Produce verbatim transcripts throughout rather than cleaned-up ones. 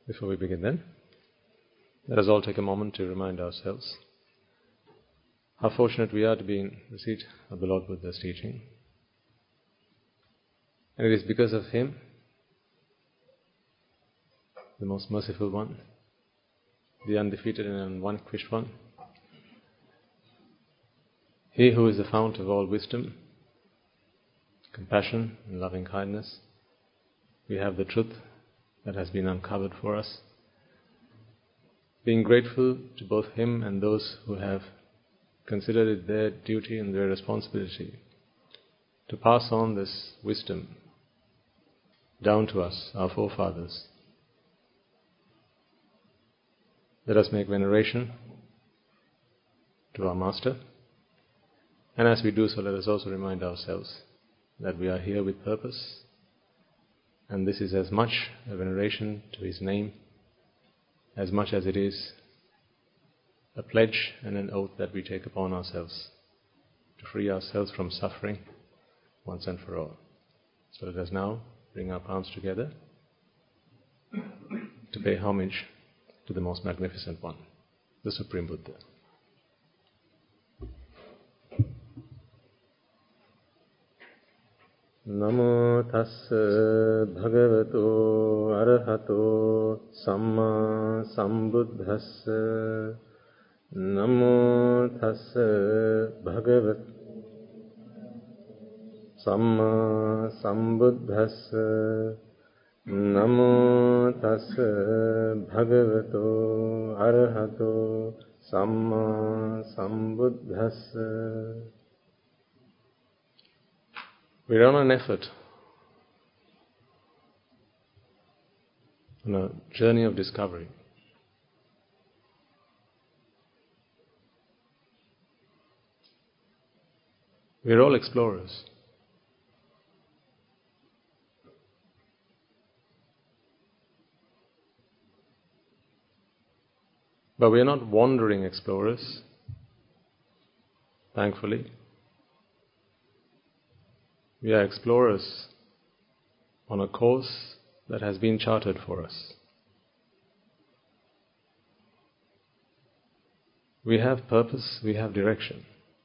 Before we begin then, let us all take a moment to remind ourselves how fortunate we are to be in receipt of the Lord Buddha's teaching. And it is because of him, the most merciful one, the undefeated and unvanquished one, he who is the fount of all wisdom, compassion and loving kindness, we have the truth that has been uncovered for us. Being grateful to both him and those who have considered it their duty and their responsibility to pass on this wisdom down to us, our forefathers. Let us make veneration to our Master, and as we do so, let us also remind ourselves that we are here with purpose, and this is as much a veneration to his name as much as it is a pledge and an oath that we take upon ourselves to free ourselves from suffering once and for all. So let us now bring our palms together to pay homage to the most magnificent one, the Supreme Buddha. Namo tassa bhagavato arahato samma sambuddhassa. Namo tassa bhagavato samma sambuddhassa. Namo tassa bhagavato arahato samma sambuddhassa. We're on an effort, on a journey of discovery. We're all explorers. But we are not wandering explorers, thankfully. We are explorers on a course that has been charted for us. We have purpose, we have direction.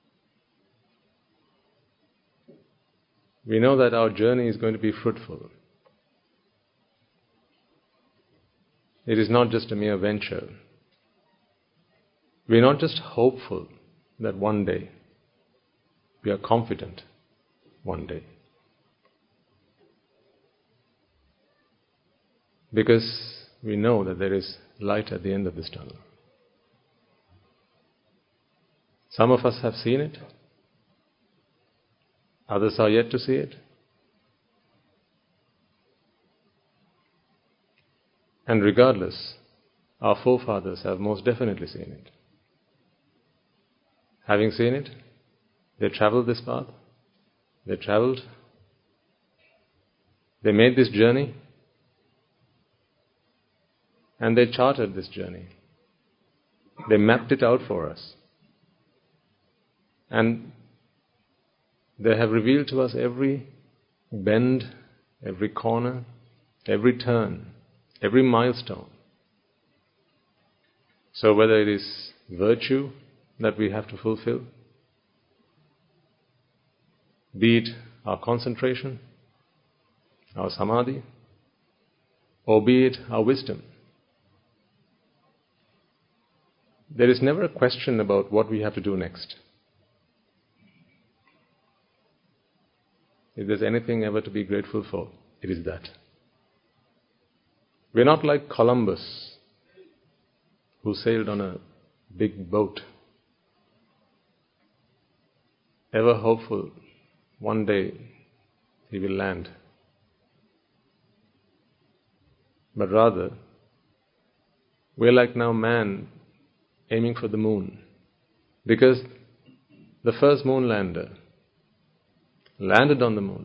We know that our journey is going to be fruitful. It is not just a mere venture. We are not just hopeful that one day, we are confident one day. Because we know that there is light at the end of this tunnel. Some of us have seen it. Others are yet to see it. And regardless, our forefathers have most definitely seen it. Having seen it, they traveled this path. They traveled. They made this journey. And they charted this journey. They mapped it out for us. And they have revealed to us every bend, every corner, every turn, every milestone. So whether it is virtue that we have to fulfill, be it our concentration, our samadhi, or be it our wisdom, there is never a question about what we have to do next. If there's anything ever to be grateful for, it is that. We're not like Columbus, who sailed on a big boat, ever hopeful one day he will land. But rather, we're like now man aiming for the moon. Because the first moon lander landed on the moon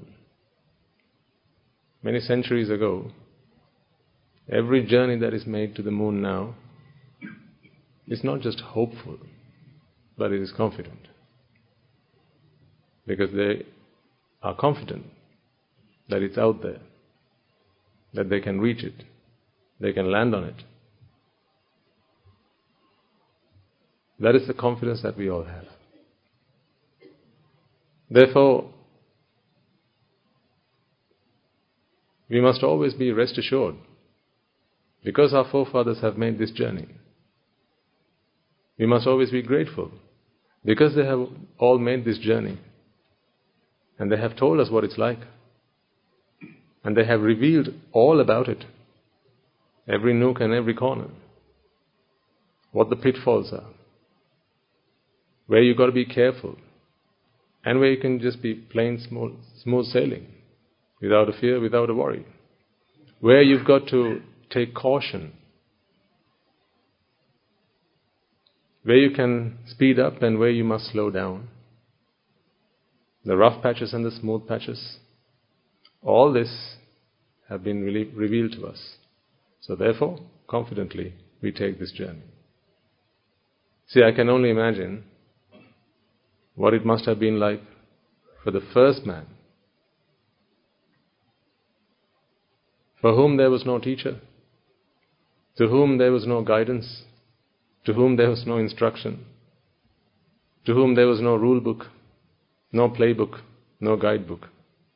many centuries ago. Every journey that is made to the moon now is not just hopeful, but it is confident. Because they are confident that it's out there, that they can reach it, they can land on it. That is the confidence that we all have. Therefore, we must always be rest assured, because our forefathers have made this journey. We must always be grateful, because they have all made this journey, and they have told us what it's like, and they have revealed all about it, every nook and every corner, what the pitfalls are, where you've got to be careful, and where you can just be plain smooth, smooth sailing, without a fear, without a worry, where you've got to take caution, where you can speed up and where you must slow down, the rough patches and the smooth patches, all this have been really revealed to us. So therefore, confidently, we take this journey. See, I can only imagine what it must have been like for the first man, for whom there was no teacher, to whom there was no guidance, to whom there was no instruction, to whom there was no rule book, no playbook, no guidebook.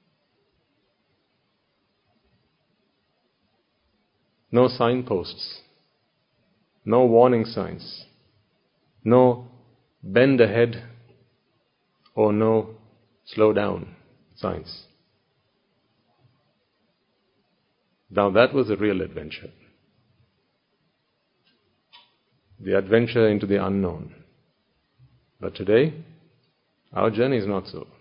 No signposts, no warning signs, no bend ahead or no slow down signs. Now that was a real adventure. The adventure into the unknown. But today, our journey is not so.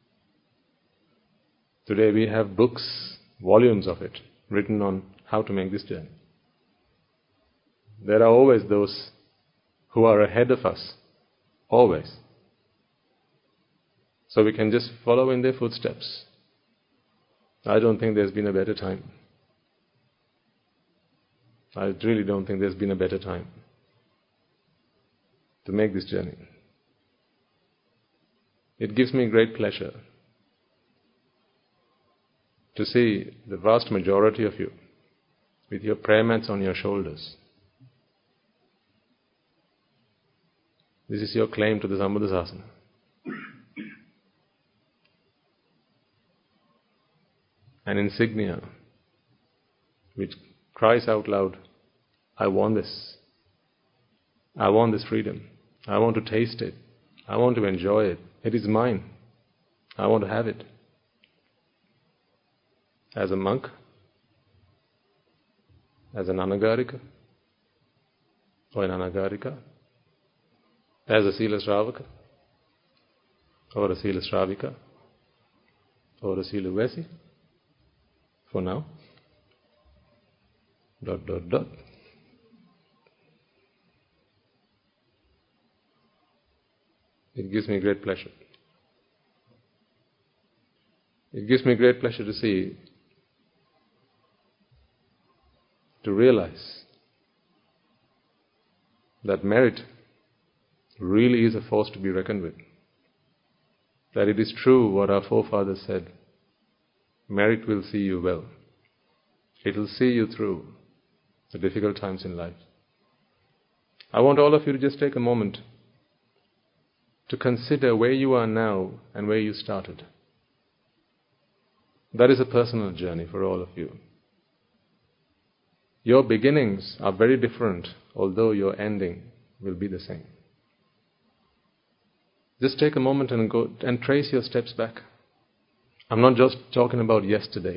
Today we have books, volumes of it, written on how to make this journey. There are always those who are ahead of us, always. So we can just follow in their footsteps. I don't think there's been a better time. I really don't think there's been a better time to make this journey. It gives me great pleasure to see the vast majority of you with your prayer mats on your shoulders. This is your claim to the Sambuddhasasana. An insignia which cries out loud, I want this. I want this freedom. I want to taste it. I want to enjoy it. It is mine. I want to have it. As a monk, as an anagarika, or an anagarika, as a Sila Shravaka, or a Sila Shravika, or a Sila Vesi, for now, dot, dot, dot. It gives me great pleasure. It gives me great pleasure to see, to realize that merit really is a force to be reckoned with. That it is true what our forefathers said, merit will see you well. It will see you through the difficult times in life. I want all of you to just take a moment to consider where you are now and where you started. That is a personal journey for all of you. Your beginnings are very different, although your ending will be the same. Just take a moment and go and trace your steps back. I'm not just talking about yesterday.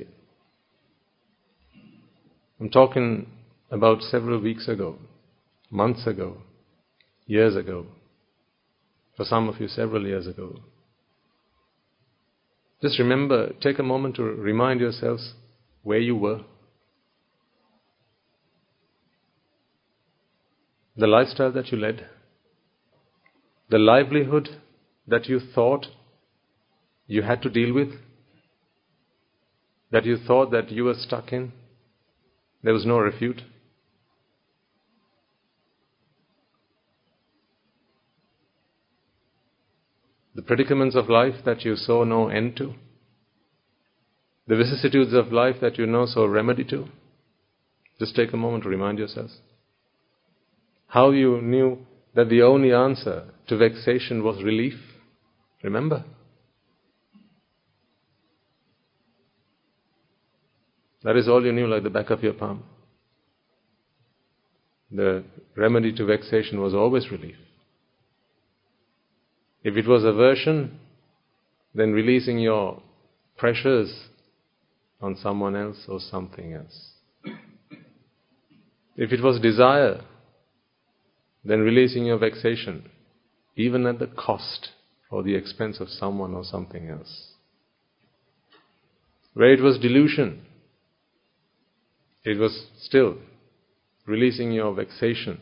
I'm talking about several weeks ago, months ago, years ago. For some of you, several years ago. Just remember, take a moment to remind yourselves where you were. The lifestyle that you led. The livelihood that you thought you had to deal with. That you thought that you were stuck in. There was no refute. The predicaments of life that you saw no end to. The vicissitudes of life that you know saw remedy to. Just take a moment to remind yourselves. How you knew that the only answer to vexation was relief. Remember? That is all you knew, like the back of your palm. The remedy to vexation was always relief. If it was aversion, then releasing your pressures on someone else or something else. If it was desire, then releasing your vexation, even at the cost or the expense of someone or something else. Where it was delusion, it was still releasing your vexation,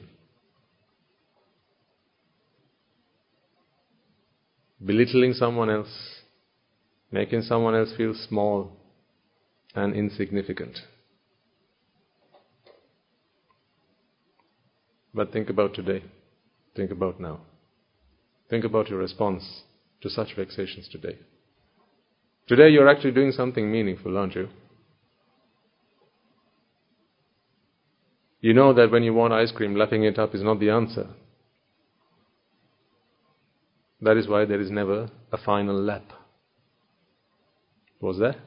belittling someone else, making someone else feel small and insignificant. But think about today. Think about now. Think about your response to such vexations today. Today you're actually doing something meaningful, aren't you? You know that when you want ice cream, lapping it up is not the answer. That is why there is never a final lap. Was there?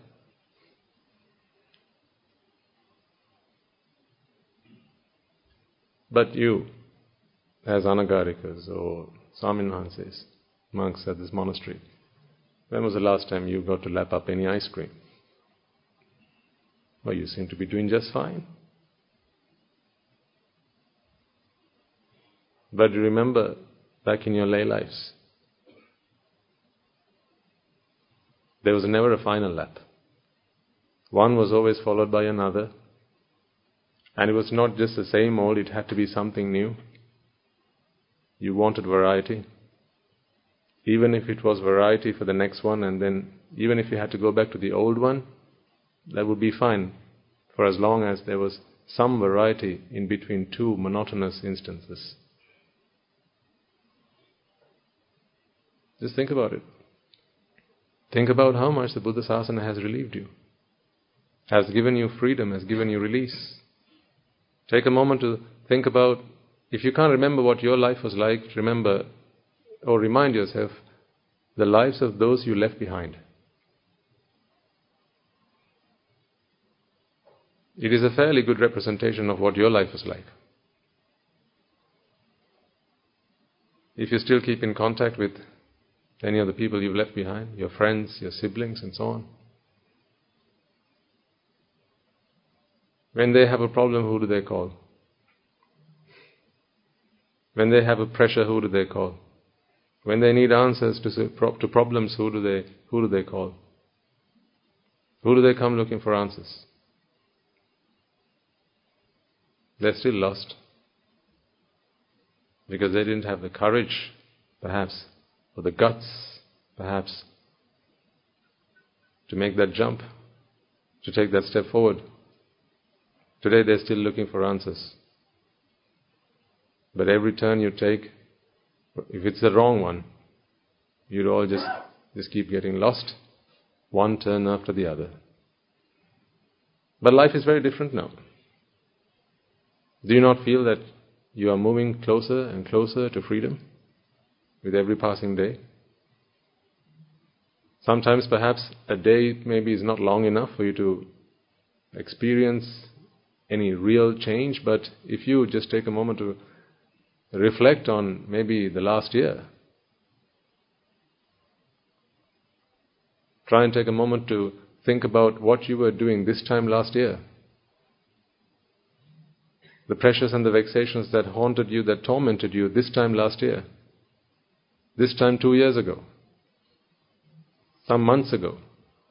But you, as Anagarikas or Swaminathan's monks at this monastery, when was the last time you got to lap up any ice cream? Well, you seem to be doing just fine. But remember, back in your lay lives, there was never a final lap. One was always followed by another. And it was not just the same old, it had to be something new. You wanted variety. Even if it was variety for the next one, and then even if you had to go back to the old one, that would be fine, for as long as there was some variety in between two monotonous instances. Just think about it. Think about how much the Buddha Sasana has relieved you, has given you freedom, has given you release. Take a moment to think about, if you can't remember what your life was like, remember or remind yourself the lives of those you left behind. It is a fairly good representation of what your life was like. If you still keep in contact with any of the people you've left behind, your friends, your siblings, and so on. When they have a problem, who do they call? When they have a pressure, who do they call? When they need answers to to problems, who do they who do they call? Who do they come looking for answers? They're still lost. Because they didn't have the courage, perhaps, or the guts, perhaps, to make that jump, to take that step forward. Today they're still looking for answers. But every turn you take, if it's the wrong one, you'd all just, just keep getting lost, one turn after the other. But life is very different now. Do you not feel that you are moving closer and closer to freedom with every passing day? Sometimes perhaps a day maybe is not long enough for you to experience any real change, but if you just take a moment to reflect on maybe the last year, try and take a moment to think about what you were doing this time last year. The pressures and the vexations that haunted you, that tormented you this time last year, this time two years ago, some months ago.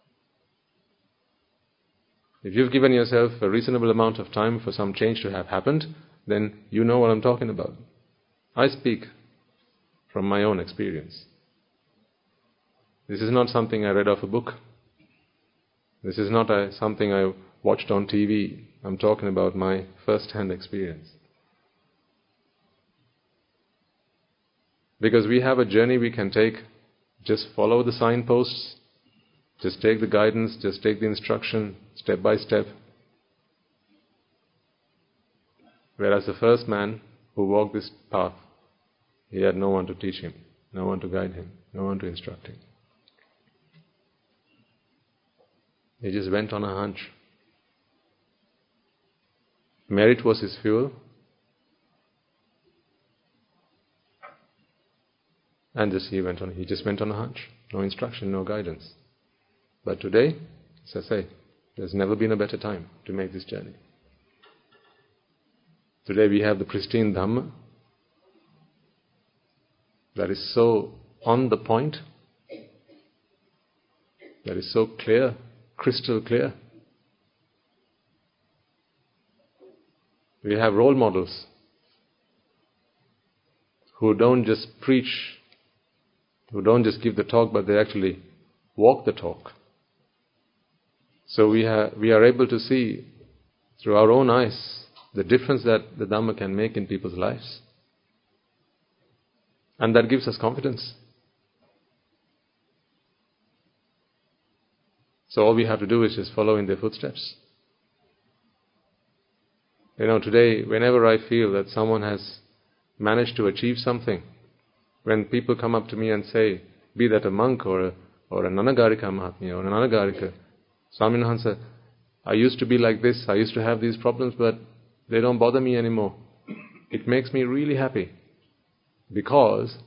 If you've given yourself a reasonable amount of time for some change to have happened, then you know what I'm talking about. I speak from my own experience. This is not something I read off a book. This is not a, something I watched on T V. I'm talking about my first-hand experience. Because we have a journey we can take. Just follow the signposts. Just take the guidance. Just take the instruction step by step. Whereas the first man who walked this path, he had no one to teach him, no one to guide him, no one to instruct him. He just went on a hunch. Merit was his fuel, and just he went on. He just went on a hunch. No instruction, no guidance. But today, as I say, there's never been a better time to make this journey. Today we have the pristine Dhamma that is so on the point, that is so clear, crystal clear. We have role models who don't just preach, who don't just give the talk, but they actually walk the talk. So we, ha- we are able to see through our own eyes the difference that the Dhamma can make in people's lives. And that gives us confidence. So all we have to do is just follow in their footsteps. You know, today, whenever I feel that someone has managed to achieve something, when people come up to me and say, be that a monk or a, or a Anagarika Mahatmya or an Anagarika, Swamin Hansa, I used to be like this, I used to have these problems, but they don't bother me anymore. It makes me really happy. Because,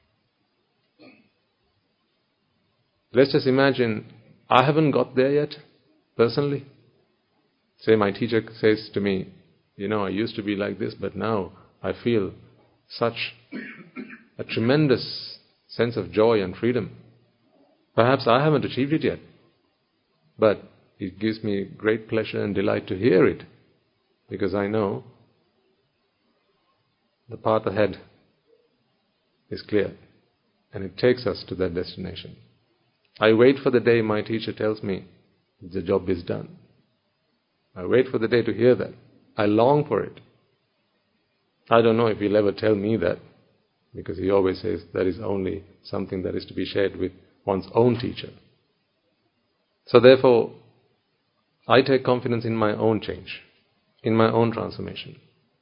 let's just imagine, I haven't got there yet, personally. Say my teacher says to me, you know, I used to be like this, but now I feel such a tremendous sense of joy and freedom. Perhaps I haven't achieved it yet, but it gives me great pleasure and delight to hear it, because I know the path ahead is clear, and it takes us to that destination. I wait for the day my teacher tells me the job is done. I wait for the day to hear that. I long for it. I don't know if he'll ever tell me that, because he always says that is only something that is to be shared with one's own teacher. So therefore, I take confidence in my own change, in my own transformation.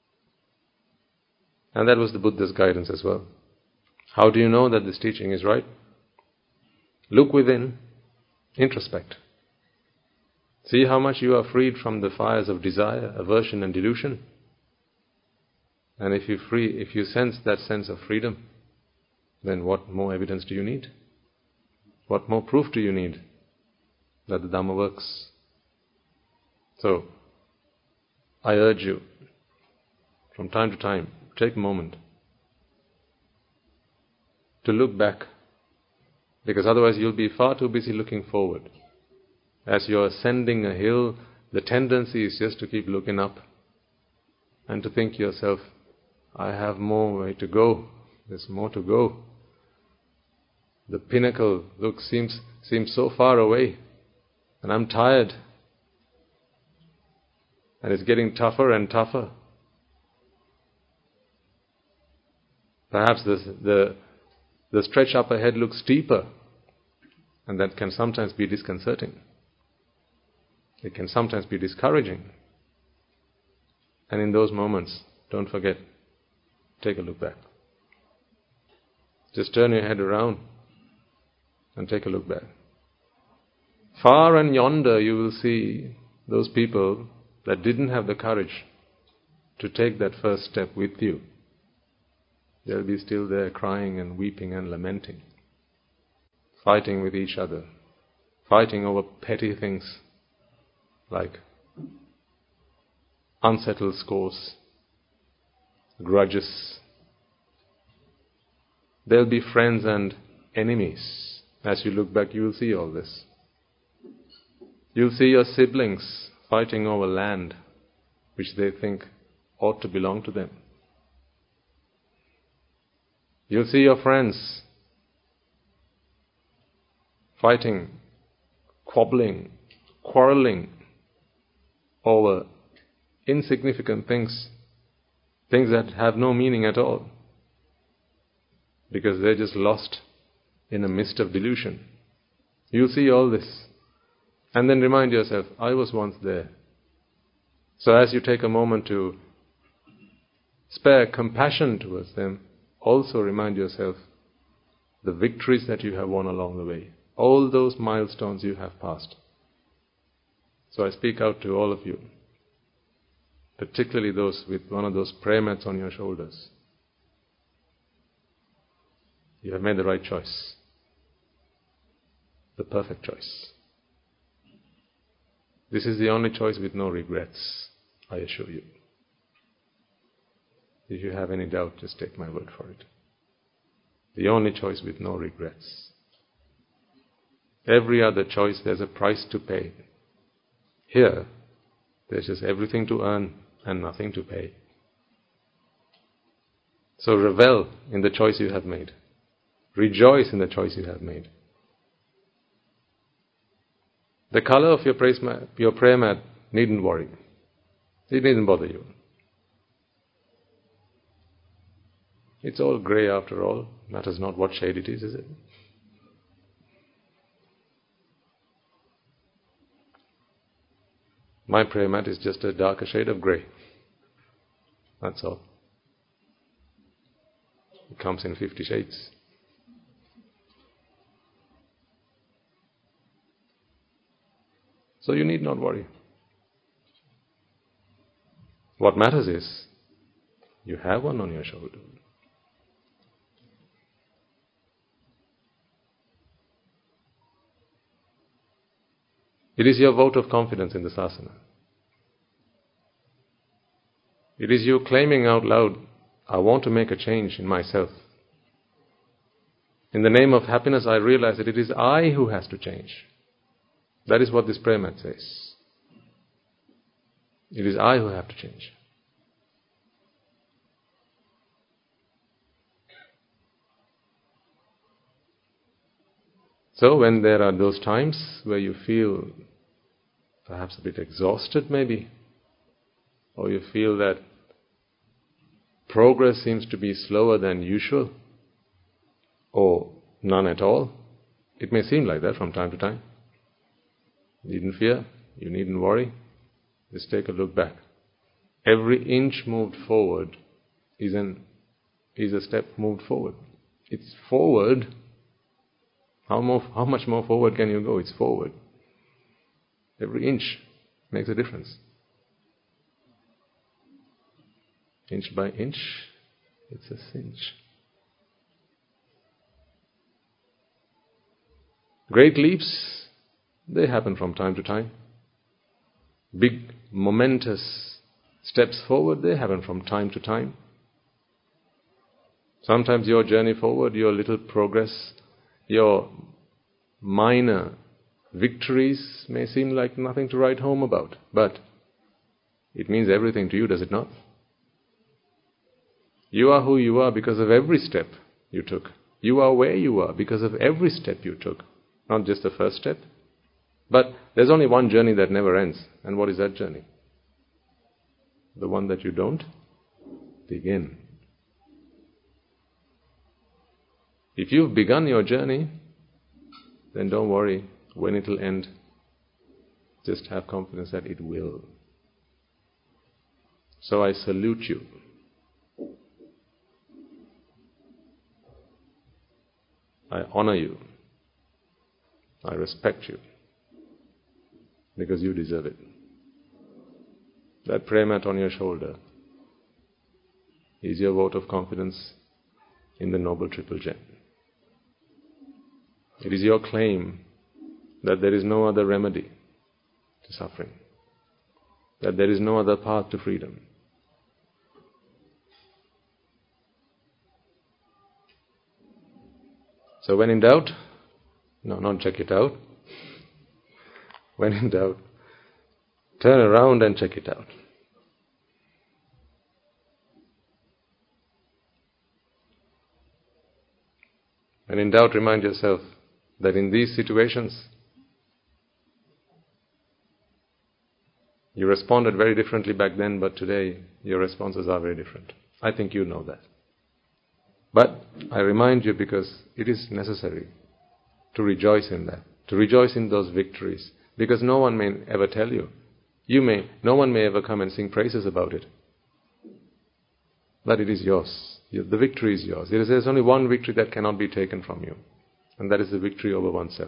And that was the Buddha's guidance as well. How do you know that this teaching is right? Look within, introspect. See how much you are freed from the fires of desire, aversion and delusion. And if you free, if you sense that sense of freedom, then what more evidence do you need? What more proof do you need that the Dhamma works? So, I urge you, from time to time, take a moment to look back, because otherwise you'll be far too busy looking forward. As you're ascending a hill, the tendency is just to keep looking up and to think to yourself, I have more way to go, there's more to go. The pinnacle looks seems seems so far away, and I'm tired. And it's getting tougher and tougher. Perhaps this, the the stretch up ahead looks steeper, and that can sometimes be disconcerting. It can sometimes be discouraging. And in those moments, don't forget, take a look back. Just turn your head around and take a look back. Far and yonder you will see those people that didn't have the courage to take that first step with you. They'll be still there crying and weeping and lamenting, fighting with each other, fighting over petty things like unsettled scores, grudges. There'll be friends and enemies. As you look back, you will see all this. You'll see your siblings fighting over land which they think ought to belong to them. You'll see your friends fighting, squabbling, quarreling over insignificant things, things that have no meaning at all, because they're just lost in a mist of delusion. You'll see all this, and then remind yourself, I was once there. So as you take a moment to spare compassion towards them, also remind yourself the victories that you have won along the way, all those milestones you have passed. So I speak out to all of you, particularly those with one of those prayer mats on your shoulders. You have made the right choice, the perfect choice. This is the only choice with no regrets, I assure you. If you have any doubt, just take my word for it. The only choice with no regrets. Every other choice, there's a price to pay. Here, there's just everything to earn and nothing to pay. So revel in the choice you have made. Rejoice in the choice you have made. The color of your, praise mat, your prayer mat needn't worry. It needn't bother you. It's all grey after all. Matters not what shade it is, is it? My prayer mat is just a darker shade of grey. That's all. It comes in fifty shades. So you need not worry. What matters is, you have one on your shoulder. It is your vote of confidence in the sasana. It is you claiming out loud, I want to make a change in myself. In the name of happiness, I realize that it is I who has to change. That is what this prayer mat says. It is I who have to change. So when there are those times where you feel perhaps a bit exhausted maybe, or you feel that progress seems to be slower than usual, or none at all, it may seem like that from time to time. You needn't fear, you needn't worry. Just take a look back. Every inch moved forward is an is a step moved forward. It's forward. How more, how much more forward can you go? It's forward. Every inch makes a difference. Inch by inch, it's a cinch. Great leaps, they happen from time to time. Big, momentous steps forward, they happen from time to time. Sometimes your journey forward, your little progress, your minor victories may seem like nothing to write home about, but it means everything to you, does it not? You are who you are because of every step you took. You are where you are because of every step you took, not just the first step. But there's only one journey that never ends. And what is that journey? The one that you don't begin. If you've begun your journey, then don't worry when it will end. Just have confidence that it will. So I salute you. I honor you. I respect you. Because you deserve it. That prayer mat on your shoulder is your vote of confidence in the Noble Triple Gem. It is your claim that there is no other remedy to suffering, that there is no other path to freedom. So when in doubt, no, not check it out. When in doubt, turn around and check it out. When in doubt, remind yourself that in these situations, you responded very differently back then, but today your responses are very different. I think you know that. But I remind you because it is necessary to rejoice in that, to rejoice in those victories, because no one may ever tell you. You may, no one may ever come and sing praises about it. But it is yours. The victory is yours. There is there's only one victory that cannot be taken from you, and that is the victory over oneself.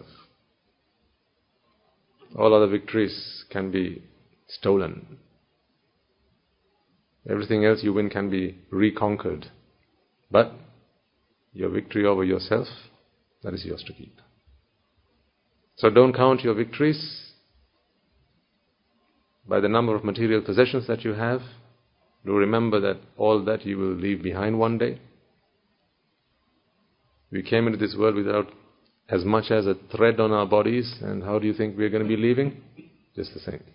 All other victories can be stolen. Everything else you win can be reconquered. But your victory over yourself, that is yours to keep. So don't count your victories by the number of material possessions that you have. Do remember that all that you will leave behind one day. We came into this world without as much as a thread on our bodies, and how do you think we're going to be leaving? Just the same.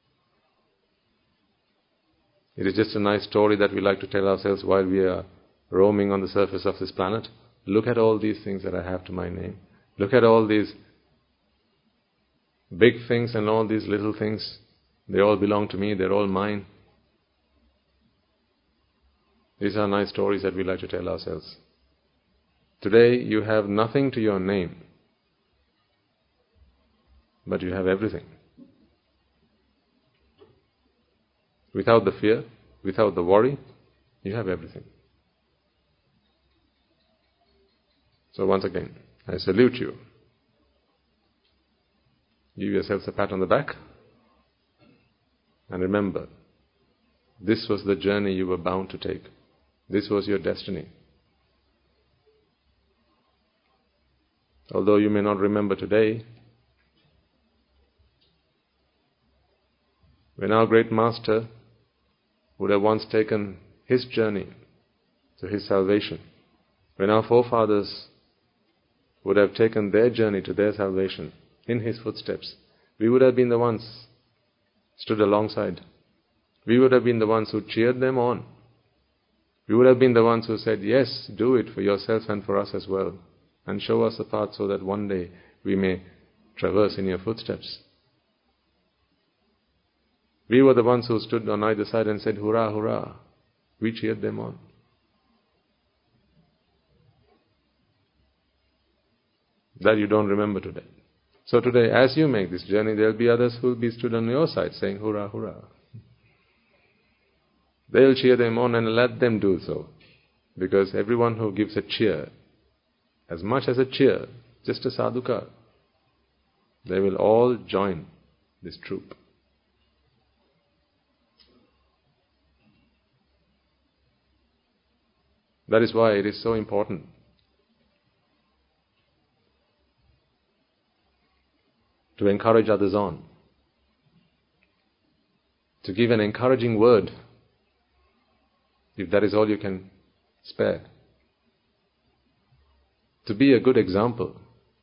It is just a nice story that we like to tell ourselves while we are roaming on the surface of this planet. Look at all these things that I have to my name. Look at all these big things and all these little things. They all belong to me. They're all mine. These are nice stories that we like to tell ourselves. Today you have nothing to your name, but you have everything. Without the fear, without the worry, you have everything. So once again, I salute you. Give yourselves a pat on the back. And remember, this was the journey you were bound to take. This was your destiny. Although you may not remember today, when our great master would have once taken his journey to his salvation, when our forefathers would have taken their journey to their salvation in his footsteps, we would have been the ones stood alongside. We would have been the ones who cheered them on. We would have been the ones who said, yes, do it for yourself and for us as well, and show us the path so that one day we may traverse in your footsteps. We were the ones who stood on either side and said, hurrah, hurrah. We cheered them on. That you don't remember today. So today, as you make this journey, there will be others who will be stood on your side saying, hurrah, hurrah. They'll cheer them on and let them do so. Because everyone who gives a cheer, as much as a cheer, just a sadhuka, they will all join this troop. That is why it is so important to encourage others on, to give an encouraging word, if that is all you can spare, to be a good example,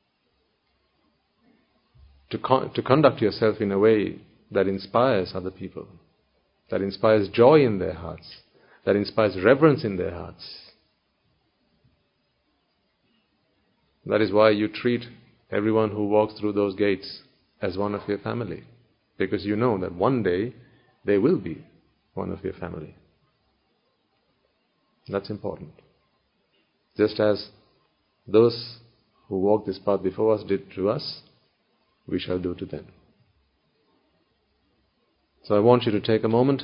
to con- to conduct yourself in a way that inspires other people, that inspires joy in their hearts, that inspires reverence in their hearts. That is why you treat everyone who walks through those gates as one of your family, because you know that one day they will be one of your family. That's important. Just as those who walked this path before us did to us, we shall do to them. So I want you to take a moment,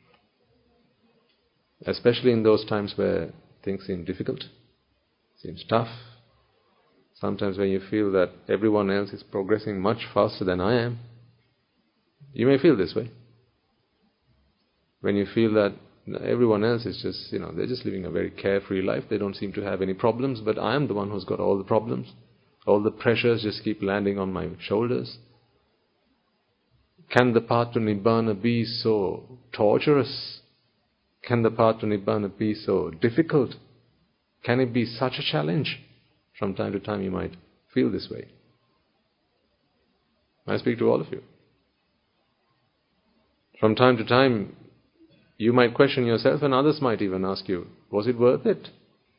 especially in those times where things seem difficult, seems tough, sometimes when you feel that everyone else is progressing much faster than I am. You may feel this way. When you feel that everyone else is just, you know, they're just living a very carefree life. They don't seem to have any problems, but I am the one who's got all the problems. All the pressures just keep landing on my shoulders. Can the path to Nibbana be so torturous? Can the path to Nibbana be so difficult? Can it be such a challenge? From time to time you might feel this way. I speak to all of you. From time to time you might question yourself, and others might even ask you, was it worth it?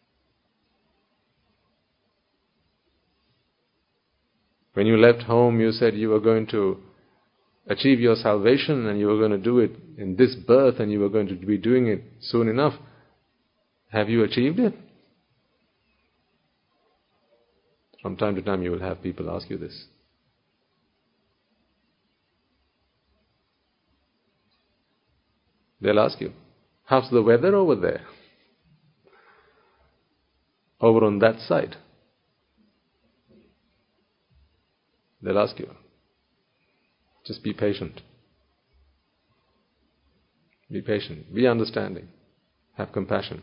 When you left home, you said you were going to achieve your salvation and you were going to do it in this birth and you were going to be doing it soon enough. Have you achieved it? From time to time you will have people ask you this. They'll ask you, how's the weather over there? over on that side? They'll ask you. Just be patient. Be patient. Be understanding. Have compassion.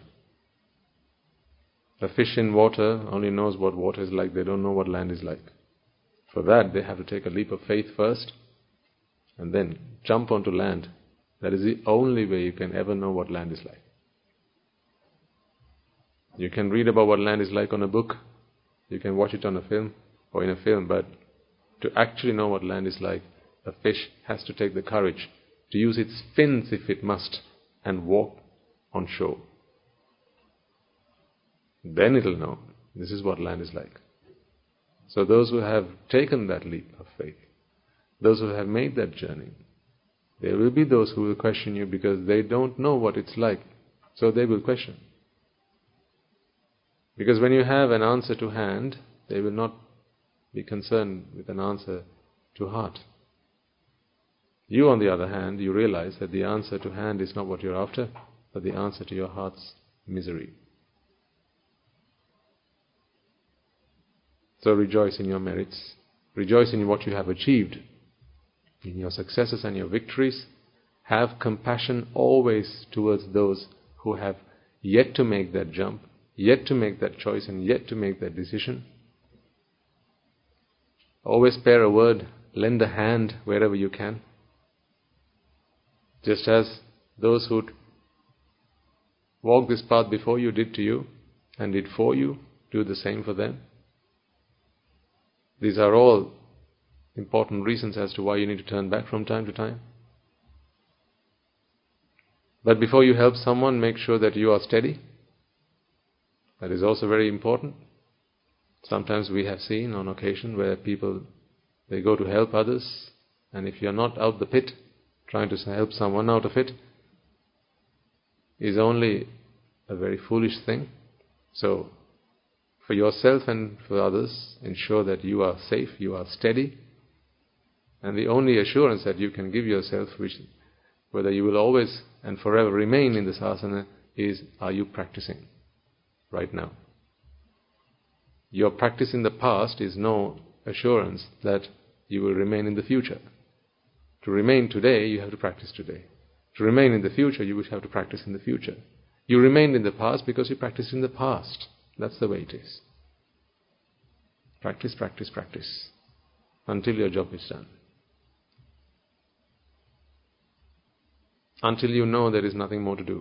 A fish in water only knows what water is like. They don't know what land is like. For that, they have to take a leap of faith first and then jump onto land. That is the only way you can ever know what land is like. You can read about what land is like on a book. You can watch it on a film or in a film, but to actually know what land is like, a fish has to take the courage to use its fins if it must and walk on shore. Then it'll know this is what land is like. So those who have taken that leap of faith, those who have made that journey, there will be those who will question you because they don't know what it's like. So they will question. Because when you have an answer to hand, they will not be concerned with an answer to heart. You, on the other hand, you realize that the answer to hand is not what you're after, but the answer to your heart's misery. So rejoice in your merits. Rejoice in what you have achieved, in your successes and your victories. Have compassion always towards those who have yet to make that jump, yet to make that choice, and yet to make that decision. Always spare a word, lend a hand wherever you can. Just as those who walked this path before you did to you and did for you, do the same for them. These are all important reasons as to why you need to turn back from time to time. But before you help someone, make sure that you are steady. That is also very important. Sometimes we have seen on occasion where people, they go to help others, and if you are not out the pit, trying to help someone out of it, is only a very foolish thing. So, for yourself and for others, ensure that you are safe, you are steady. And the only assurance that you can give yourself, which whether you will always and forever remain in this asana, is, are you practicing right now? Your practice in the past is no assurance that you will remain in the future. To remain today, you have to practice today. To remain in the future, you will have to practice in the future. You remained in the past because you practiced in the past. That's the way it is. Practice, practice, practice, until your job is done. Until you know there is nothing more to do.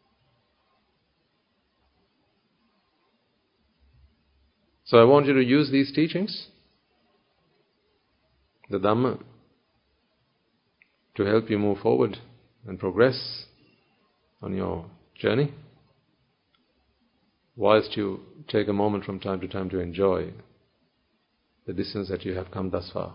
So I want you to use these teachings, the Dhamma, to help you move forward and progress on your journey, whilst you take a moment from time to time to enjoy the distance that you have come thus far.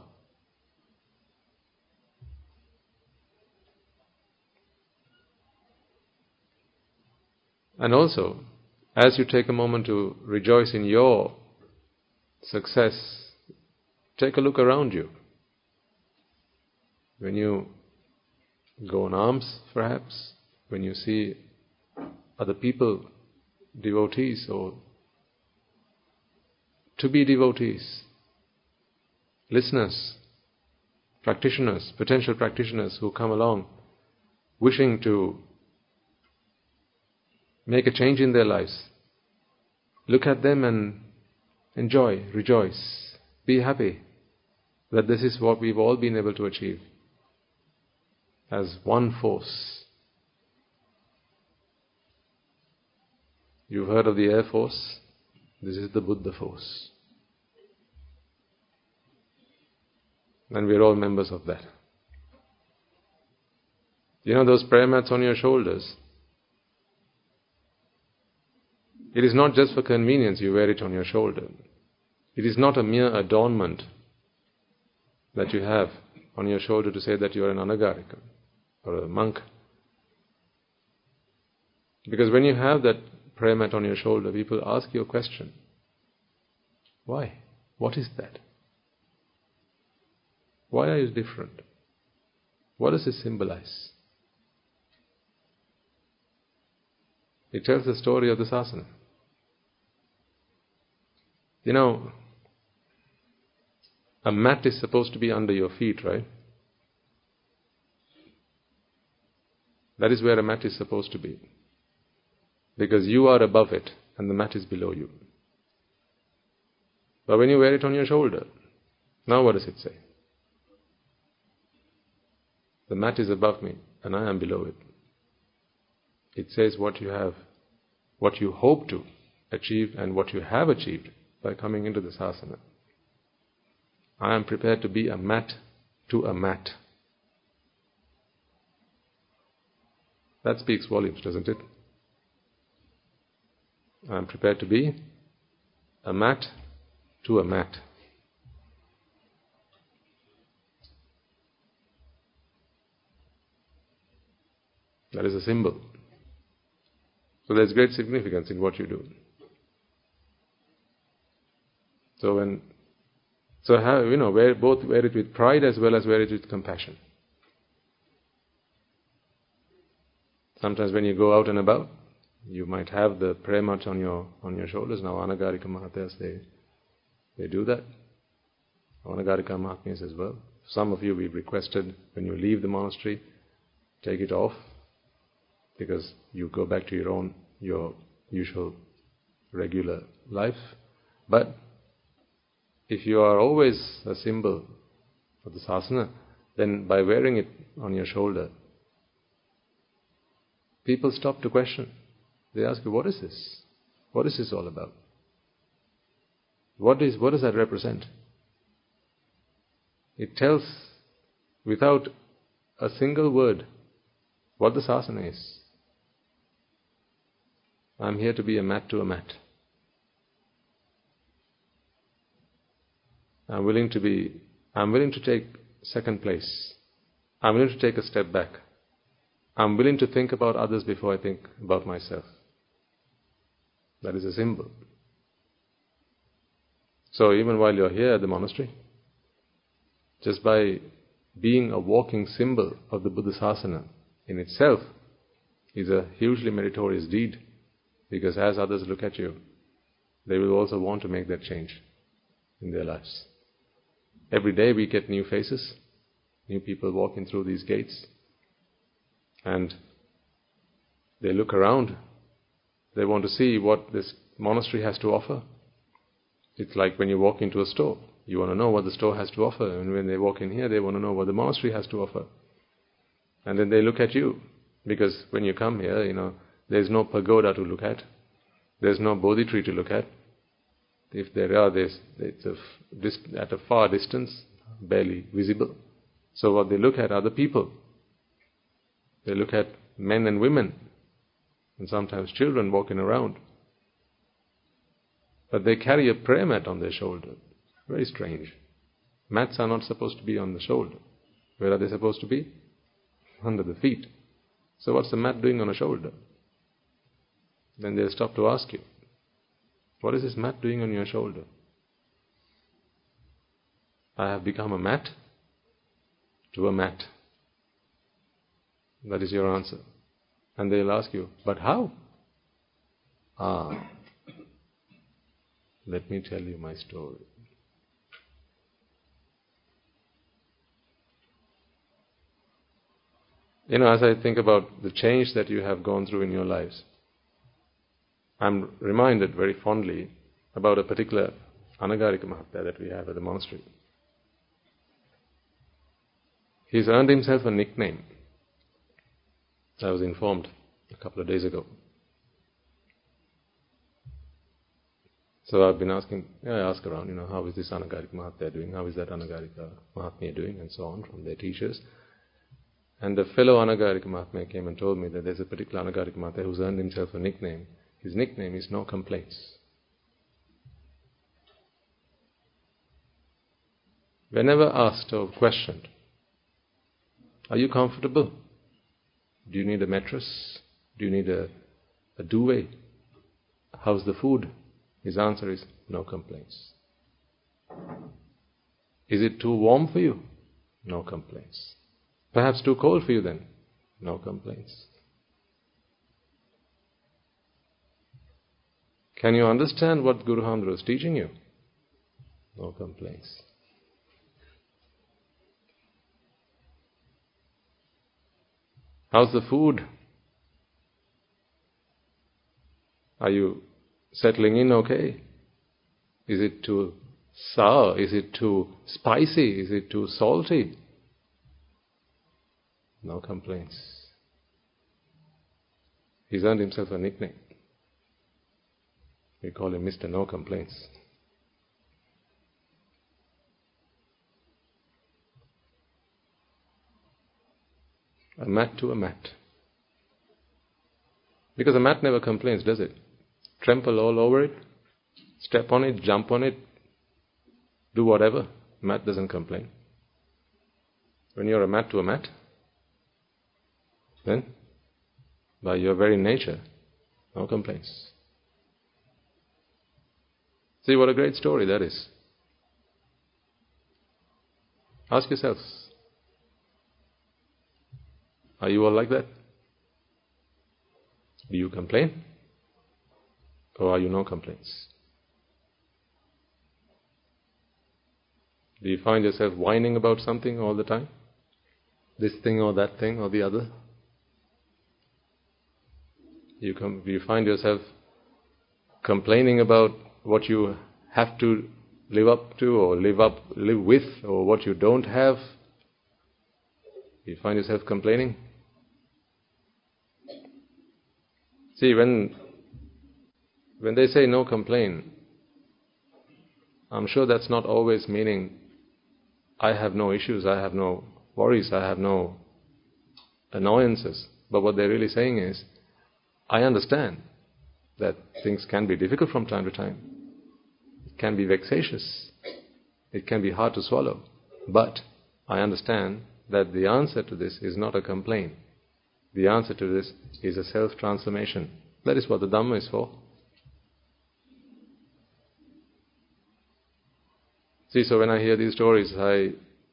And also, as you take a moment to rejoice in your success, take a look around you. When you go on alms, perhaps, when you see other people, devotees or to be devotees, listeners, practitioners, potential practitioners who come along wishing to make a change in their lives, look at them and enjoy, rejoice, be happy that this is what we've all been able to achieve as one force. You've heard of the Air Force? This is the Buddha force. And we're all members of that. You know those prayer mats on your shoulders? It is not just for convenience you wear it on your shoulder. It is not a mere adornment that you have on your shoulder to say that you are an anagarika or a monk. Because when you have that prayer mat on your shoulder, people ask you a question. Why? What is that? Why are you different? What does it symbolize? It tells the story of the asana. You know, a mat is supposed to be under your feet, right? That is where a mat is supposed to be. Because you are above it and the mat is below you. But when you wear it on your shoulder, now what does it say? The mat is above me and I am below it. It says what you have, what you hope to achieve and what you have achieved by coming into this asana. I am prepared to be a mat to a mat. That speaks volumes, doesn't it? I am prepared to be a mat to a mat. That is a symbol. So there's great significance in what you do. So when, so have, you know, wear both wear it with pride as well as wear it with compassion. Sometimes when you go out and about, you might have the prayer mat on your on your shoulders. Now Anagarika Mahatmas, they they do that. Anagarika Mahatmas as well. Some of you we've requested when you leave the monastery, take it off, because you go back to your own, your usual regular life. But if you are always a symbol of the asana, then by wearing it on your shoulder, people stop to question. They ask you, what is this? What is this all about? What is, what does that represent? It tells, without a single word, what the asana is. I'm here to be a mat to a mat. I'm willing to be, I'm willing to take second place. I'm willing to take a step back. I'm willing to think about others before I think about myself. That is a symbol. So even while you're here at the monastery, just by being a walking symbol of the Buddhasasana in itself is a hugely meritorious deed, because as others look at you, they will also want to make that change in their lives. Every day we get new faces, new people walking through these gates, and they look around. They want to see what this monastery has to offer. It's like when you walk into a store. You want to know what the store has to offer. And when they walk in here, they want to know what the monastery has to offer. And then they look at you. Because when you come here, you know, there's no pagoda to look at. There's no Bodhi tree to look at. If there are, there's, it's a, at a far distance, barely visible. So what they look at are the people. They look at men and women, and sometimes children walking around. But they carry a prayer mat on their shoulder. Very strange. Mats are not supposed to be on the shoulder. Where are they supposed to be? Under the feet. So what's the mat doing on a shoulder? Then they'll stop to ask you, what is this mat doing on your shoulder? I have become a mat to a mat. That is your answer. And they'll ask you, but how? Ah, let me tell you my story. You know, as I think about the change that you have gone through in your lives, I'm reminded very fondly about a particular Anagarika Mahatma that we have at the monastery. He's earned himself a nickname. I was informed a couple of days ago. So I've been asking, I ask around, you know, how is this Anagarika Mahatma doing? How is that Anagarika Mahatma doing? And so on from their teachers. And a fellow Anagarika Mahatma came and told me that there's a particular Anagarika Mahatma who's earned himself a nickname. His nickname is No Complaints. Whenever asked or questioned, are you comfortable? Do you need a mattress? Do you need a, a duvet? How's the food? His answer is, no complaints. Is it too warm for you? No complaints. Perhaps too cold for you then? No complaints. Can you understand what Guru Hamdra is teaching you? No complaints. How's the food? Are you settling in okay? Is it too sour? Is it too spicy? Is it too salty? No complaints. He's earned himself a nickname. We call him Mister No Complaints. A mat to a mat. Because a mat never complains, does it? Trample all over it, step on it, jump on it, do whatever. Mat doesn't complain. When you're a mat to a mat, then by your very nature, no complaints. See what a great story that is. Ask yourselves, are you all like that? Do you complain? Or are you no complaints? Do you find yourself whining about something all the time? This thing or that thing or the other? You com- do you find yourself complaining about what you have to live up to or live up, live with, or what you don't have? Do you find yourself complaining? See, when when they say no complain, I'm sure that's not always meaning I have no issues, I have no worries, I have no annoyances. But what they're really saying is, I understand that things can be difficult from time to time. It can be vexatious. It can be hard to swallow. But I understand that the answer to this is not a complaint. The answer to this is a self-transformation. That is what the Dhamma is for. See, so when I hear these stories, I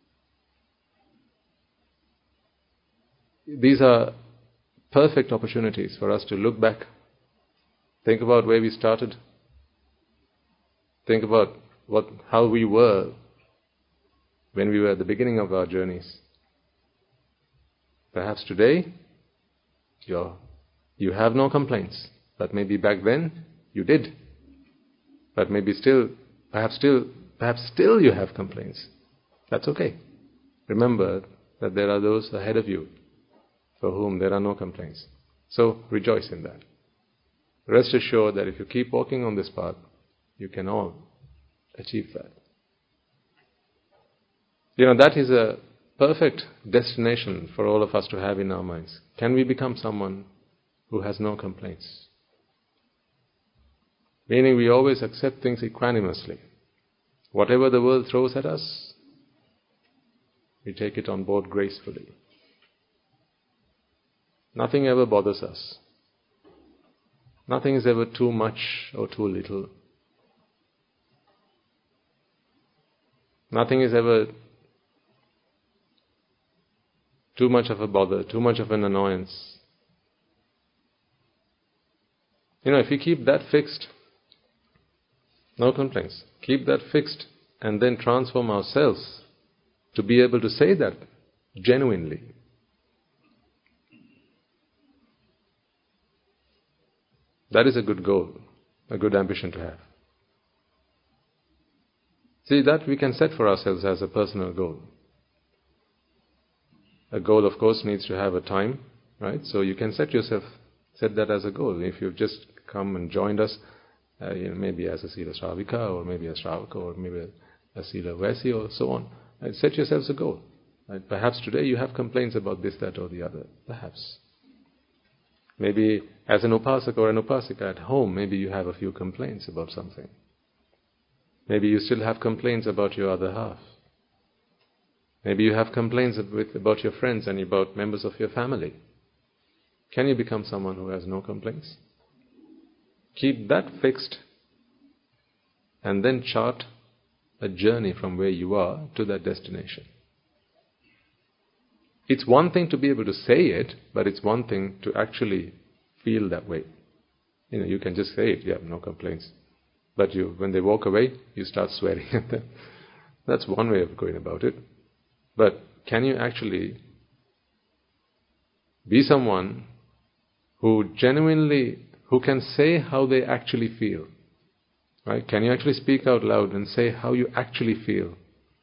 these are perfect opportunities for us to look back, think about where we started, think about what how we were when we were at the beginning of our journeys. Perhaps today you're, you have no complaints, but maybe back then you did. But maybe still, perhaps still, perhaps still you have complaints. That's okay. Remember that there are those ahead of you for whom there are no complaints. So rejoice in that. Rest assured that if you keep walking on this path, you can all achieve that. You know, that is a perfect destination for all of us to have in our minds. Can we become someone who has no complaints? Meaning we always accept things equanimously. Whatever the world throws at us, we take it on board gracefully. Nothing ever bothers us. Nothing is ever too much or too little. Nothing is ever too much of a bother, too much of an annoyance. You know, if we keep that fixed, no complaints. Keep that fixed and then transform ourselves to be able to say that genuinely. That is a good goal, a good ambition to have. See, that we can set for ourselves as a personal goal. A goal, of course, needs to have a time, right? So you can set yourself, set that as a goal. If you've just come and joined us, uh, you know, maybe as a Sila Shravika, or maybe a Shravaka, or maybe a, a Sila Vaisi, or so on, right? Set yourselves a goal. Right? Perhaps today you have complaints about this, that, or the other. Perhaps. Maybe as an upasaka or an upasika at home, maybe you have a few complaints about something. Maybe you still have complaints about your other half. Maybe you have complaints with, about your friends and about members of your family. Can you become someone who has no complaints? Keep that fixed and then chart a journey from where you are to that destination. It's one thing to be able to say it, but it's one thing to actually feel that way. You know, you can just say it, yeah, no complaints. But you, when they walk away, you start swearing at them. That's one way of going about it. But can you actually be someone who genuinely, who can say how they actually feel? Right? Can you actually speak out loud and say how you actually feel?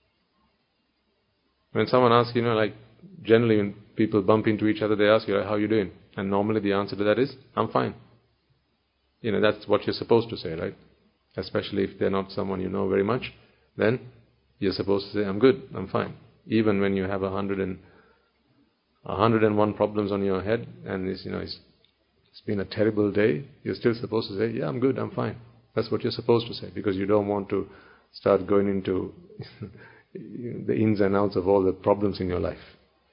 When someone asks, you know, like generally when people bump into each other, they ask you, how are you doing? And normally the answer to that is, I'm fine. You know, that's what you're supposed to say, right? Especially if they're not someone you know very much, then you're supposed to say, I'm good, I'm fine. Even when you have a hundred and a hundred and one problems on your head, and it's, you know, it's, it's been a terrible day, you're still supposed to say, yeah, I'm good, I'm fine. That's what you're supposed to say, because you don't want to start going into the ins and outs of all the problems in your life.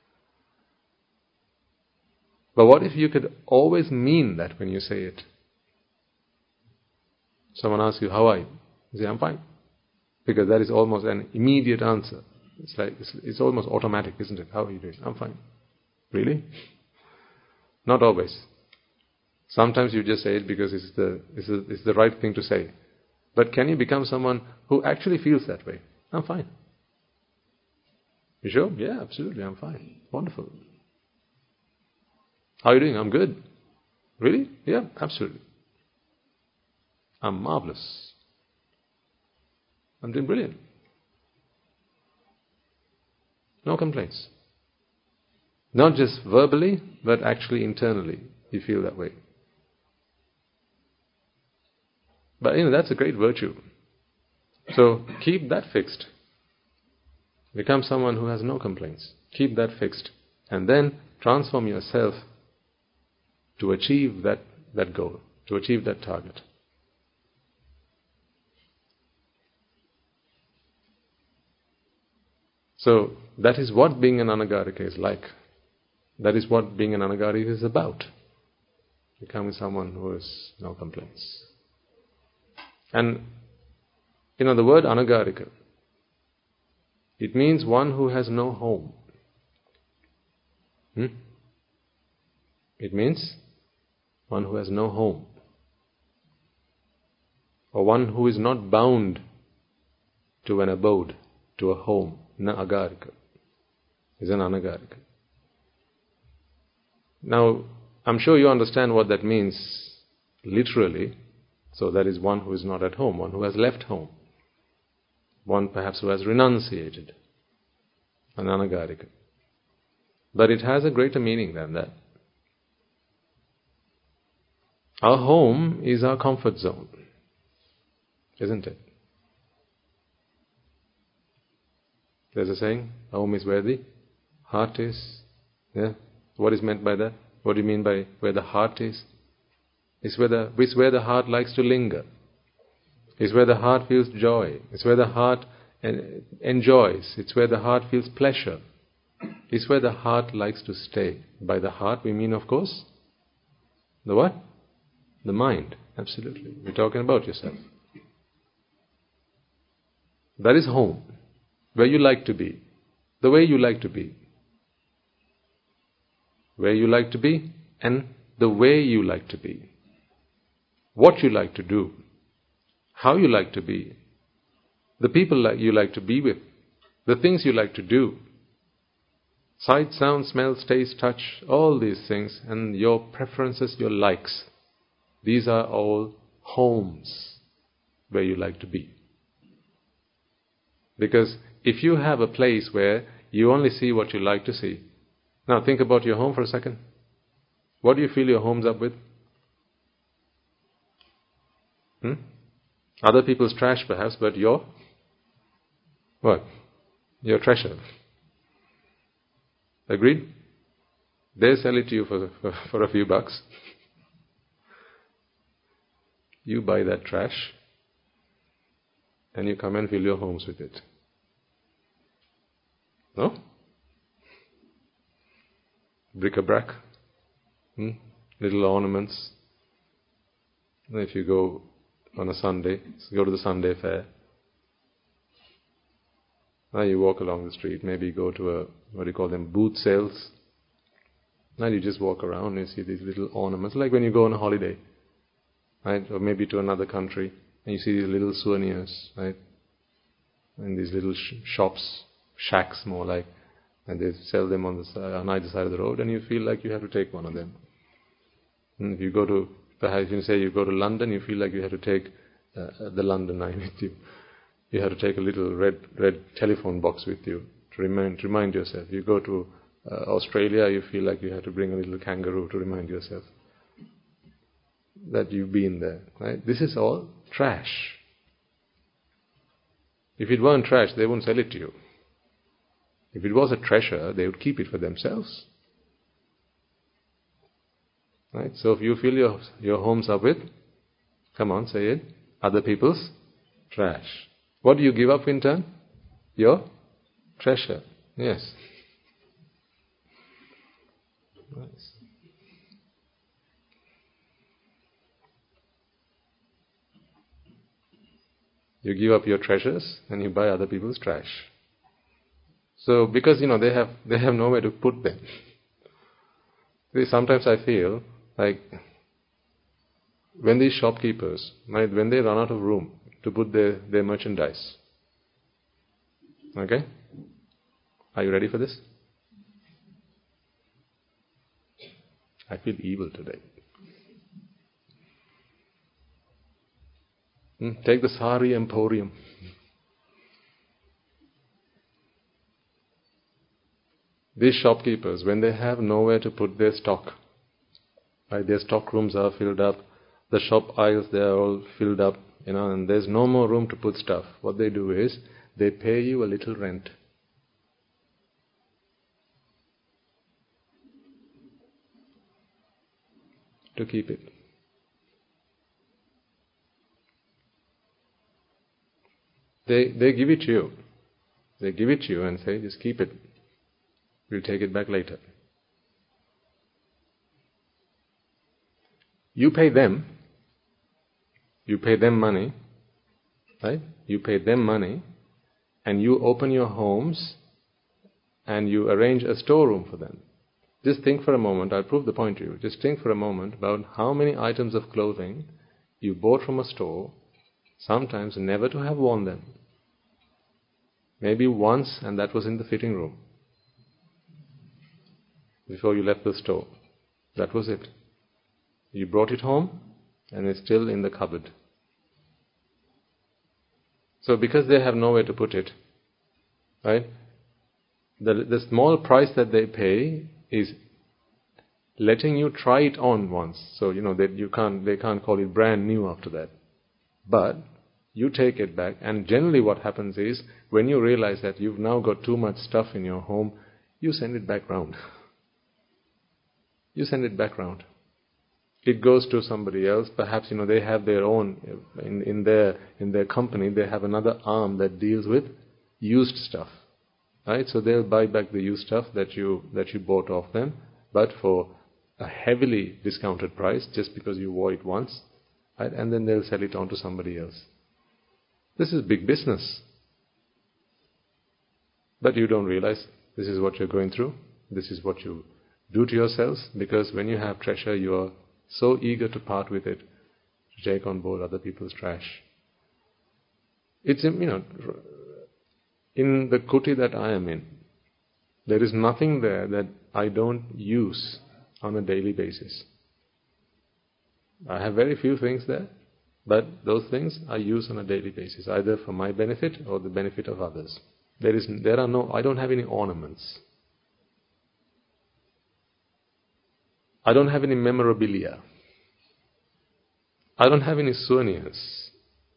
But what if you could always mean that when you say it? Someone asks you, how are you? You say, I'm fine. Because that is almost an immediate answer. It's like, it's, it's almost automatic, isn't it? How are you doing? I'm fine. Really? Not always. Sometimes you just say it because it's the, it's the, it's the right thing to say. But can you become someone who actually feels that way? I'm fine. You sure? Yeah, absolutely, I'm fine. Wonderful. How are you doing? I'm good. Really? Yeah, absolutely. I'm marvelous. I'm doing brilliant. No complaints. Not just verbally, but actually internally, you feel that way. But you know, that's a great virtue. So keep that fixed. Become someone who has no complaints. Keep that fixed. And then transform yourself to achieve that, that goal, to achieve that target. So that is what being an anagarika is like. That is what being an anagarika is about. Becoming someone who has no complaints. And, you know, the word anagarika, it means one who has no home. Hmm? It means one who has no home. Or one who is not bound to an abode, to a home. Na agarika is an anagarika. Now, I'm sure you understand what that means literally. So that is one who is not at home, one who has left home. One perhaps who has renunciated. An anagarika. But it has a greater meaning than that. Our home is our comfort zone, isn't it? There's a saying, home is where the heart is. Yeah. What is meant by that? What do you mean by where the heart is? It's where the, it's where the heart likes to linger. It's where the heart feels joy. It's where the heart en- enjoys. It's where the heart feels pleasure. It's where the heart likes to stay. By the heart we mean, of course, the what? The mind. Absolutely. We're talking about yourself. That is home. Where you like to be. The way you like to be. Where you like to be and the way you like to be. What you like to do. How you like to be. The people like you like to be with. The things you like to do. Sight, sound, smell, taste, touch, all these things, and your preferences, your likes. These are all homes where you like to be. Because if you have a place where you only see what you like to see. Now think about your home for a second. What do you fill your homes up with? Hmm? Other people's trash perhaps, but your what? Your treasure. Agreed? They sell it to you for, for, for a few bucks. You buy that trash and you come and fill your homes with it. No? Bric-a-brac. Hmm? Little ornaments. And if you go on a Sunday, go to the Sunday fair. Now you walk along the street, maybe you go to a, what do you call them, booth sales. Now you just walk around and you see these little ornaments, like when you go on a holiday, right? Or maybe to another country, And you see these little souvenirs, right? And these little sh- shops, shacks more like, and they sell them on the side, on either side of the road, and you feel like you have to take one of them. And if you go to, perhaps you say you go to London, you feel like you have to take uh, the London Eye with you. You have to take a little red red telephone box with you to remind remind yourself. You go to uh, Australia, you feel like you have to bring a little kangaroo to remind yourself that you've been there. Right? This is all trash. If it weren't trash, they wouldn't sell it to you. If it was a treasure, they would keep it for themselves. Right? So if you fill your your homes up with, come on, say it, other people's trash. What do you give up in turn? Your treasure. Yes. Nice. You give up your treasures and you buy other people's trash. So because you know they have they have nowhere to put them. See, sometimes I feel like when these shopkeepers, right, when they run out of room to put their, their merchandise. Okay? Are you ready for this? I feel evil today. Hmm? Take the Sari Emporium. These shopkeepers, when they have nowhere to put their stock, right, their stock rooms are filled up, the shop aisles, they are all filled up, you know, and there's no more room to put stuff. What they do is, they pay you a little rent. To keep it. They they give it to you. They give it to you and say, just keep it. We'll take it back later. You pay them. You pay them money. Right? You pay them money. And you open your homes and you arrange a storeroom for them. Just think for a moment, I'll prove the point to you. Just think for a moment about how many items of clothing you bought from a store, sometimes never to have worn them. Maybe once, and that was in the fitting room. Before you left the store. That was it. You brought it home, and it's still in the cupboard. So because they have nowhere to put it, right, the, the small price that they pay is letting you try it on once. So, you know, that you can't, they can't call it brand new after that. But you take it back, and generally what happens is, when you realize that you've now got too much stuff in your home, you send it back round. You send it back round. It goes to somebody else. Perhaps, you know, they have their own, in, in their in their company, they have another arm that deals with used stuff. Right? So they'll buy back the used stuff that you that you bought off them, but for a heavily discounted price, just because you wore it once, right? And then they'll sell it on to somebody else. This is big business. But you don't realize this is what you're going through. This is what you do to yourselves, because when you have treasure, you are so eager to part with it, to take on board other people's trash. It's, you know, in the kuti that I am in, there is nothing there that I don't use on a daily basis. I have very few things there, but those things I use on a daily basis, either for my benefit or the benefit of others. There is, there are no, I don't have any ornaments. I don't have any memorabilia. I don't have any souvenirs.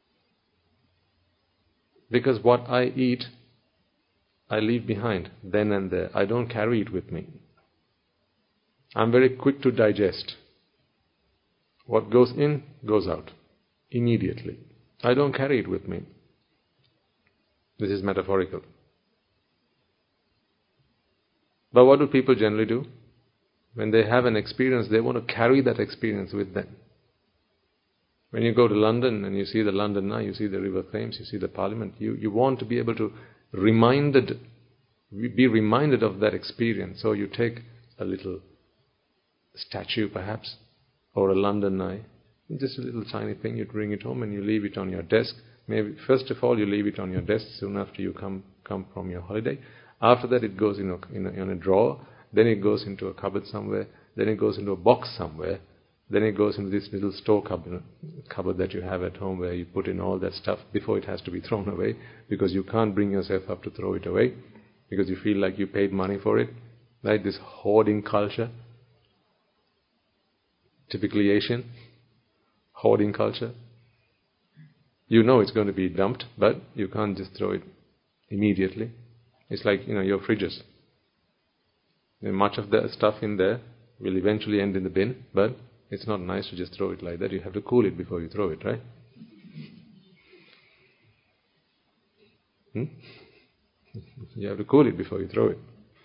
Because what I eat, I leave behind then and there. I don't carry it with me. I'm very quick to digest. What goes in, goes out. Immediately. I don't carry it with me. This is metaphorical. But what do people generally do? When they have an experience, they want to carry that experience with them. When you go to London and you see the London Eye, you see the River Thames, you see the Parliament, you, you want to be able to reminded, be reminded of that experience. So you take a little statue perhaps, or a London Eye, Just a little tiny thing, you bring it home and you leave it on your desk. Maybe first of all you leave it on your desk soon after you come come from your holiday. After that it goes in a, in a, in a drawer, then it goes into a cupboard somewhere, then it goes into a box somewhere, then it goes into this little store cupboard, cupboard that you have at home where you put in all that stuff before it has to be thrown away, because you can't bring yourself up to throw it away because you feel like you paid money for it. Right? This hoarding culture, typically Asian, hoarding culture. You know it's going to be dumped, but you can't just throw it immediately. It's like, you know, your fridges. And much of the stuff in there will eventually end in the bin, but it's not nice to just throw it like that. You have to cool it before you throw it, right? Hmm? You have to cool it before you throw it.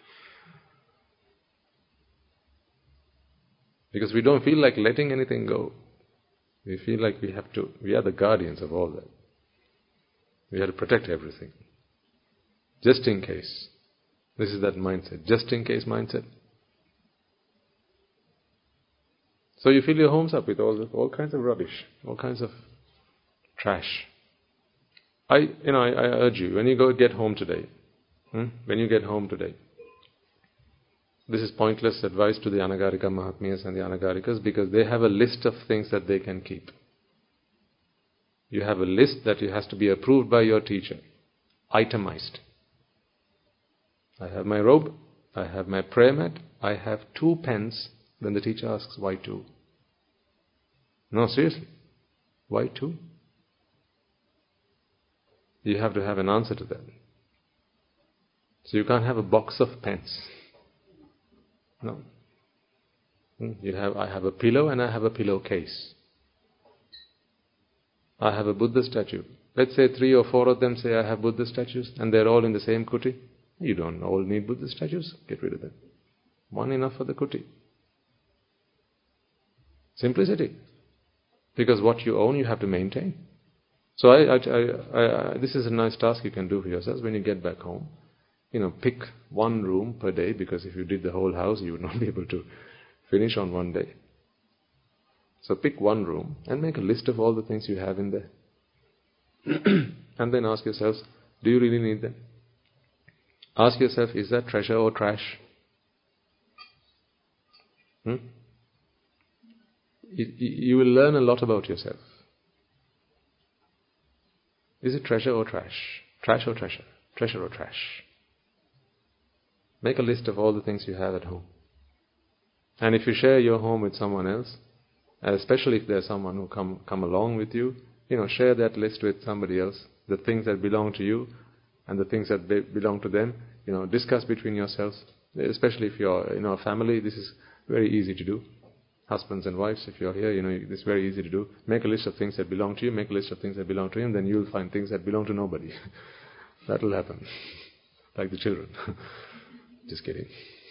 Because we don't feel like letting anything go. We feel like we have to, we are the guardians of all that. We have to protect everything. Just in case. This is that mindset. Just in case mindset. So you fill your homes up with all all kinds of rubbish, all kinds of trash. I, you know, I, I urge you, when you go get home today, hmm, when you get home today, this is pointless advice to the Anagarika Mahatmyas and the Anagarikas, because they have a list of things that they can keep. You have a list that has to be approved by your teacher, itemized. I have my robe, I have my prayer mat, I have two pens. Then the teacher asks, why two? No, seriously, why two? You have to have an answer to that. So you can't have a box of pens. No. You have, I have a pillow and I have a pillowcase. I have a Buddha statue. Let's say three or four of them say I have Buddha statues and they're all in the same kuti. You don't all need Buddha statues. Get rid of them. One enough for the kuti. Simplicity. Because what you own, you have to maintain. So I, I, I, I, this is a nice task you can do for yourselves when you get back home. You know, pick one room per day, because if you did the whole house, you would not be able to finish on one day. So pick one room and make a list of all the things you have in there. And then ask yourselves, do you really need them? Ask yourself, is that treasure or trash? Hmm? You, you will learn a lot about yourself. Is it treasure or trash? Trash or treasure? Treasure or trash? Make a list of all the things you have at home. And if you share your home with someone else, especially if there's someone who come come along with you, you know, share that list with somebody else. The things that belong to you and the things that be, belong to them. You know, discuss between yourselves. Especially if you're, you know, a family, this is very easy to do. Husbands and wives, if you're here, you know, it's very easy to do. Make a list of things that belong to you, make a list of things that belong to him, then you'll find things that belong to nobody. That will happen. Like the children. Just kidding.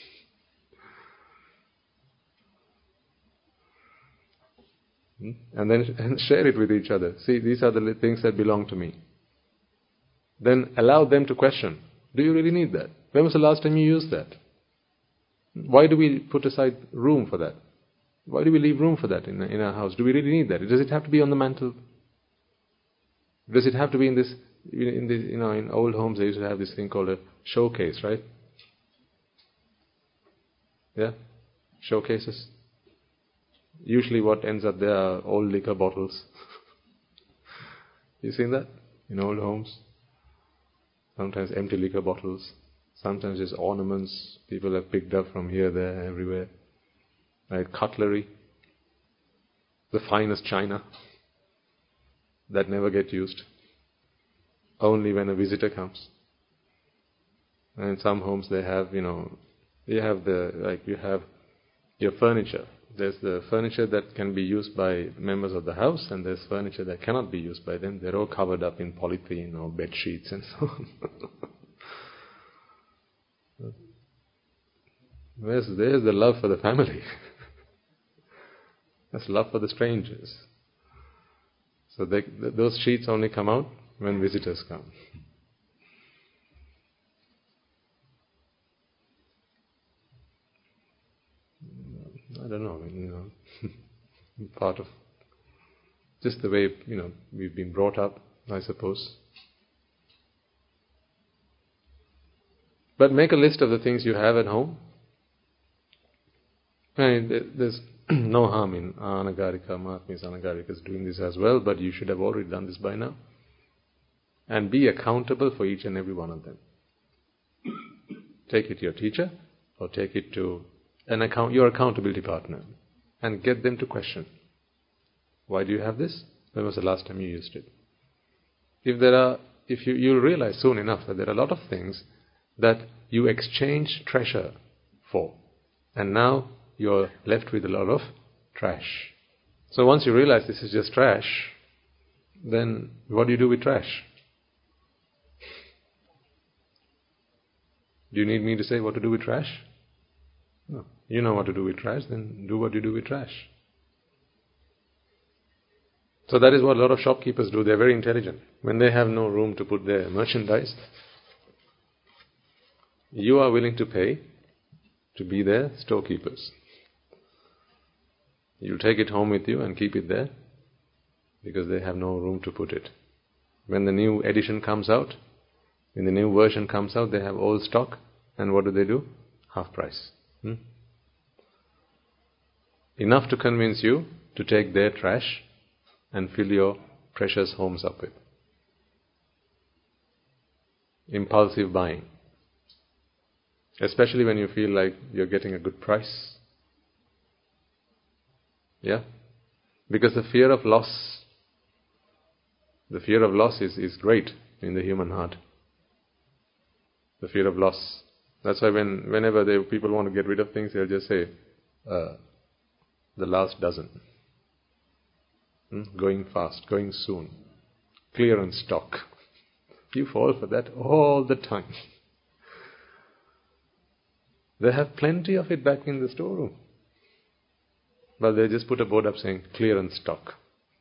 Hmm? And then and share it with each other. See, these are the things that belong to me. Then allow them to question. Do you really need that? When was the last time you used that? Why do we put aside room for that? Why do we leave room for that in, in our house? Do we really need that? Does it have to be on the mantle? Does it have to be in this, in this, you know, in old homes they used to have this thing called a showcase, right? Yeah? Showcases. Usually what ends up there are old liquor bottles. You seen that? In old homes? Sometimes empty liquor bottles. Sometimes just ornaments people have picked up from here, there, everywhere. Right? Cutlery. The finest china. That never get used. Only when a visitor comes. And in some homes they have, you know, you have the, like you have your furniture. There's the furniture that can be used by members of the house, and there's furniture that cannot be used by them. They're all covered up in polythene or bed sheets and so on. Where's, there's the love for the family. That's love for the strangers. So they, th- those sheets only come out when visitors come. I don't know, you know, part of just the way, you know, we've been brought up, I suppose. But make a list of the things you have at home. And there's no harm in Anagarika, Mahatmya's Anagarika is doing this as well, but you should have already done this by now. And be accountable for each and every one of them. Take it to your teacher, or take it to an account, your accountability partner, and get them to question. Why do you have this? When was the last time you used it? If there are, if you, you'll realize soon enough that there are a lot of things that you exchange treasure for, and now you're left with a lot of trash. So once you realize this is just trash, then what do you do with trash? Do you need me to say what to do with trash? No. You know what to do with trash, then do what you do with trash. So that is what a lot of shopkeepers do. They're very intelligent. When they have no room to put their merchandise, you are willing to pay to be their storekeepers. You take it home with you and keep it there because they have no room to put it. When the new edition comes out, when the new version comes out, they have old stock, and what do they do? Half price. Hmm? Enough to convince you to take their trash and fill your precious homes up with. Impulsive buying. Especially when you feel like you're getting a good price. Yeah? Because the fear of loss, the fear of loss is, is great in the human heart. The fear of loss. That's why when whenever they, people want to get rid of things, they'll just say, uh, the last dozen. Hmm? Going fast, going soon. Clearance stock. You fall for that all the time. They have plenty of it back in the storeroom. But they just put a board up saying, clearance stock.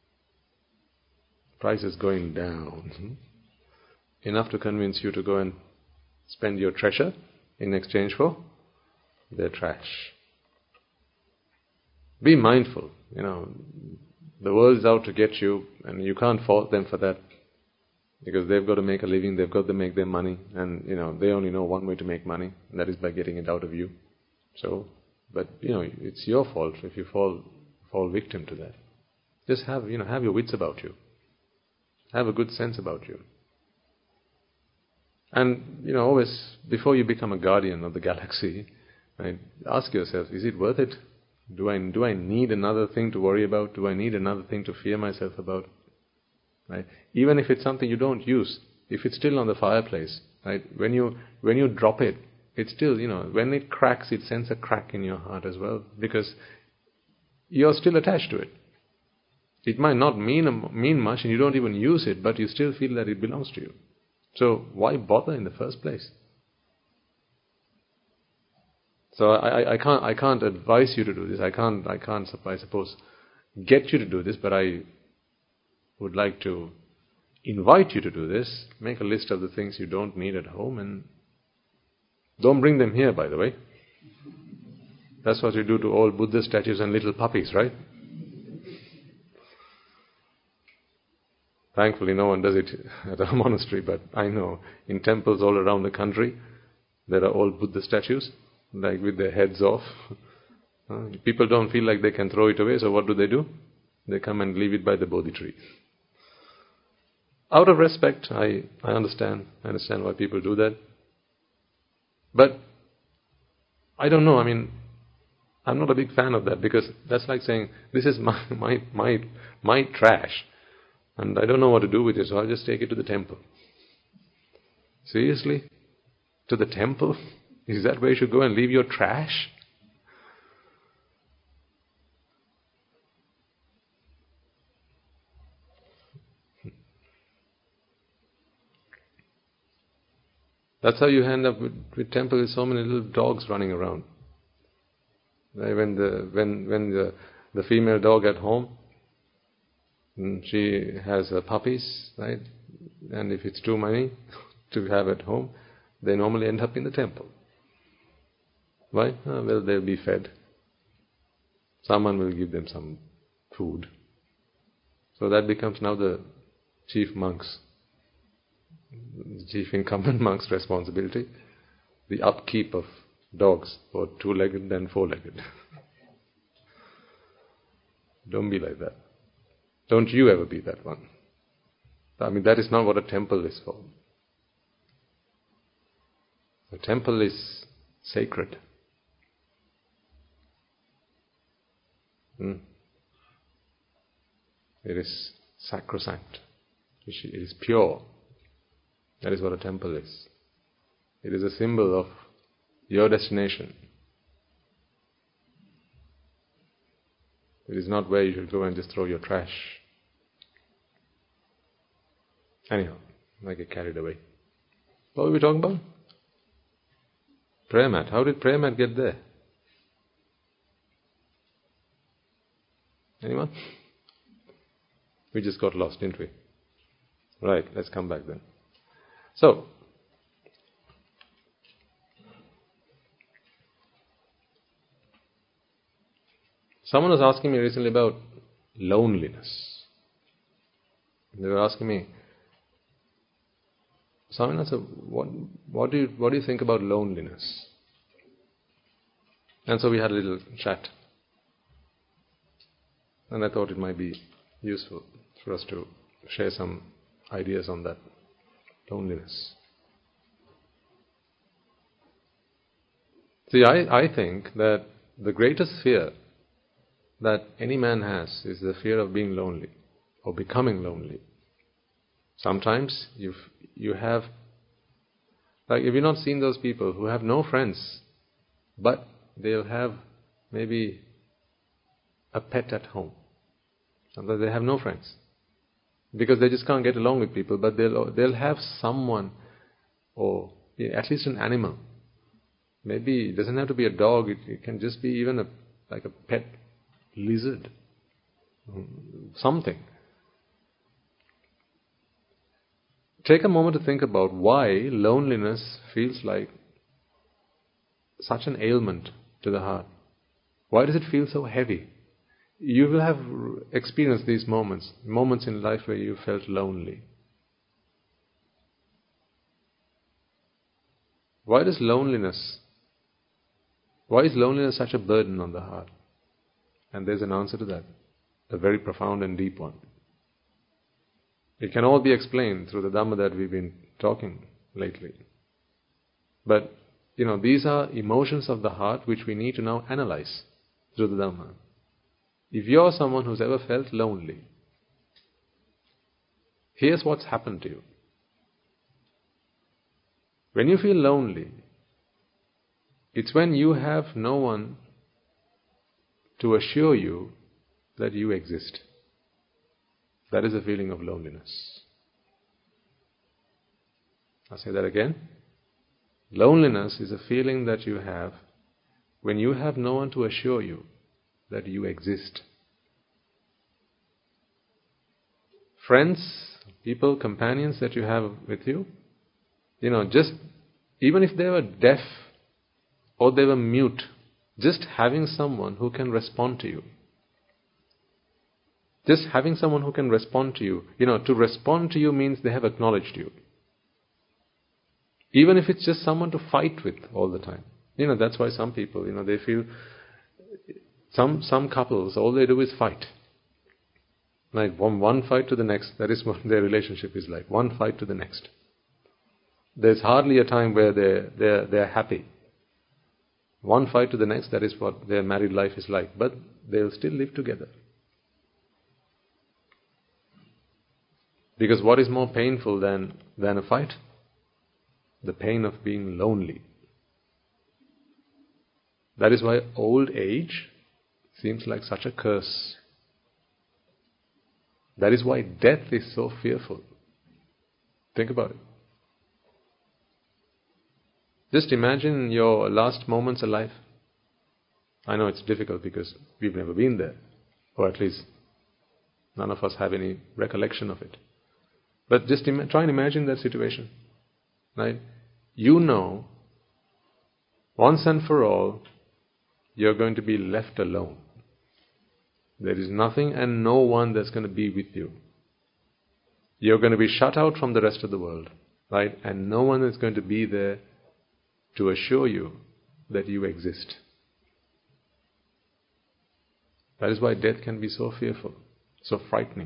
Price is going down. Hmm? Enough to convince you to go and spend your treasure in exchange for their trash. Be mindful. You know, the world is out to get you, and you can't fault them for that. Because they've got to make a living, they've got to make their money, and you know, they only know one way to make money, and that is by getting it out of you. So, but you know, it's your fault if you fall fall victim to that. Just have, you know, have your wits about you. Have a good sense about you. And, you know, always, before you become a guardian of the galaxy, right, ask yourself, is it worth it? Do I, do I need another thing to worry about? Do I need another thing to fear myself about? Right? Even if it's something you don't use, if it's still on the fireplace, right, when you, when you drop it, it's still, you know, when it cracks, it sends a crack in your heart as well, because you're still attached to it. It might not mean, mean much, and you don't even use it, but you still feel that it belongs to you. So why bother in the first place? So I, I can't I can't advise you to do this. I can't I can't I suppose get you to do this, but I would like to invite you to do this. Make a list of the things you don't need at home, and don't bring them here, by the way. That's what you do to all Buddha statues and little puppies, right? Thankfully, no one does it at our monastery, but I know in temples all around the country, there are old Buddha statues, like with their heads off. Uh, people don't feel like they can throw it away, so what do they do? They come and leave it by the Bodhi tree. Out of respect, I, I understand. I understand why people do that. But I don't know, I mean, I'm not a big fan of that, because that's like saying, this is my my my, my trash. And I don't know what to do with it, so I'll just take it to the temple. Seriously? To the temple? Is that where you should go and leave your trash? That's how you end up with, with temple with so many little dogs running around. When the when when the, the female dog at home, she has her puppies, right? And if it's too many to have at home, they normally end up in the temple. Why? Oh, well, they'll be fed. Someone will give them some food. So that becomes now the chief monk's, the chief incumbent monk's responsibility, the upkeep of dogs, or two-legged and four-legged. Don't be like that. Don't you ever be that one. I mean, that is not what a temple is for. A temple is sacred. Hmm. It is sacrosanct. It is pure. That is what a temple is. It is a symbol of your destination. It is not where you should go and just throw your trash. Anyhow, I get carried away. What were we talking about? Prayer mat. How did prayer mat get there? Anyone? We just got lost, didn't we? Right, let's come back then. So, someone was asking me recently about loneliness. They were asking me, Swaminatha, what, what do you what do you think about loneliness? And so we had a little chat. And I thought it might be useful for us to share some ideas on that loneliness. See, I, I think that the greatest fear that any man has is the fear of being lonely or becoming lonely. Sometimes you you have, like, have you not seen those people who have no friends, but they'll have maybe a pet at home? Sometimes they have no friends because they just can't get along with people, but they'll they'll have someone, or at least an animal. Maybe it doesn't have to be a dog. It, it can just be even a like a pet lizard, something. Take a moment to think about why loneliness feels like such an ailment to the heart. Why does it feel so heavy? You will have experienced these moments, moments in life where you felt lonely. Why does loneliness, why is loneliness such a burden on the heart? And there's an answer to that, a very profound and deep one. It can all be explained through the Dhamma that we've been talking lately. But, you know, these are emotions of the heart which we need to now analyze through the Dhamma. If you're someone who's ever felt lonely, here's what's happened to you. When you feel lonely, it's when you have no one to assure you that you exist. That is a feeling of loneliness. I'll say that again. Loneliness is a feeling that you have when you have no one to assure you that you exist. Friends, people, companions that you have with you, you know, just even if they were deaf or they were mute, just having someone who can respond to you. Just having someone who can respond to you. You know, to respond to you means they have acknowledged you. Even if it's just someone to fight with all the time. You know, that's why some people, you know, they feel, some some couples, all they do is fight. Like from one fight to the next, that is what their relationship is like. One fight to the next. There's hardly a time where they're, they're, they're happy. One fight to the next, that is what their married life is like. But they'll still live together. Because what is more painful than, than a fight? The pain of being lonely. That is why old age seems like such a curse. That is why death is so fearful. Think about it. Just imagine your last moments alive. I know it's difficult because we've never been there. Or at least none of us have any recollection of it. But just ima- try and imagine that situation. Right? You know, once and for all, you're going to be left alone. There is nothing and no one that's going to be with you. You're going to be shut out from the rest of the world, right? And no one is going to be there to assure you that you exist. That is why death can be so fearful, so frightening.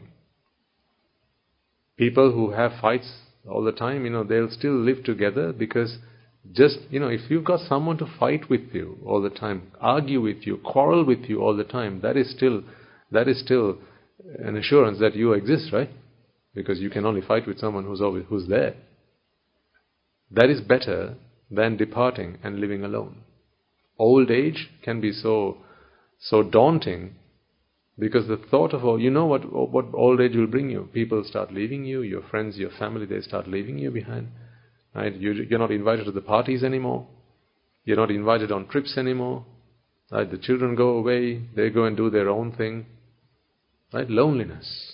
People who have fights all the time, you know, they'll still live together because just, you know, if you've got someone to fight with you all the time, argue with you, quarrel with you all the time, that is still, that is still an assurance that you exist, right? Because you can only fight with someone who's always, who's there. That is better than departing and living alone. Old age can be so, so daunting because the thought of, oh, you know what, what old age will bring you. People start leaving you, your friends, your family, they start leaving you behind. Right? You, you're not invited to the parties anymore. You're not invited on trips anymore. Right? The children go away, they go and do their own thing. Right? Loneliness.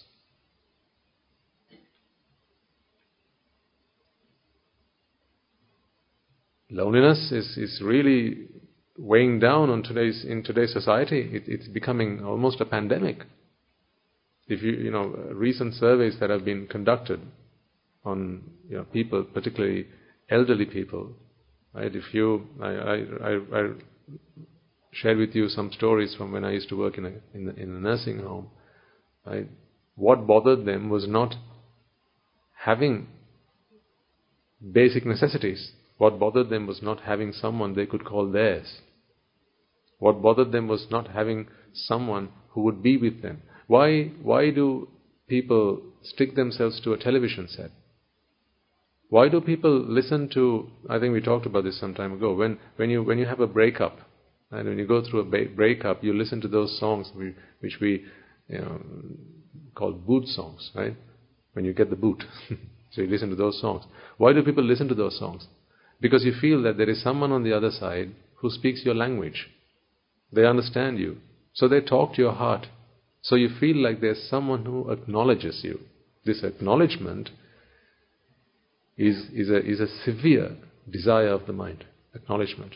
Loneliness is, is really weighing down on today's in today's society. It, it's becoming almost a pandemic. If you you know recent surveys that have been conducted on you know people, particularly elderly people, right? If you I I, I, I shared with you some stories from when I used to work in a in, a, in a nursing home. Right? What bothered them was not having basic necessities. What bothered them was not having someone they could call theirs. What bothered them was not having someone who would be with them. Why, why do people stick themselves to a television set? Why do people listen to, I think we talked about this some time ago, when, when, you, when you have a breakup, and when you go through a ba- breakup, you listen to those songs we, which we you know, call boot songs, right? When you get the boot. So you listen to those songs. Why do people listen to those songs? Because you feel that there is someone on the other side who speaks your language. They understand you. So they talk to your heart. So you feel like there's someone who acknowledges you. This acknowledgement is, is, a, is a severe desire of the mind. Acknowledgement.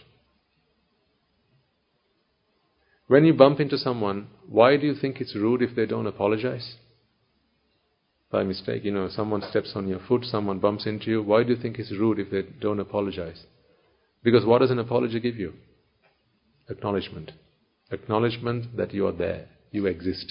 When you bump into someone, why do you think it's rude if they don't apologize? By mistake, you know, someone steps on your foot, someone bumps into you. Why do you think it's rude if they don't apologize? Because what does an apology give you? Acknowledgement. Acknowledgement that you are there. You exist.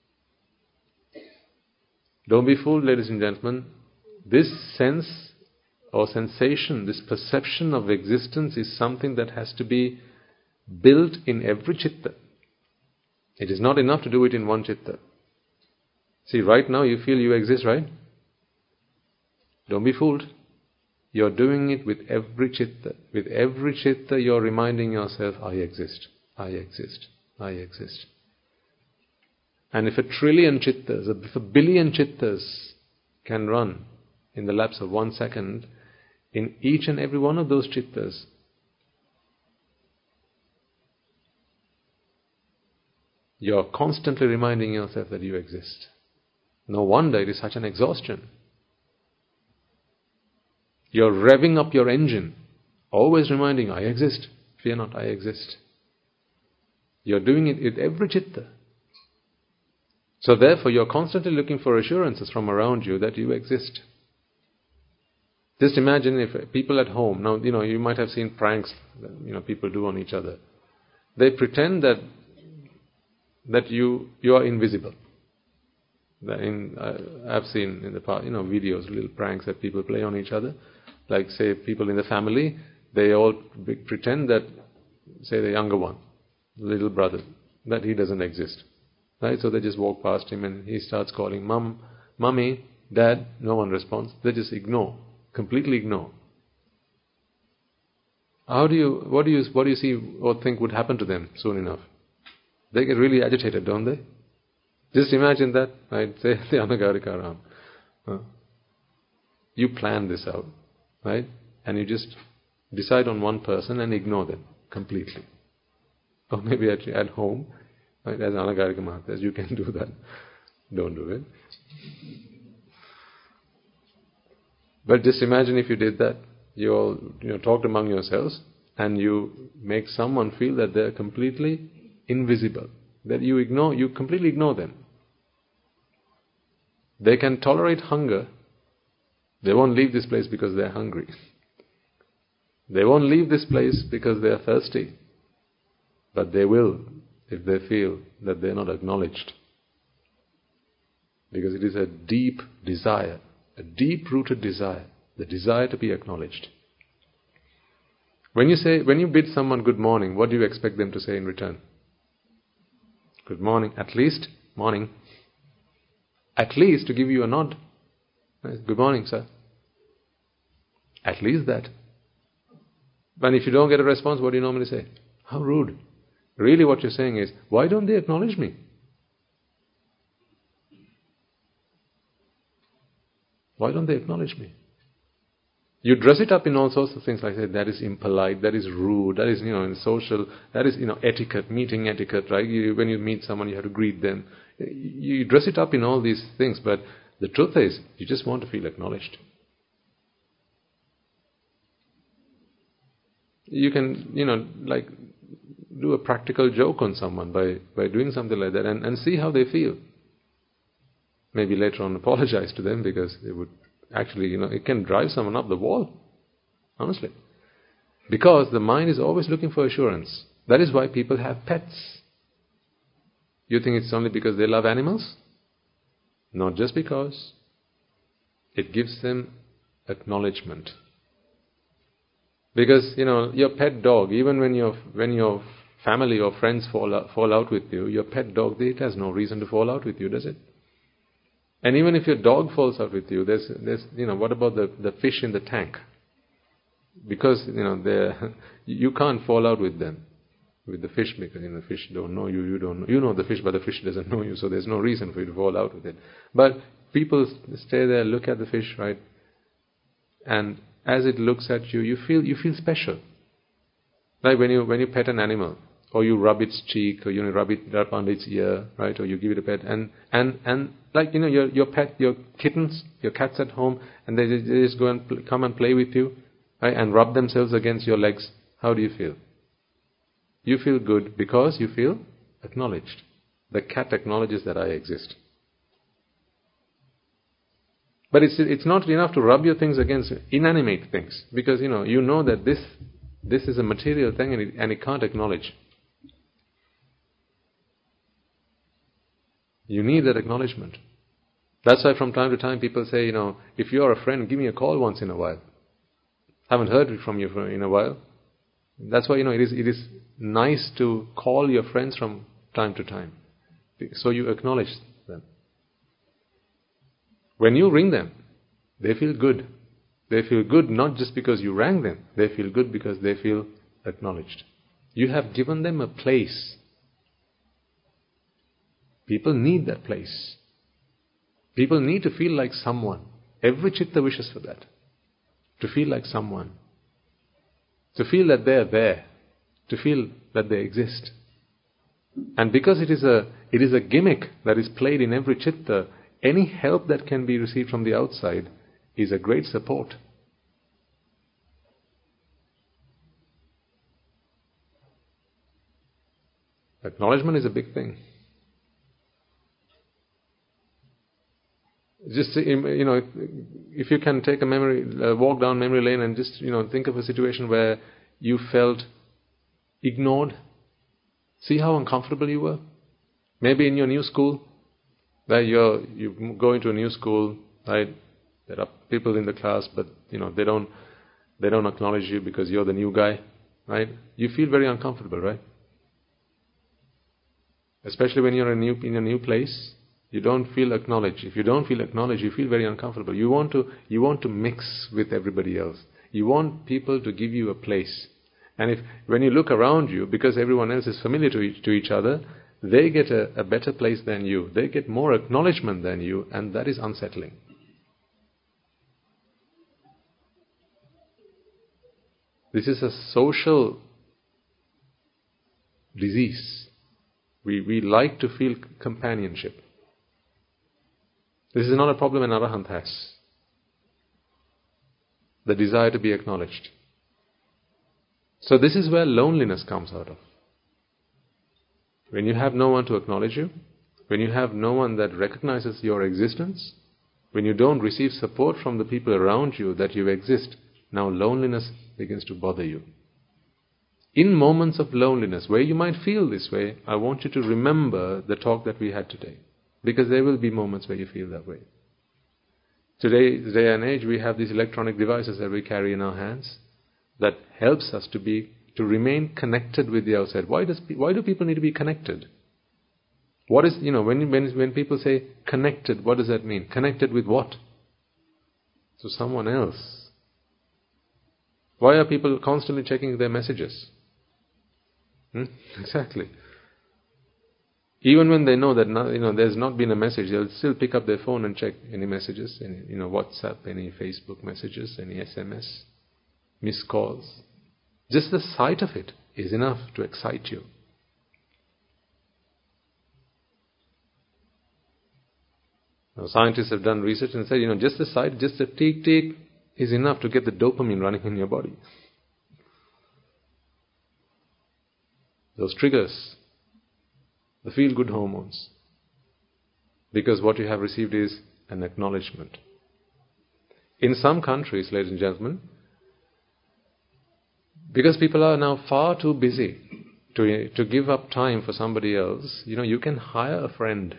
Don't be fooled, ladies and gentlemen. This sense or sensation, this perception of existence is something that has to be built in every chitta. It is not enough to do it in one chitta. See, right now you feel you exist, right? Don't be fooled. You're doing it with every chitta. With every chitta you're reminding yourself, I exist, I exist, I exist. And if a trillion chittas, if a billion chittas can run in the lapse of one second, in each and every one of those chittas, you're constantly reminding yourself that you exist. No wonder it is such an exhaustion. You're revving up your engine, always reminding, I exist. Fear not, I exist. You're doing it with every chitta. So therefore, you're constantly looking for assurances from around you that you exist. Just imagine if people at home, now, you know, you might have seen pranks that, you know, people do on each other. They pretend that that you you are invisible. In, uh, I've seen in the past, you know, videos, little pranks that people play on each other. Like, say, people in the family, they all be, pretend that, say, the younger one, the little brother, that he doesn't exist. Right? So they just walk past him and he starts calling, Mum, Mummy, Dad. No one responds. They just ignore, completely ignore. How do you, what do you, what do you see or think would happen to them soon enough? They get really agitated, don't they? Just imagine that, right? Say the Anagarika Ram. Huh? You plan this out, right? And you just decide on one person and ignore them completely. Or maybe at, at home, right? As Anagarika Mahat says, you can do that. Don't do it. But just imagine if you did that. You all, you know, talked among yourselves and you make someone feel that they're completely invisible. that you ignore, you completely ignore them. They can tolerate hunger. They won't leave this place because they're hungry. They won't leave this place because they're thirsty. But they will if they feel that they're not acknowledged. Because it is a deep desire, a deep-rooted desire, the desire to be acknowledged. When you say, when you bid someone good morning, what do you expect them to say in return? Good morning, at least, morning. At least to give you a nod. Good morning, sir. At least that. But if you don't get a response, what do you normally say? How rude. Really what you're saying is, why don't they acknowledge me? Why don't they acknowledge me? You dress it up in all sorts of things like that. That is impolite, that is rude, that is, you know, in social, that is, you know, etiquette, meeting etiquette, right? You, when you meet someone, you have to greet them. You dress it up in all these things, but the truth is, you just want to feel acknowledged. You can, you know, like, do a practical joke on someone by, by doing something like that and, and see how they feel. Maybe later on apologize to them because they would actually, you know, it can drive someone up the wall. Honestly. Because the mind is always looking for assurance. That is why people have pets. You think it's only because they love animals? Not just because. It gives them acknowledgement. Because, you know, your pet dog, even when your when your family or friends fall out, fall out with you, your pet dog, it has no reason to fall out with you, does it? And even if your dog falls out with you, there's, there's you know, what about the, the fish in the tank? Because, you know, they're, you can't fall out with them, with the fish, because, you know, the fish don't know you, you don't know, you know the fish, but the fish doesn't know you, so there's no reason for you to fall out with it. But people stay there, look at the fish, right? And as it looks at you, you feel, you feel special. Like when you, when you pet an animal, or you rub its cheek, or you know, rub it rub under its ear, right? Or you give it a pet, and and and like you know, your your pet, your kittens, your cats at home, and they, they just go and pl- come and play with you, right? And rub themselves against your legs. How do you feel? You feel good because you feel acknowledged. The cat acknowledges that I exist. But it's it's not enough to rub your things against inanimate things, because you know you know that this this is a material thing and it, and it can't acknowledge. You need that acknowledgement. That's why from time to time people say, you know, if you're a friend, give me a call once in a while. Haven't heard from you for in a while. That's why, you know, it is it is nice to call your friends from time to time. So you acknowledge them. When you ring them, they feel good. They feel good not just because you rang them. They feel good because they feel acknowledged. You have given them a place. People need that place. People need to feel like someone. Every chitta wishes for that. To feel like someone. To feel that they are there. To feel that they exist. And because it is a it is a gimmick that is played in every chitta, any help that can be received from the outside is a great support. Acknowledgement is a big thing. Just, you know, if you can take a memory, uh, walk down memory lane and just, you know, think of a situation where you felt ignored. See how uncomfortable you were? Maybe in your new school, where you're, you go into a new school, right? There are people in the class, but, you know, they don't, they don't acknowledge you because you're the new guy, right? You feel very uncomfortable, right? Especially when you're in a new, in a new place. You don't feel acknowledged. If you don't feel acknowledged, you feel very uncomfortable. You want to you want to mix with everybody else. You want people to give you a place. And if when you look around you, because everyone else is familiar to each, to each other, they get a, a better place than you. They get more acknowledgement than you, and that is unsettling. This is a social disease. We we like to feel companionship. This is not a problem an arahant has. The desire to be acknowledged. So this is where loneliness comes out of. When you have no one to acknowledge you, when you have no one that recognizes your existence, when you don't receive support from the people around you that you exist, now loneliness begins to bother you. In moments of loneliness, where you might feel this way, I want you to remember the talk that we had today. Because there will be moments where you feel that way. Today's day and age, we have these electronic devices that we carry in our hands that helps us to be to remain connected with the outside. Why does why do people need to be connected? What is, you know, when when when people say connected, what does that mean? Connected with what? To someone else. Why are people constantly checking their messages? Hmm? Exactly. Even when they know that not, you know there's not been a message, they'll still pick up their phone and check any messages, any you know WhatsApp, any Facebook messages, any S M S, missed calls. Just the sight of it is enough to excite you. Now, scientists have done research and said, you know, just the sight, just the tick tick is enough to get the dopamine running in your body. Those triggers the feel-good hormones. Because what you have received is an acknowledgement. In some countries, ladies and gentlemen, because people are now far too busy to, to give up time for somebody else, you know, you can hire a friend.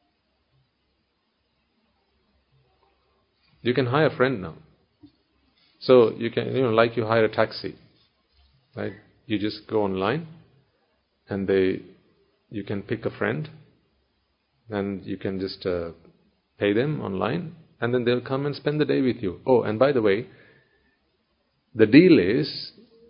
You can hire a friend now. So you can, you know, like you hire a taxi, right? You just go online and they, you can pick a friend and you can just uh, pay them online and then they'll come and spend the day with you. Oh, and by the way, the deal is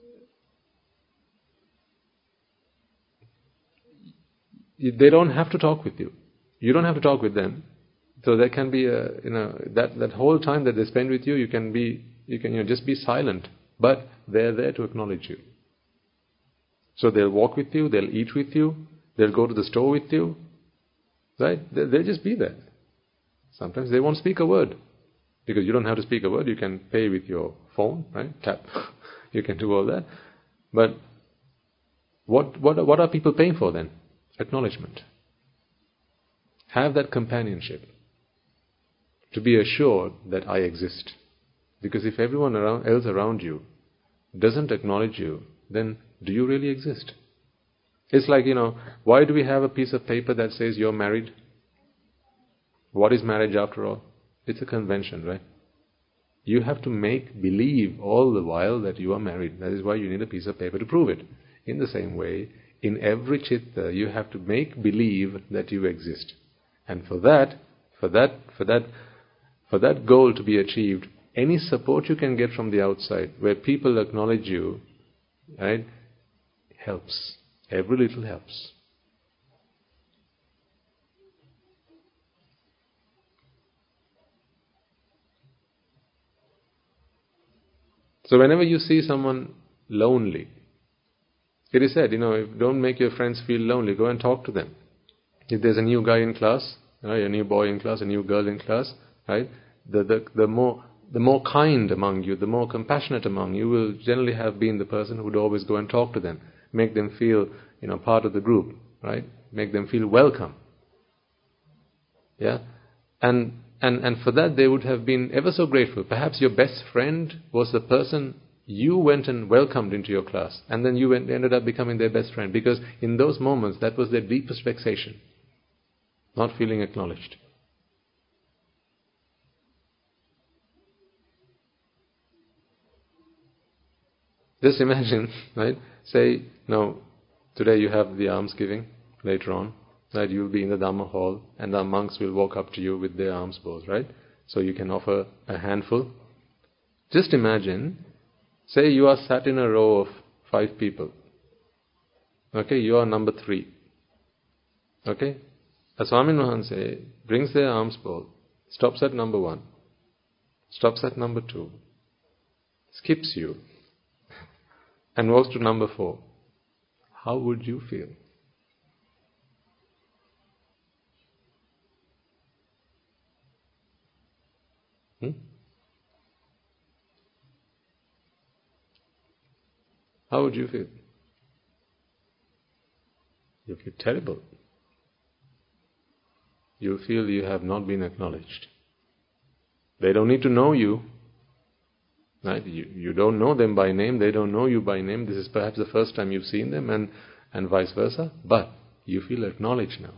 they don't have to talk with you. You don't have to talk with them. So there can be a, you know, that, that whole time that they spend with you, you can be, you can, you know, just be silent. But they're there to acknowledge you. So they'll walk with you, they'll eat with you, they'll go to the store with you, right? They'll, they'll just be there. Sometimes they won't speak a word. Because you don't have to speak a word, you can pay with your phone, right? Tap. You can do all that. But what, what, what are people paying for then? Acknowledgement. Have that companionship. To be assured that I exist. Because if everyone around, else around you doesn't acknowledge you, then do you really exist? It's like, you know, why do we have a piece of paper that says you're married? What is marriage after all? It's a convention, right? You have to make believe all the while that you are married. That is why you need a piece of paper to prove it. In the same way, in every chitta, you have to make believe that you exist. And for that, for that, for that, for that goal to be achieved, any support you can get from the outside, where people acknowledge you, right, helps. Every little helps. So whenever you see someone lonely, it is said, you know, if don't make your friends feel lonely, go and talk to them. If there's a new guy in class, right, a new boy in class, a new girl in class, right, the, the, the more the more kind among you, the more compassionate among you will generally have been the person who would always go and talk to them, make them feel, you know, part of the group, right? Make them feel welcome. Yeah? And and and for that they would have been ever so grateful. Perhaps your best friend was the person you went and welcomed into your class, and then you went, ended up becoming their best friend, because in those moments that was their deepest vexation, not feeling acknowledged. Just imagine, right? Say, no, today you have the alms giving, later on, right? You'll be in the Dhamma hall, and our monks will walk up to you with their alms bowls, right? So you can offer a handful. Just imagine, say you are sat in a row of five people. Okay, you are number three. Okay? A Swami Mahanse brings their alms bowl, stops at number one, stops at number two, skips you, and walks to number four. How would you feel? Hmm? How would you feel? You feel terrible. You feel you have not been acknowledged. They don't need to know you. Right? You, you don't know them by name, they don't know you by name. This is perhaps the first time you've seen them, and, and vice versa. But you feel acknowledged now.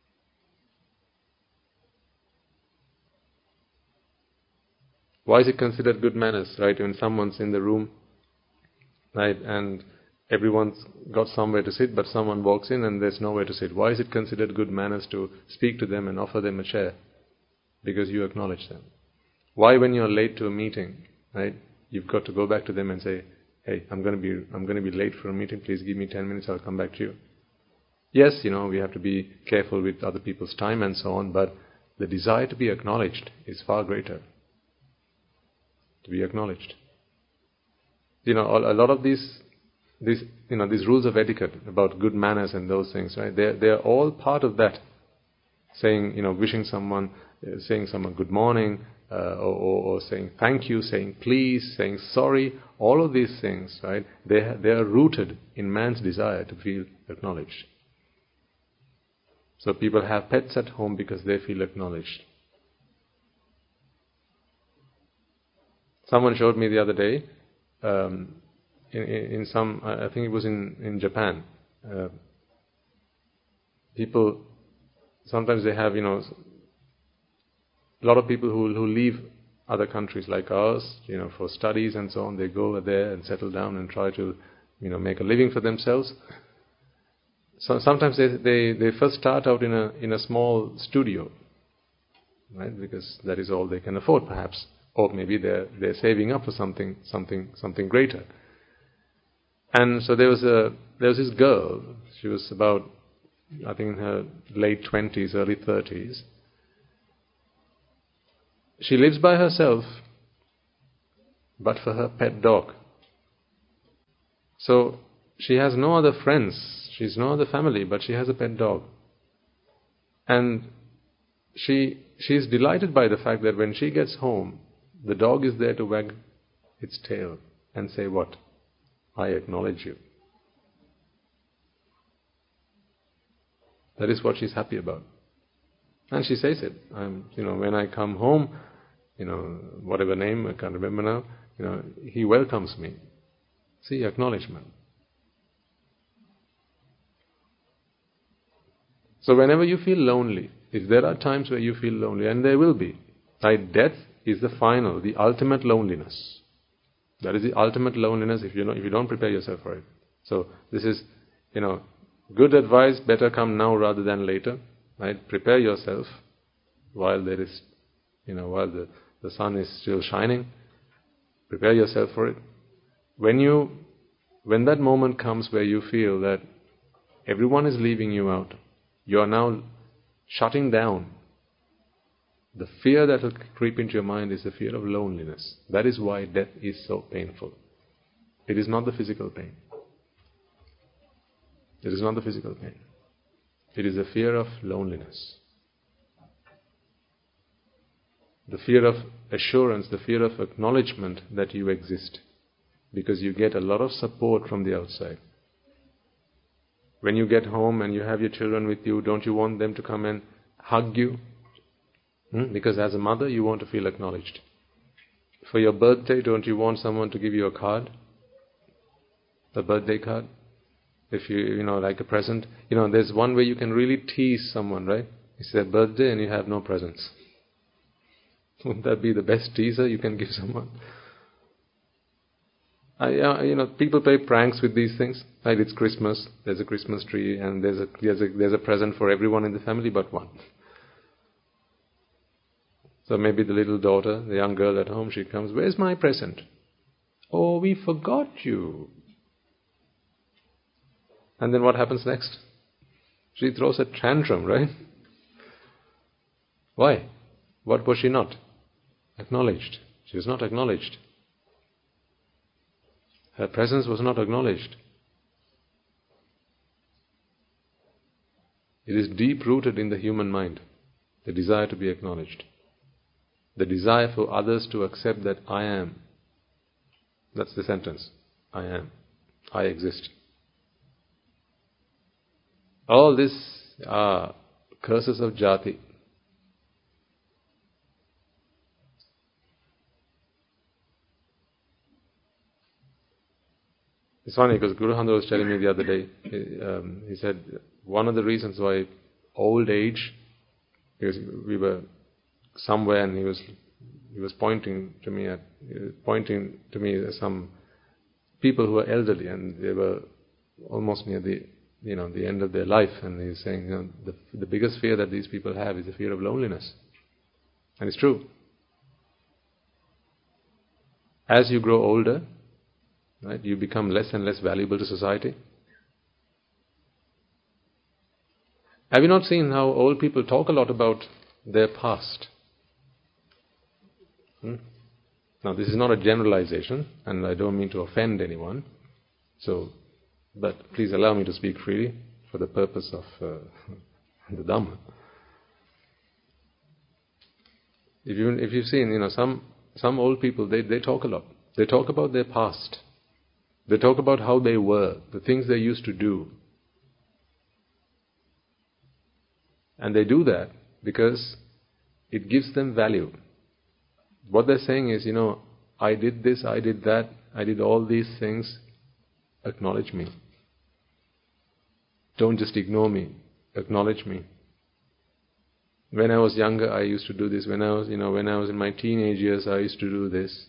Why is it considered good manners, right? When someone's in the room, right, and everyone's got somewhere to sit, but someone walks in and there's nowhere to sit. Why is it considered good manners to speak to them and offer them a chair? Because you acknowledge them. Why, when you're late to a meeting, right, you've got to go back to them and say, hey, I'm going to be I'm going to be late for a meeting. Please give me ten minutes. I'll come back to you. Yes, you know, we have to be careful with other people's time and so on, but the desire to be acknowledged is far greater. To be acknowledged. You know, a lot of these, these, you know, these rules of etiquette about good manners and those things, right? They're they're all part of that. Saying, you know, wishing someone, uh, saying someone good morning, uh, or, or, or saying thank you, saying please, saying sorry. All of these things, right? They they are rooted in man's desire to feel acknowledged. So people have pets at home because they feel acknowledged. Someone showed me the other day, um, in, in some, I think it was in, in Japan, uh, people, sometimes they have, you know, a lot of people who, who leave other countries like ours, you know, for studies and so on, they go there and settle down and try to, you know, make a living for themselves. So sometimes they, they, they first start out in a, in a small studio, right, because that is all they can afford perhaps. Or maybe they're they're saving up for something something something greater. And so there was a there was this girl. She was about, I think, in her late twenties, early thirties. She lives by herself, but for her pet dog. So she has no other friends. She's no other family, but she has a pet dog. And she she's delighted by the fact that when she gets home, the dog is there to wag its tail and say, what? I acknowledge you. That is what she's happy about. And she says it. I'm, you know, when I come home, you know, whatever name, I can't remember now, you know, he welcomes me. See, acknowledgement. So whenever you feel lonely, if there are times where you feel lonely, and there will be, right, death is the final, the ultimate loneliness. That is the ultimate loneliness if you know, if you don't prepare yourself for it. So this is, you know, good advice, better come now rather than later. Right? Prepare yourself while there is, you know, while the, the sun is still shining. Prepare yourself for it. When you, when that moment comes where you feel that everyone is leaving you out, you are now shutting down. The fear that will creep into your mind is the fear of loneliness. That is why death is so painful. It is not the physical pain. It is not the physical pain. It is the fear of loneliness. The fear of assurance, the fear of acknowledgement that you exist. Because you get a lot of support from the outside. When you get home and you have your children with you, don't you want them to come and hug you? Hmm? Because as a mother, you want to feel acknowledged. For your birthday, don't you want someone to give you a card? A birthday card? If you, you know, like a present. You know, there's one way you can really tease someone, right? It's their birthday and you have no presents. Wouldn't that be the best teaser you can give someone? I, uh, you know, people play pranks with these things. Right? It's Christmas. There's a Christmas tree and there's a, there's a, there's a present for everyone in the family but one. So maybe the little daughter, the young girl at home, she comes, where's my present? Oh, we forgot you. And then what happens next? She throws a tantrum, right? Why? What was she not? Acknowledged. She was not acknowledged. Her presence was not acknowledged. It is deep-rooted in the human mind, the desire to be acknowledged. The desire for others to accept that I am. That's the sentence. I am. I exist. All this are curses of jati. It's funny because Guru Handa was telling me the other day, he, um, he said one of the reasons why old age, because we were somewhere and he was he was pointing to me at pointing to me as some people who were elderly and they were almost near the you know the end of their life, and he was saying, you know, the the biggest fear that these people have is the fear of loneliness, and it's true. As you grow older, right, you become less and less valuable to society. Have you not seen how old people talk a lot about their past? Hmm? Now, this is not a generalization, and I don't mean to offend anyone. So, but please allow me to speak freely for the purpose of uh, the Dhamma. If you if you've seen, you know, some some old people, they they talk a lot. They talk about their past. They talk about how they were, the things they used to do. And they do that because it gives them value. What they're saying is, you know, I did this, I did that, I did all these things. Acknowledge me. Don't just ignore me. Acknowledge me. When I was younger, I used to do this. When I was, you know, when I was in my teenage years, I used to do this.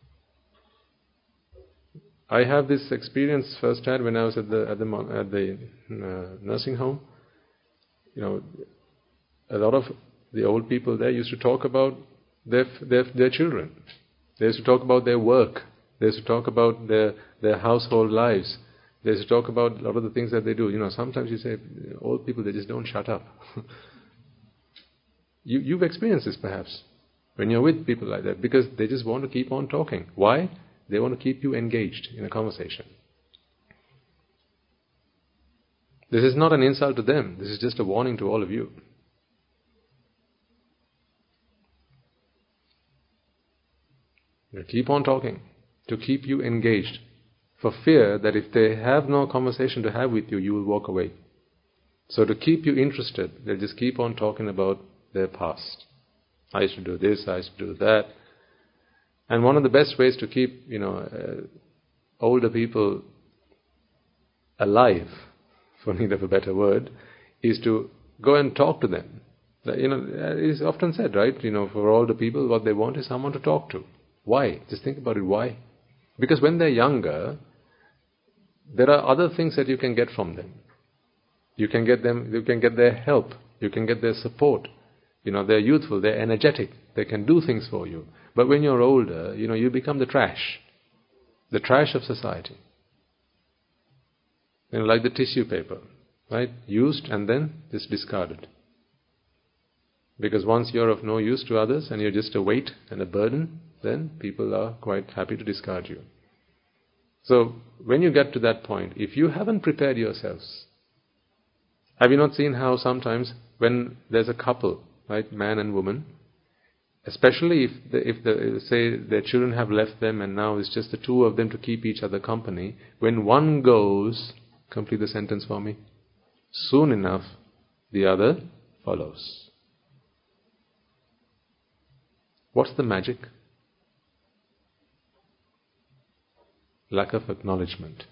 I have this experience firsthand when I was at the at the at the uh, nursing home. You know, a lot of the old people there used to talk about their their their children. They used to talk about their work. They used to talk about their their household lives. They used to talk about a lot of the things that they do. You know, sometimes you say, old people, they just don't shut up. you you've experienced this perhaps when you're with people like that, because they just want to keep on talking. Why? They want to keep you engaged in a conversation. This is not an insult to them. This is just a warning to all of you. You keep on talking to keep you engaged, for fear that if they have no conversation to have with you, you will walk away. So to keep you interested, they'll just keep on talking about their past. I used to do this, I used to do that. And one of the best ways to keep, you know, uh, older people alive, for need of a better word, is to go and talk to them. You know, it's often said, right? You know, for older people, what they want is someone to talk to. Why? Just think about it. Why? Because when they're younger, there are other things that you can get from them. You can get them. You can get their help. You can get their support. You know, they're youthful. They're energetic. They can do things for you. But when you're older, you know, you become the trash, the trash of society. You know, like the tissue paper, right? Used and then just discarded. Because once you're of no use to others and you're just a weight and a burden, then people are quite happy to discard you. So when you get to that point, if you haven't prepared yourselves, have you not seen how sometimes when there's a couple, right, man and woman, especially if the, if the, say their children have left them and now it's just the two of them to keep each other company, when one goes, complete the sentence for me, soon enough the other follows. What's the magic? Lack of acknowledgement.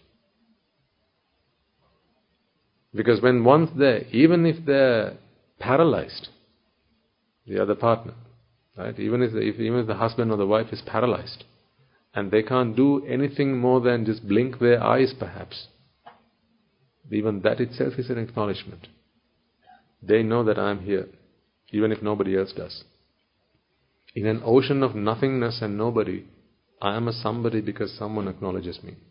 Because when one's there, even if they're paralyzed, the other partner, right? Even if, the, if even if the husband or the wife is paralyzed, and they can't do anything more than just blink their eyes, perhaps, even that itself is an acknowledgement. They know that I'm here, even if nobody else does. In an ocean of nothingness and nobody, I am a somebody because someone acknowledges me.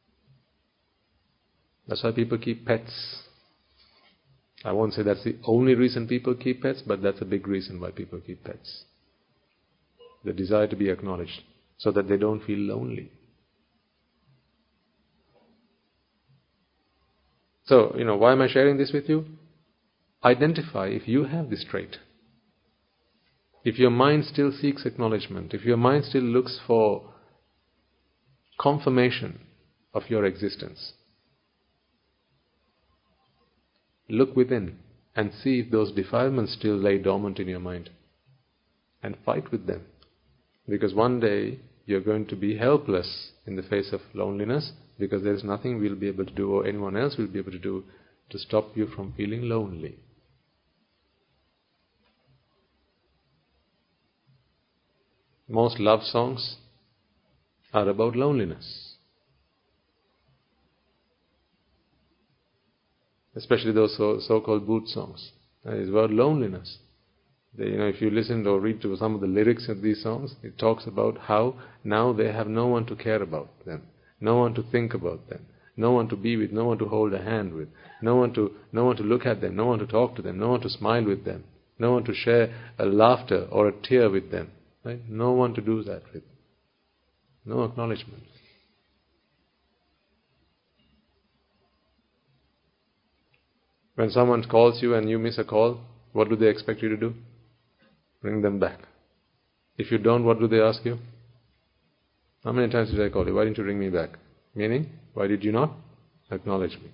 That's why people keep pets. I won't say that's the only reason people keep pets, but that's a big reason why people keep pets. The desire to be acknowledged, so that they don't feel lonely. So, you know, why am I sharing this with you? Identify if you have this trait. If your mind still seeks acknowledgement, if your mind still looks for confirmation of your existence, look within and see if those defilements still lay dormant in your mind. And fight with them. Because one day you're going to be helpless in the face of loneliness, because there is nothing we'll be able to do or anyone else will be able to do to stop you from feeling lonely. Most love songs are about loneliness. Especially those so, so-called boot songs. It's about loneliness. They, you know, if you listen or read to some of the lyrics of these songs, it talks about how now they have no one to care about them, no one to think about them, no one to be with, no one to hold a hand with, no one to no one to look at them, no one to talk to them, no one to smile with them, no one to share a laughter or a tear with them. Right? No one to do that with. No acknowledgement. When someone calls you and you miss a call, what do they expect you to do? Bring them back. If you don't, what do they ask you? How many times did I call you? Why didn't you ring me back? Meaning, why did you not acknowledge me?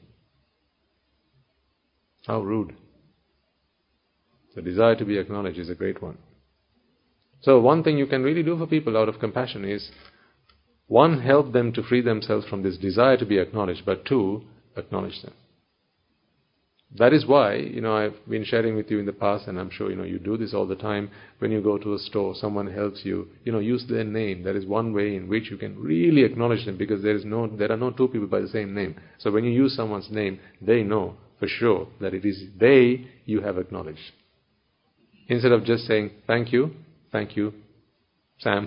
How rude. The desire to be acknowledged is a great one. So one thing you can really do for people out of compassion is, one, help them to free themselves from this desire to be acknowledged, but two, acknowledge them. That is why, you know, I've been sharing with you in the past, and I'm sure, you know, you do this all the time. When you go to a store, someone helps you, you know, use their name. That is one way in which you can really acknowledge them, because there is no, there are no two people by the same name. So when you use someone's name, they know for sure that it is they you have acknowledged. Instead of just saying, thank you, thank you, Sam.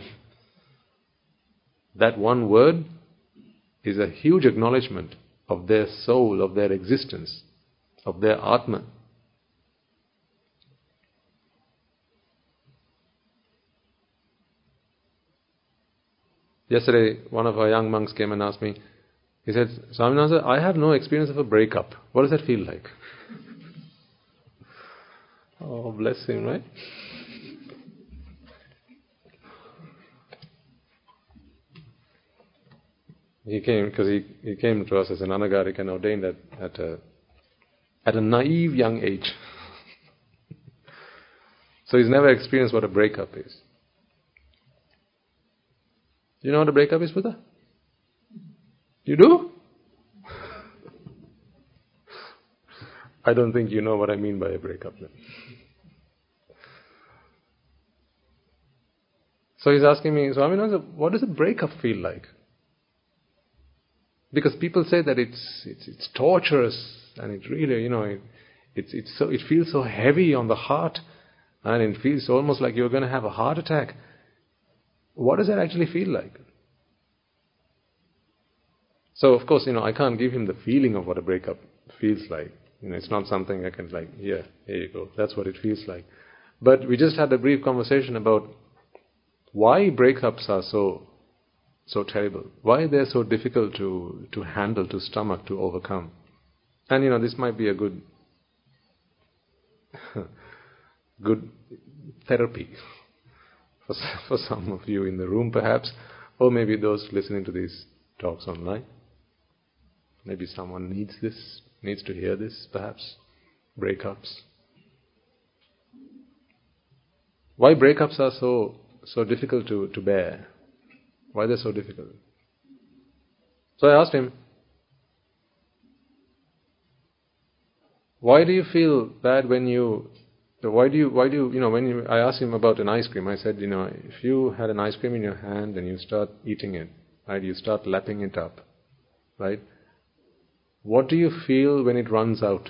That one word is a huge acknowledgement of their soul, of their existence, of their Atma. Yesterday, one of our young monks came and asked me, he said, Swaminatha, I have no experience of a breakup. What does that feel like? Oh, bless him, right? He came, because he, he came to us as an anagarika and ordained at, at a At a naive young age. So he's never experienced what a breakup is. Do you know what a breakup is, Buddha? You do? I don't think you know what I mean by a breakup then. So he's asking me, Swaminatha, what does a breakup feel like? Because people say that it's it's, it's torturous, and it really, you know, it, it's it's so it feels so heavy on the heart, and it feels almost like you're going to have a heart attack. What does that actually feel like? So of course, you know, I can't give him the feeling of what a breakup feels like. You know, it's not something I can like, here, here you go. That's what it feels like. But we just had a brief conversation about why breakups are so so terrible. Why they're so difficult to to handle, to stomach, to overcome. And you know, this might be a good good therapy for, for some of you in the room perhaps, or maybe those listening to these talks online. Maybe someone needs this, needs to hear this perhaps. Breakups. Why breakups are so so difficult to, to bear? Why they're so difficult? So I asked him, why do you feel bad when you, why do you, why do you, you know, when you, I asked him about an ice cream, I said, you know, if you had an ice cream in your hand and you start eating it, right, you start lapping it up, right, what do you feel when it runs out?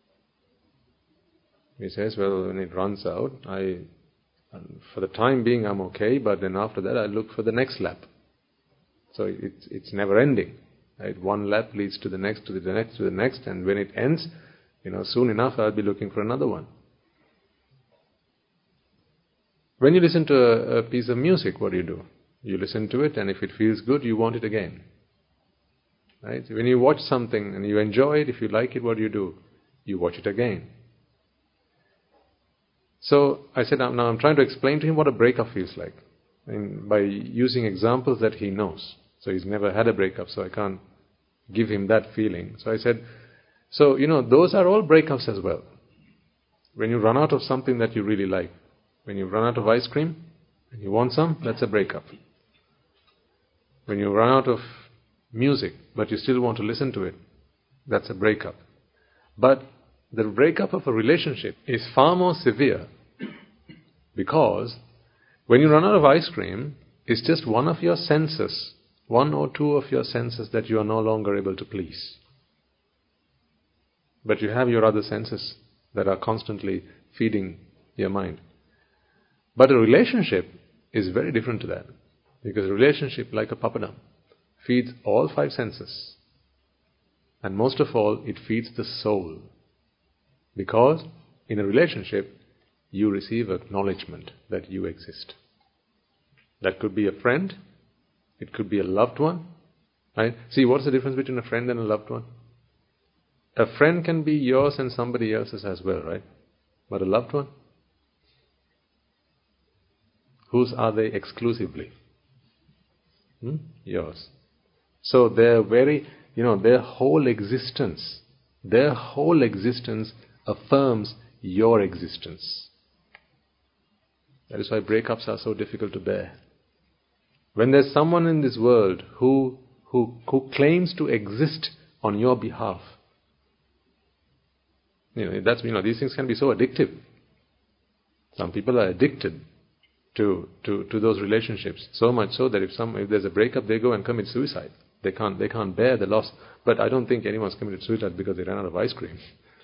He says, well, when it runs out, I, for the time being I'm okay, but then after that I look for the next lap. So it's, it's never ending, right, one lap leads to the next, to the next, to the next, and when it ends, you know, soon enough I'll be looking for another one. When you listen to a, a piece of music, what do you do? You listen to it, and if it feels good, you want it again. Right? When you watch something and you enjoy it, if you like it, what do you do? You watch it again. So I said, now I'm trying to explain to him what a breakup feels like, and by using examples that he knows. So he's never had a breakup, so I can't give him that feeling. So I said, So, you know, those are all breakups as well. When you run out of something that you really like, when you run out of ice cream and you want some, that's a breakup. When you run out of music but you still want to listen to it, that's a breakup. But the breakup of a relationship is far more severe, because when you run out of ice cream, it's just one of your senses, one or two of your senses that you are no longer able to please. But you have your other senses that are constantly feeding your mind. But a relationship is very different to that, because a relationship, like a papadam, feeds all five senses. And most of all, it feeds the soul. Because in a relationship, you receive acknowledgement that you exist. That could be a friend, it could be a loved one. Right? See, what's the difference between a friend and a loved one? A friend can be yours and somebody else's as well, right? But a loved one? Whose are they exclusively? Hmm? Yours. So their very, you know, their whole existence, their whole existence affirms your existence. That is why breakups are so difficult to bear. When there's someone in this world who who who claims to exist on your behalf, you know, that's, you know, these things can be so addictive. Some people are addicted to to to those relationships, so much so that if some if there's a breakup, they go and commit suicide. They can't they can't bear the loss. But I don't think anyone's committed suicide because they ran out of ice cream.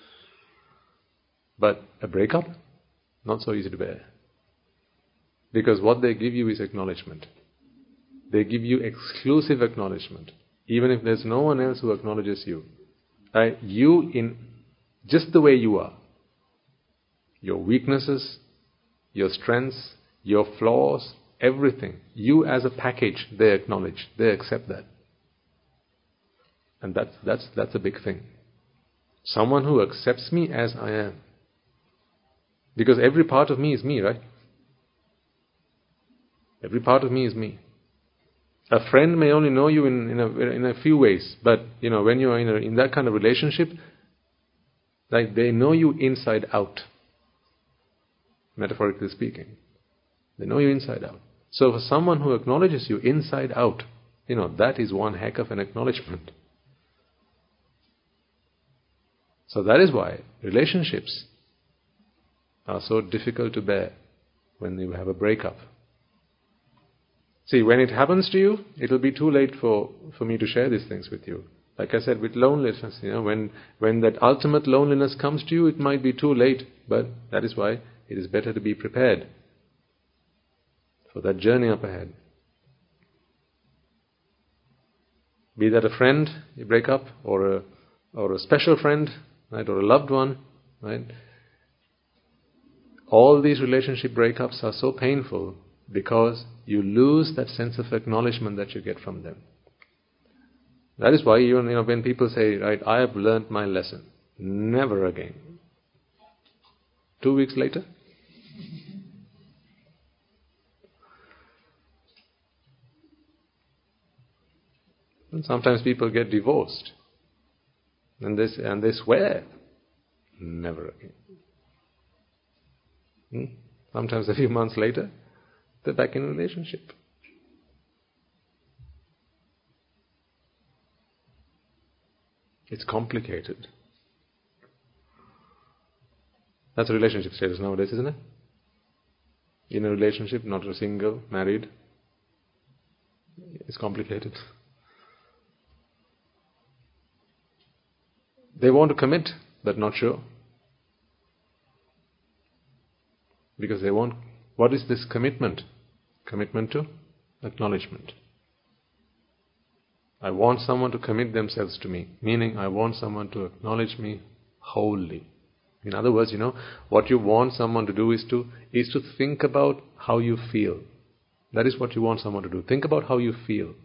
But a breakup, not so easy to bear. Because what they give you is acknowledgement. They give you exclusive acknowledgement. Even if there's no one else who acknowledges you. Right? You in just the way you are. Your weaknesses, your strengths, your flaws, everything. You as a package, they acknowledge. They accept that. And that's, that's, that's a big thing. Someone who accepts me as I am. Because every part of me is me, right? Every part of me is me. A friend may only know you in, in, a, in a few ways, but you know, when you are in, a, in that kind of relationship, like they know you inside out, metaphorically speaking. They know you inside out. So for someone who acknowledges you inside out, you know, that is one heck of an acknowledgement. So that is why relationships are so difficult to bear when you have a breakup. See, when it happens to you, it will be too late for, for me to share these things with you. Like I said, with loneliness, you know, when, when that ultimate loneliness comes to you, it might be too late. But that is why it is better to be prepared for that journey up ahead. Be that a friend you break up, or a, or a special friend, right, or a loved one, right? All these relationship breakups are so painful because you lose that sense of acknowledgement that you get from them. That is why even, you know, when people say, right, I have learnt my lesson, never again. Two weeks later, and sometimes people get divorced, and they and they swear, never again. Hmm? Sometimes a few months later, they're back in a relationship. It's complicated. That's a relationship status nowadays, isn't it? In a relationship, not a single, married. It's complicated. They want to commit, but not sure. Because they want, what is this commitment? Commitment to acknowledgement. I want someone to commit themselves to me, meaning I want someone to acknowledge me wholly. In other words, you know, what you want someone to do is to is to think about how you feel. That is what you want someone to do. Think about how you feel.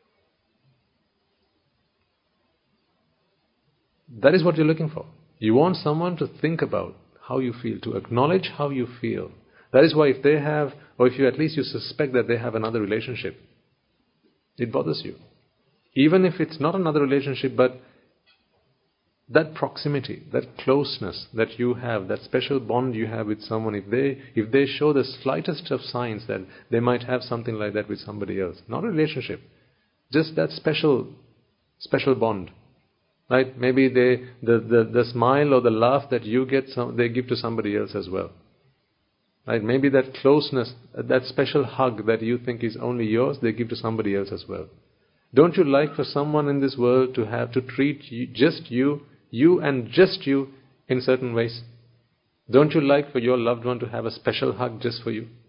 That is what you're looking for. You want someone to think about how you feel, to acknowledge how you feel. That is why if they have, or if you at least you suspect that they have another relationship, it bothers you. Even if it's not another relationship, but that proximity, that closeness that you have, that special bond you have with someone, if they if they show the slightest of signs that they might have something like that with somebody else, not a relationship, just that special special bond, right? Maybe they the, the, the smile or the laugh that you get, some, they give to somebody else as well, right? Maybe that closeness, that special hug that you think is only yours, they give to somebody else as well. Don't you like for someone in this world to have to treat you, just you, you and just you in certain ways? Don't you like for your loved one to have a special hug just for you?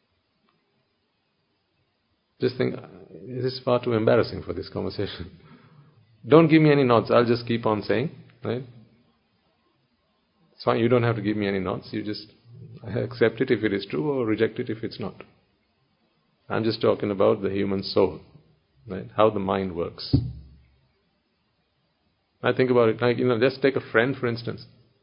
Just think, this is far too embarrassing for this conversation. Don't give me any nods, I'll just keep on saying, right? It's fine, you don't have to give me any nods, you just accept it if it is true or reject it if it's not. I'm just talking about the human soul, right? How the mind works. I think about it, like, you know, just take a friend for instance.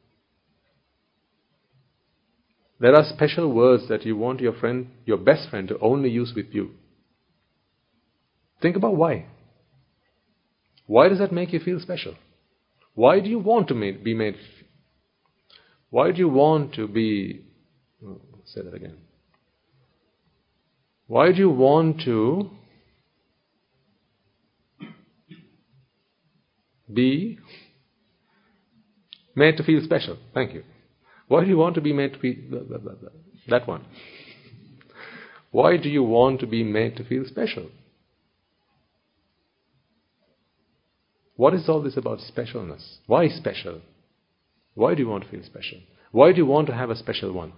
There are special words that you want your friend, your best friend, to only use with you. Think about why. Why does that make you feel special? Why do you want to make, be made? Why do you want to be? Oh, say that again. Why do you want to be made to feel special? Thank you. Why do you want to be made to feel blah, blah, blah, blah. That one? Why do you want to be made to feel special? What is all this about specialness? Why special? Why do you want to feel special? Why do you want to have a special one?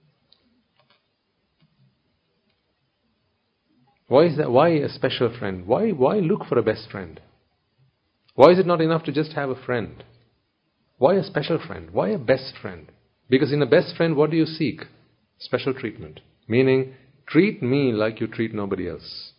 Why is that? Why a special friend? Why, why look for a best friend? Why is it not enough to just have a friend? Why a special friend? Why a best friend? Because in a best friend, what do you seek? Special treatment. Meaning, treat me like you treat nobody else.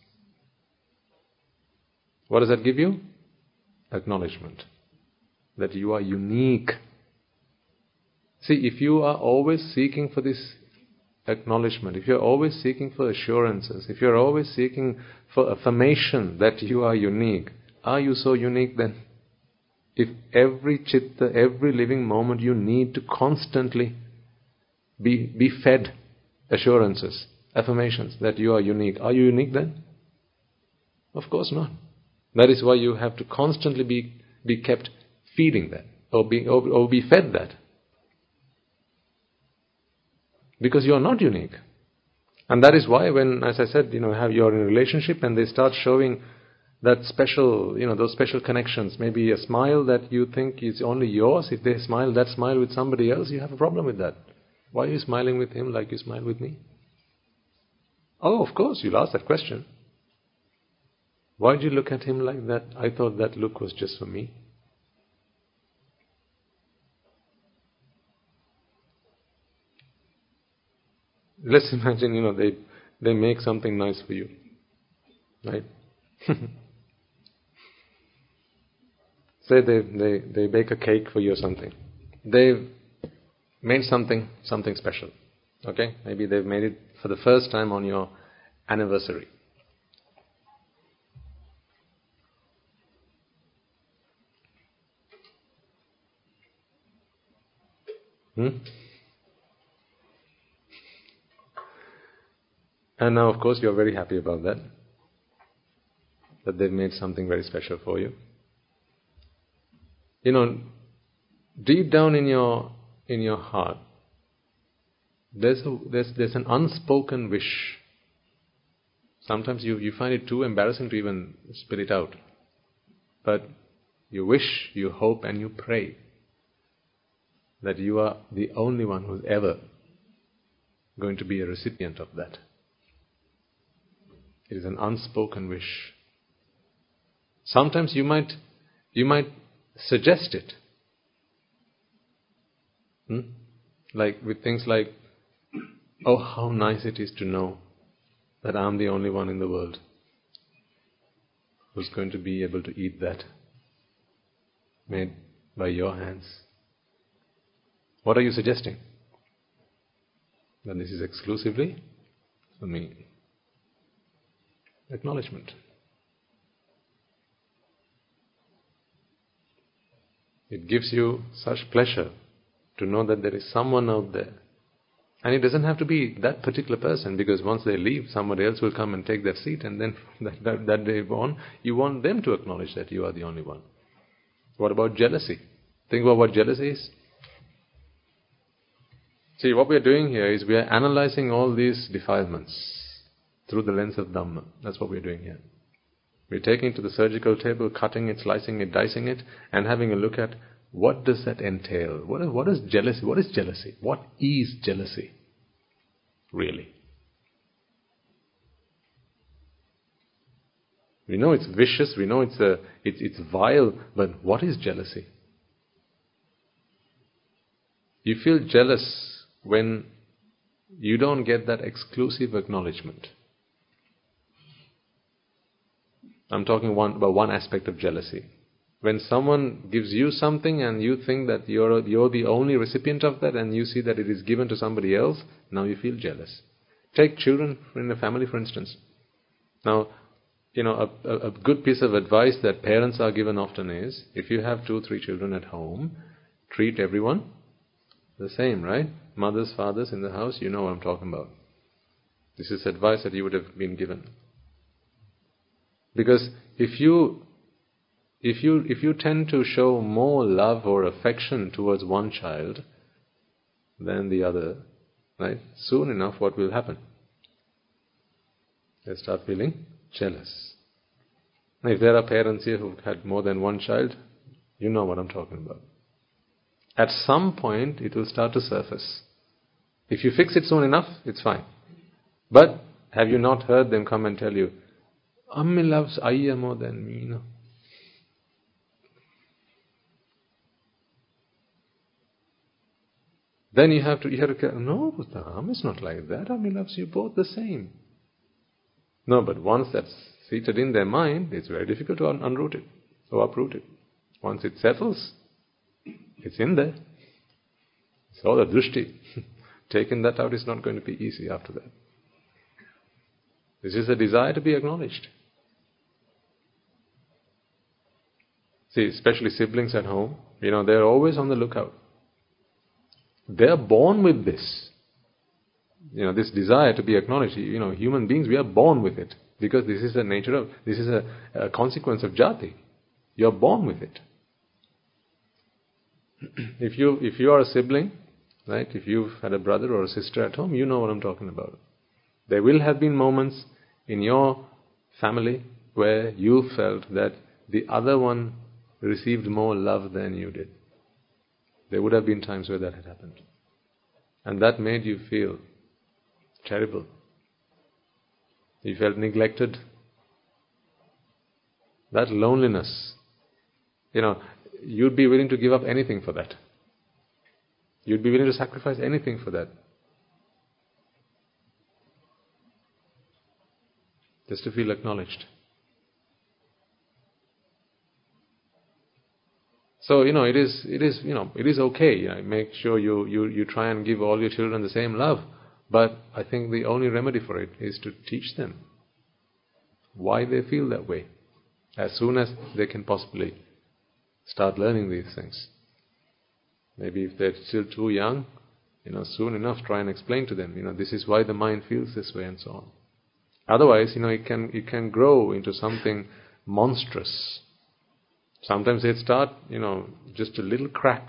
What does that give you? Acknowledgement. That you are unique. See, if you are always seeking for this acknowledgement, if you're always seeking for assurances, if you're always seeking for affirmation that you are unique, are you so unique then? If every chitta, every living moment you need to constantly be, be fed assurances, affirmations that you are unique, are you unique then? Of course not. That is why you have to constantly be, be kept feeding that, or be, or, or be fed that. Because you are not unique. And that is why when, as I said, you know, have you're in a relationship and they start showing that special, you know, those special connections, maybe a smile that you think is only yours, if they smile that smile with somebody else, you have a problem with that. Why are you smiling with him like you smile with me? Oh, of course, you'll ask that question. Why did you look at him like that? I thought that look was just for me. Let's imagine, you know, they they make something nice for you, right? Say they, they, they bake a cake for you or something. They've made something something special. Okay? Maybe they've made it for the first time on your anniversary. Hmm? And now, of course, you're very happy about that. That they've made something very special for you. You know, deep down in your in your heart, there's a, there's there's an unspoken wish. Sometimes you, you find it too embarrassing to even spit it out. But you wish, you hope, and you pray that you are the only one who's ever going to be a recipient of that. It is an unspoken wish. Sometimes you might you might suggest it. Hmm? Like with things like, oh, how nice it is to know that I'm the only one in the world who's going to be able to eat that made by your hands. What are you suggesting? That this is exclusively for me. Acknowledgement. It gives you such pleasure to know that there is someone out there. And it doesn't have to be that particular person, because once they leave, somebody else will come and take their seat, and then that, that, that day on, you want them to acknowledge that you are the only one. What about jealousy? Think about what jealousy is. See, what we are doing here is we are analyzing all these defilements through the lens of Dhamma. That's what we are doing here. We're taking it to the surgical table, cutting it, slicing it, dicing it, and having a look at what does that entail. What is, what is jealousy? What is jealousy? What is jealousy, really? We know it's vicious, we know it's a, it's, it's vile, but what is jealousy? You feel jealous when you don't get that exclusive acknowledgement. I'm talking one, about one aspect of jealousy. When someone gives you something and you think that you're, you're the only recipient of that, and you see that it is given to somebody else, now you feel jealous. Take children in a family, for instance. Now, you know, a, a, a good piece of advice that parents are given often is, if you have two, three children at home, treat everyone the same, right? Mothers, fathers in the house, you know what I'm talking about. This is advice that you would have been given. Because if you if you if you tend to show more love or affection towards one child than the other, right, soon enough what will happen? They start feeling jealous. Now, if there are parents here who've had more than one child, you know what I'm talking about. At some point it will start to surface. If you fix it soon enough, it's fine. But have you not heard them come and tell you, Ammi loves Ayya more than me, you know. Then you have to, you have to, no, Amma is not like that. Ammi loves you both the same. No, but once that's seated in their mind, it's very difficult to un- unroot it, or uproot it. Once it settles, it's in there. It's all a drushti. Taking that out is not going to be easy after that. This is a desire to be acknowledged. See, especially siblings at home, you know, they're always on the lookout. They're born with this. You know, this desire to be acknowledged. You know, human beings, we are born with it. Because this is the nature of, this is a, a consequence of jati. You're born with it. If you, if you are a sibling, right, if you've had a brother or a sister at home, you know what I'm talking about. There will have been moments in your family where you felt that the other one received more love than you did. There would have been times where that had happened. And that made you feel terrible. You felt neglected. That loneliness, you know, you'd be willing to give up anything for that. You'd be willing to sacrifice anything for that. Just to feel acknowledged. So, you know, it is, it is, you know, it is okay. You know, make sure you, you, you try and give all your children the same love. But I think the only remedy for it is to teach them why they feel that way. As soon as they can possibly start learning these things. Maybe if they're still too young, you know, soon enough try and explain to them, you know, this is why the mind feels this way and so on. Otherwise, you know, it can, it can grow into something monstrous. Sometimes they start, you know, just a little crack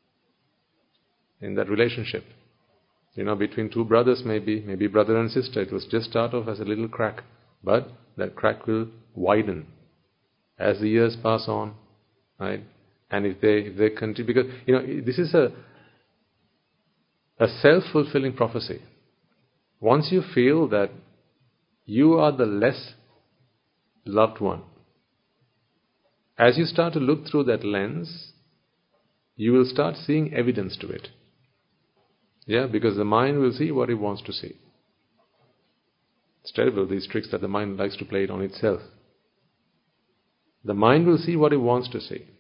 in that relationship. You know, between two brothers maybe, maybe brother and sister, it was just start off as a little crack. But that crack will widen as the years pass on, right? And if they, if they continue, because, you know, this is a, a self-fulfilling prophecy. Once you feel that you are the less loved one, as you start to look through that lens, you will start seeing evidence to it. Yeah, because the mind will see what it wants to see. It's terrible, these tricks that the mind likes to play it on itself. The mind will see what it wants to see.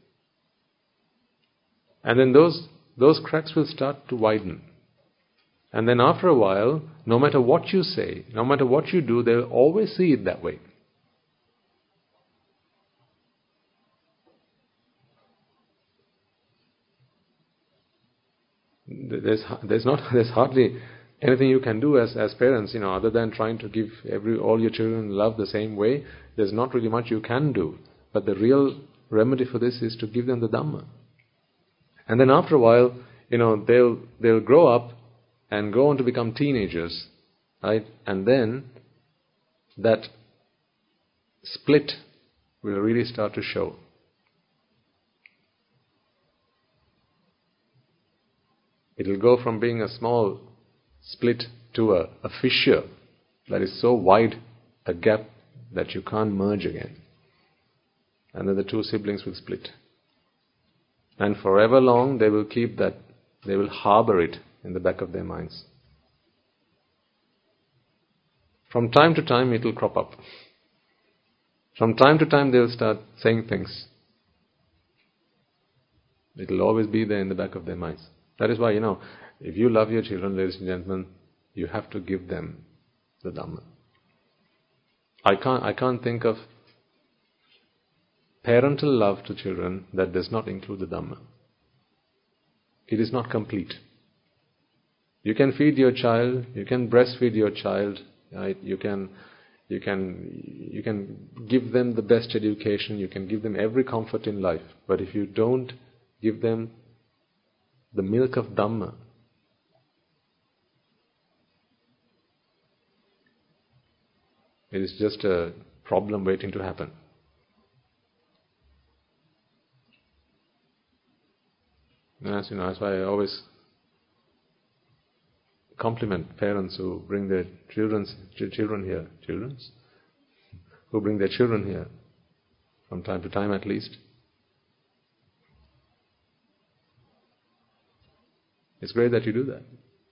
And then those, those cracks will start to widen. And then after a while, no matter what you say, no matter what you do, they'll always see it that way. There's there's not there's hardly anything you can do as as parents, you know, other than trying to give every all your children love the same way. There's not really much you can do. But the real remedy for this is to give them the Dhamma. And then after a while, you know, they'll they'll grow up and go on to become teenagers, right? And then that split will really start to show. It'll go from being a small split to a, a fissure that is so wide a gap that you can't merge again. And then the two siblings will split. And forever long they will keep that, they will harbor it in the back of their minds. From time to time it will crop up. From time to time they will start saying things. It will always be there in the back of their minds. That is why, you know, if you love your children, ladies and gentlemen, you have to give them the Dhamma. I can't, I can't think of parental love to children that does not include the Dhamma. It is not complete. You can feed your child, you can breastfeed your child, right? You can, you can, you can give them the best education, you can give them every comfort in life. But if you don't give them the milk of Dhamma, it is just a problem waiting to happen. And as you know, that's why I always compliment parents who bring their children's, children here, children's, who bring their children here, from time to time at least. It's great that you do that.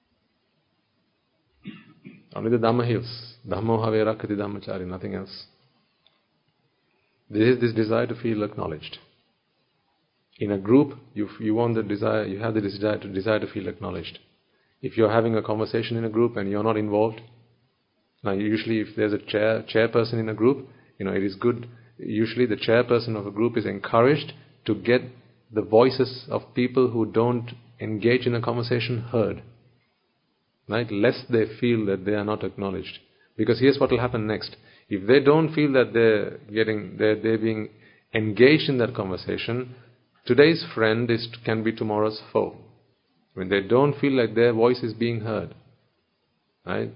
Only the Dhamma heals. Dhammo have rakati dhammachari, nothing else. There is this desire to feel acknowledged. In a group, you you want the desire, you have the desire to desire to feel acknowledged. If you're having a conversation in a group and you're not involved, now usually if there's a chair chairperson in a group, you know, it is good. Usually the chairperson of a group is encouraged to get the voices of people who don't engage in a conversation heard, right? Lest they feel that they are not acknowledged. Because here's what will happen next. If they don't feel that they're getting, they're, they're being engaged in that conversation, today's friend is can be tomorrow's foe. When they don't feel like their voice is being heard, right?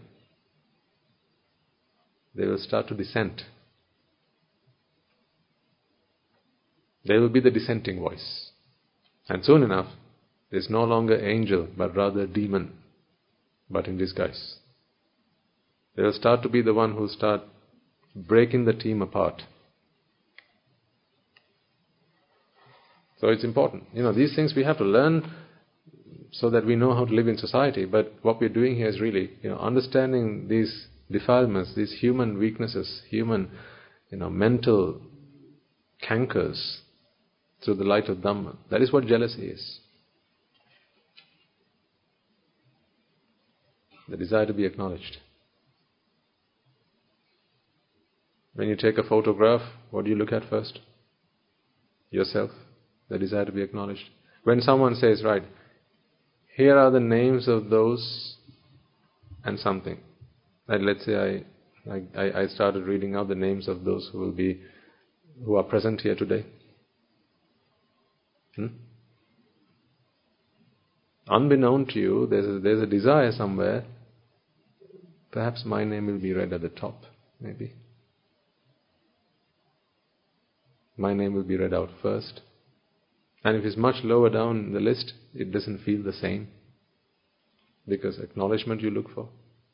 They will start to dissent. They will be the dissenting voice. And soon enough, there's no longer angel, but rather demon, but in disguise. They will start to be the one who start breaking the team apart. So it's important. You know, these things we have to learn so that we know how to live in society. But what we're doing here is really, you know, understanding these defilements, these human weaknesses, human, you know, mental cankers through the light of Dhamma. That is what jealousy is. The desire to be acknowledged. When you take a photograph, what do you look at first? Yourself. The desire to be acknowledged. When someone says, right, here are the names of those and something. Like let's say I, I, I started reading out the names of those who will be, who are present here today. Hmm? Unbeknown to you, there's a, there's a desire somewhere. Perhaps my name will be read at the top, maybe. My name will be read out first. And if it's much lower down the list, it doesn't feel the same. Because acknowledgement you look for.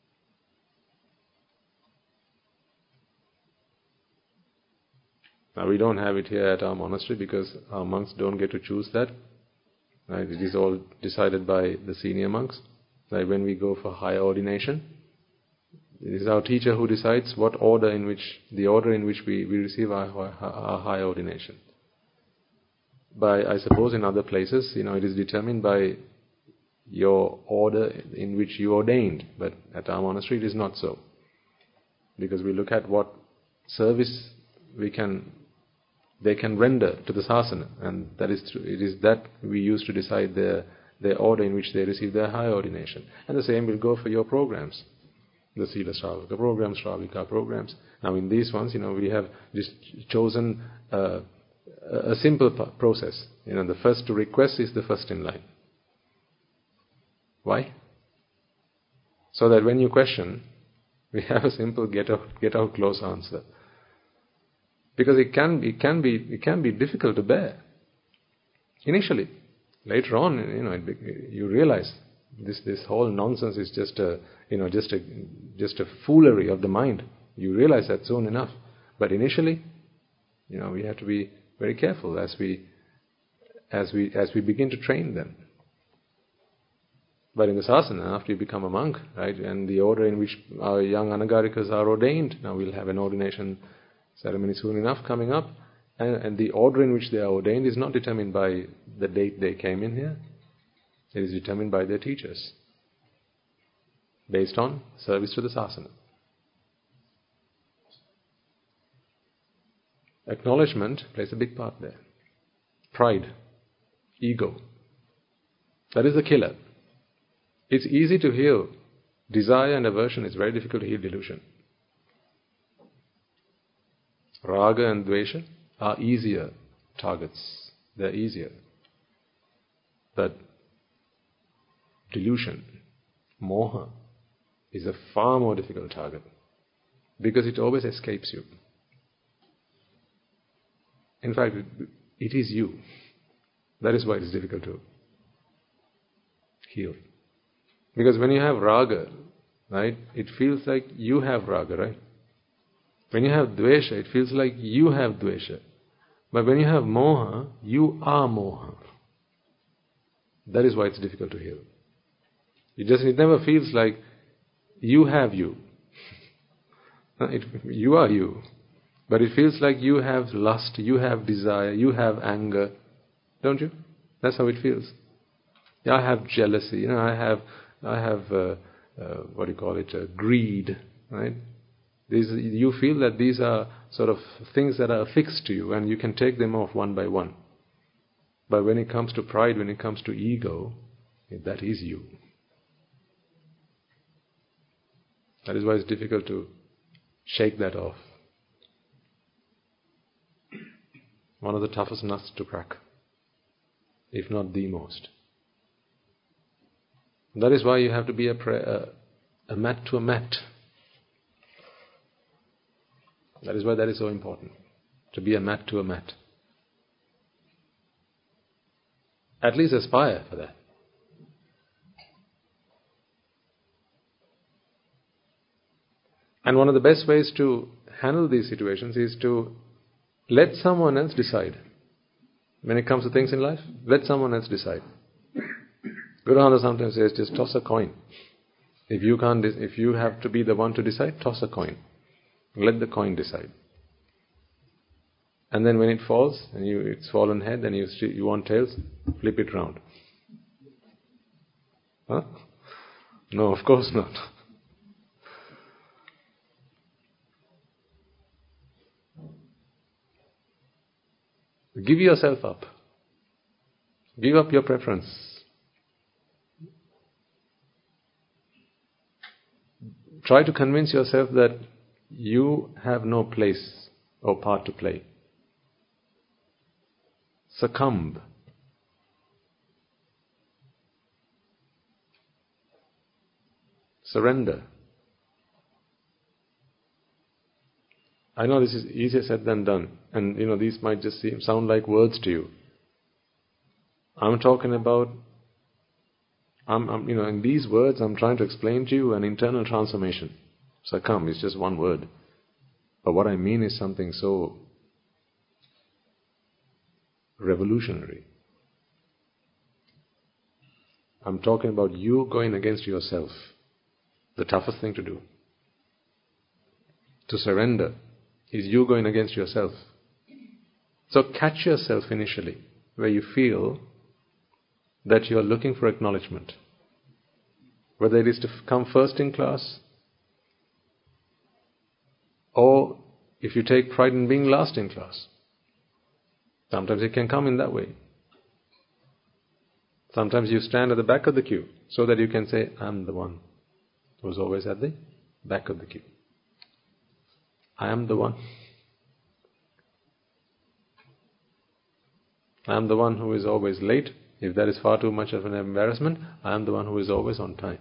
Now we don't have it here at our monastery because our monks don't get to choose that. Right? It is all decided by the senior monks. Like when we go for higher ordination, it is our teacher who decides what order in which, the order in which we, we receive our, our, our higher ordination. By, I suppose in other places, you know, it is determined by your order in which you ordained. But at our monastery it is not so. Because we look at what service we can, they can render to the sasana. And that is true. It is that we use to decide their, their order in which they receive their higher ordination. And the same will go for your programs, the Sila Shravaka programs, Shravika programs. Now in these ones, you know, we have just chosen uh, a simple process. You know, the first to request is the first in line. Why? So that when you question, we have a simple get out, get out close answer. Because it can, it can be, it can be difficult to bear initially. Later on, you know, it, you realize this this whole nonsense is just a, you know, just a just a foolery of the mind. You realize that soon enough. But initially, you know, we have to be very careful as we as we as we begin to train them. But in the sasana, after you become a monk, right, and the order in which our young anagarikas are ordained, now we'll have an ordination ceremony soon enough coming up, and, and the order in which they are ordained is not determined by the date they came in here. It is determined by their teachers, based on service to the sasana. Acknowledgement plays a big part there. Pride, ego. That is the killer. It's easy to heal desire and aversion. It's very difficult to heal delusion. Raga and Dvesha are easier targets. They're easier. But delusion, moha, is a far more difficult target because it always escapes you. In fact, it, it is you. That is why it is difficult to heal. Because when you have raga, right, it feels like you have raga, right? When you have dvesha, it feels like you have dvesha. But when you have moha, you are moha. That is why it's difficult to heal. It just it never feels like you have you. It, you are you. But it feels like you have lust, you have desire, you have anger. Don't you? That's how it feels. Yeah, I have jealousy, you know, I have I have uh, uh, what do you call it, uh, greed, right? These, you feel that these are sort of things that are affixed to you and you can take them off one by one. But when it comes to pride, when it comes to ego, that is you. That is why it's difficult to shake that off. One of the toughest nuts to crack, if not the most. That is why you have to be a, pra- a, a mat to a mat. That is why that is so important, to be a mat to a mat. At least aspire for that. And one of the best ways to handle these situations is to let someone else decide. When it comes to things in life, let someone else decide. Guru Maharaj sometimes says, just toss a coin. If you can't, if you have to be the one to decide, toss a coin. Let the coin decide. And then when it falls, and you, it's fallen head, and you you want tails, flip it round. Huh? No, of course not. Give yourself up. Give up your preference. Try to convince yourself that you have no place or part to play. Succumb. Surrender. I know this is easier said than done, and you know these might just seem, sound like words to you. I'm talking about, I'm, I'm, you know, in these words I'm trying to explain to you an internal transformation. Succumb is just one word, but what I mean is something so revolutionary. I'm talking about you going against yourself. The toughest thing to do. To surrender is you going against yourself. So catch yourself initially where you feel that you are looking for acknowledgement. Whether it is to come first in class, or if you take pride in being last in class. Sometimes it can come in that way. Sometimes you stand at the back of the queue so that you can say, I'm the one who's always at the back of the queue. I am the one. I am the one who is always late. If that is far too much of an embarrassment, I am the one who is always on time.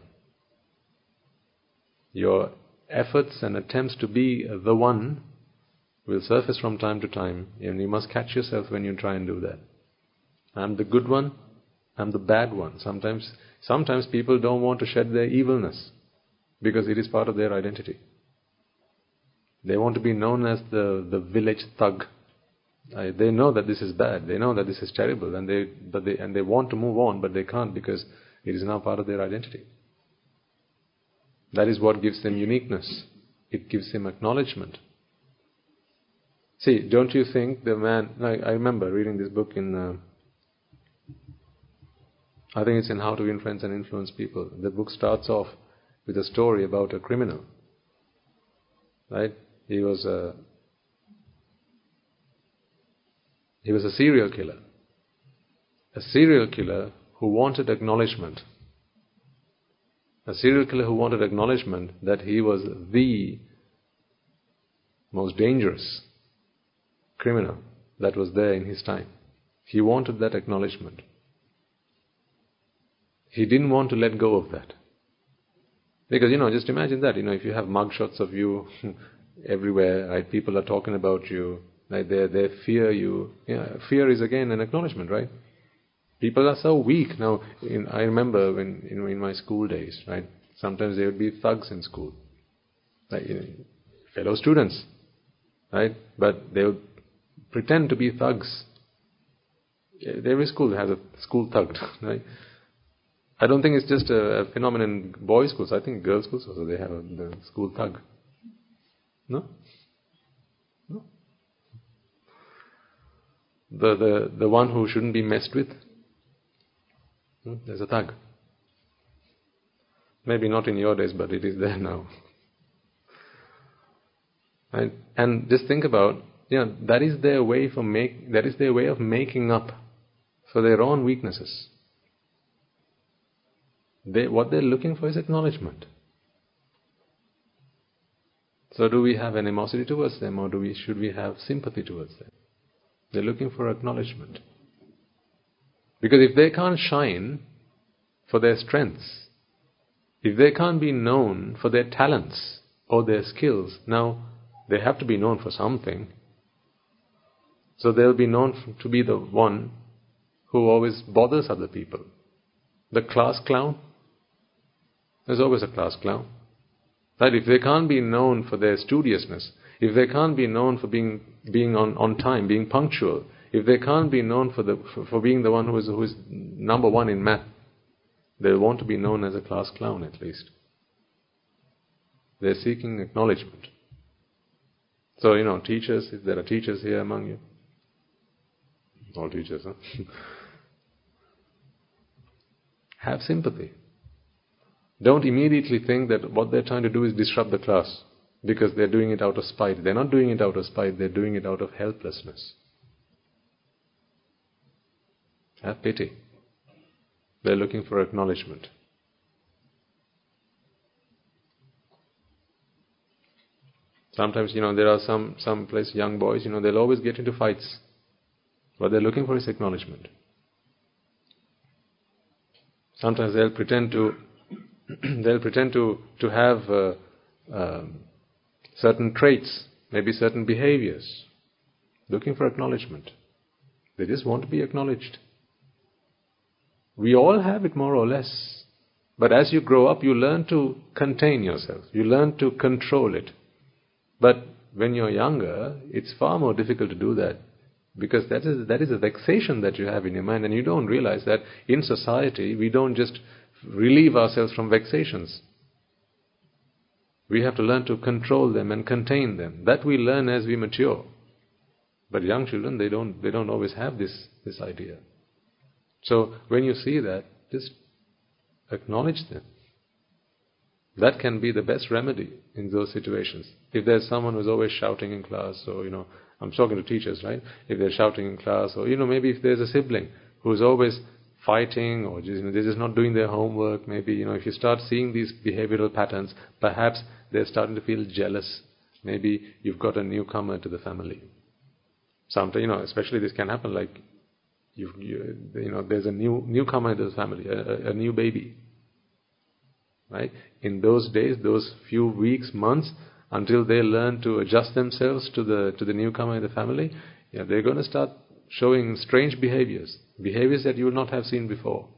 Your efforts and attempts to be the one will surface from time to time, and you must catch yourself when you try and do that. I'm the good one, I'm the bad one. Sometimes, sometimes people don't want to shed their evilness because it is part of their identity. They want to be known as the, the village thug. I, they know that this is bad, they know that this is terrible, and they, but they, and they want to move on, but they can't because it is now part of their identity. That is what gives them uniqueness. It gives them acknowledgement. See, don't you think the man... Like, I remember reading this book in... Uh, I think it's in How to Influence and Influence People. The book starts off with a story about a criminal. Right? He was a... He was a serial killer. A serial killer who wanted acknowledgement. A serial killer who wanted acknowledgement that he was the most dangerous criminal that was there in his time. He wanted that acknowledgement. He didn't want to let go of that. Because, you know, just imagine that, you know, if you have mugshots of you everywhere, right, people are talking about you, like they they fear you. Yeah, fear is again an acknowledgement, right? People are so weak now. In, I remember when you know in my school days, right? Sometimes there would be thugs in school, like you know, fellow students, right? But they would pretend to be thugs. Every school has a school thug, right? I don't think it's just a, a phenomenon in boys' schools. I think girls' schools also they have a, the school thug. No, no. The the the one who shouldn't be messed with. There's a thug. Maybe not in your days, but it is there now. Right? And just think about, you know, that is their way for make. That is their way of making up for their own weaknesses. They what they're looking for is acknowledgement. So, do we have animosity towards them, or do we should we have sympathy towards them? They're looking for acknowledgement. Because if they can't shine for their strengths, if they can't be known for their talents or their skills, now they have to be known for something. So they'll be known to be the one who always bothers other people. The class clown. There's always a class clown. Right? If they can't be known for their studiousness, if they can't be known for being being on, on time, being punctual, if they can't be known for the for, for being the one who is who is number one in math, they'll want to be known as a class clown at least. They're seeking acknowledgement. So, you know, teachers, if there are teachers here among you, all teachers, huh? Have sympathy. Don't immediately think that what they're trying to do is disrupt the class because they're doing it out of spite. They're not doing it out of spite, they're doing it out of helplessness. Have pity. They're looking for acknowledgement. Sometimes, you know, there are some, some place young boys, you know, they'll always get into fights. What they're looking for is acknowledgement. Sometimes they'll pretend to they'll pretend to, to have uh, um, certain traits, maybe certain behaviors, looking for acknowledgement. They just want to be acknowledged. We all have it more or less. But as you grow up, you learn to contain yourself. You learn to control it. But when you're younger, it's far more difficult to do that. Because that is that is a vexation that you have in your mind. And you don't realize that in society, we don't just relieve ourselves from vexations. We have to learn to control them and contain them. That we learn as we mature. But young children, they don't they don't always have this, this idea. So when you see that, just acknowledge them. That can be the best remedy in those situations. If there's someone who's always shouting in class, or, you know, I'm talking to teachers, right? If they're shouting in class, or, you know, maybe if there's a sibling who's always fighting, or just, you know, they're just not doing their homework. Maybe, you know, if you start seeing these behavioral patterns, perhaps they're starting to feel jealous. Maybe you've got a newcomer to the family. Sometimes, you know, especially this can happen like, you, you, you know, there's a new newcomer to the family, a, a new baby. Right? In those days, those few weeks, months, until they learn to adjust themselves to the to the newcomer in the family, you know, they're going to start showing strange behaviors, behaviors that you will not have seen before.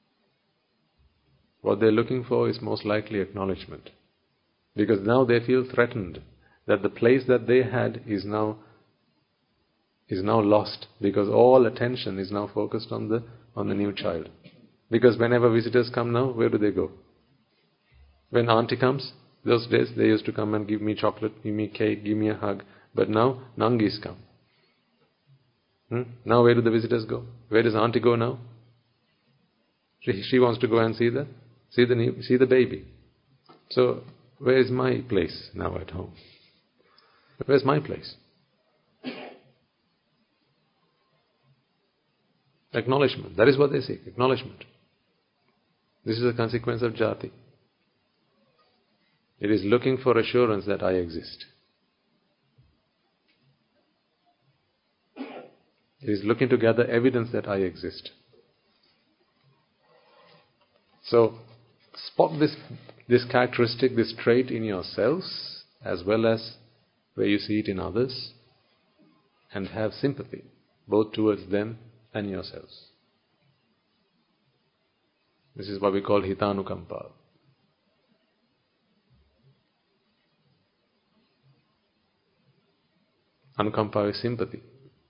What they're looking for is most likely acknowledgement, because now they feel threatened that the place that they had is now is now lost, because all attention is now focused on the on the new child. Because whenever visitors come now, where do they go? When auntie comes, those days they used to come and give me chocolate, give me cake, give me a hug. But now, nangis come. Hmm? Now where do the visitors go? Where does auntie go now? She, she wants to go and see the, see the new, see the baby. So, where is my place now at home? Where's my place? Acknowledgement. That is what they seek, acknowledgement. This is a consequence of jati. It is looking for assurance that I exist. It is looking to gather evidence that I exist. So, spot this, this characteristic, this trait in yourselves, as well as where you see it in others, and have sympathy, both towards them and yourselves. This is what we call hitanukampa. Anukampa is sympathy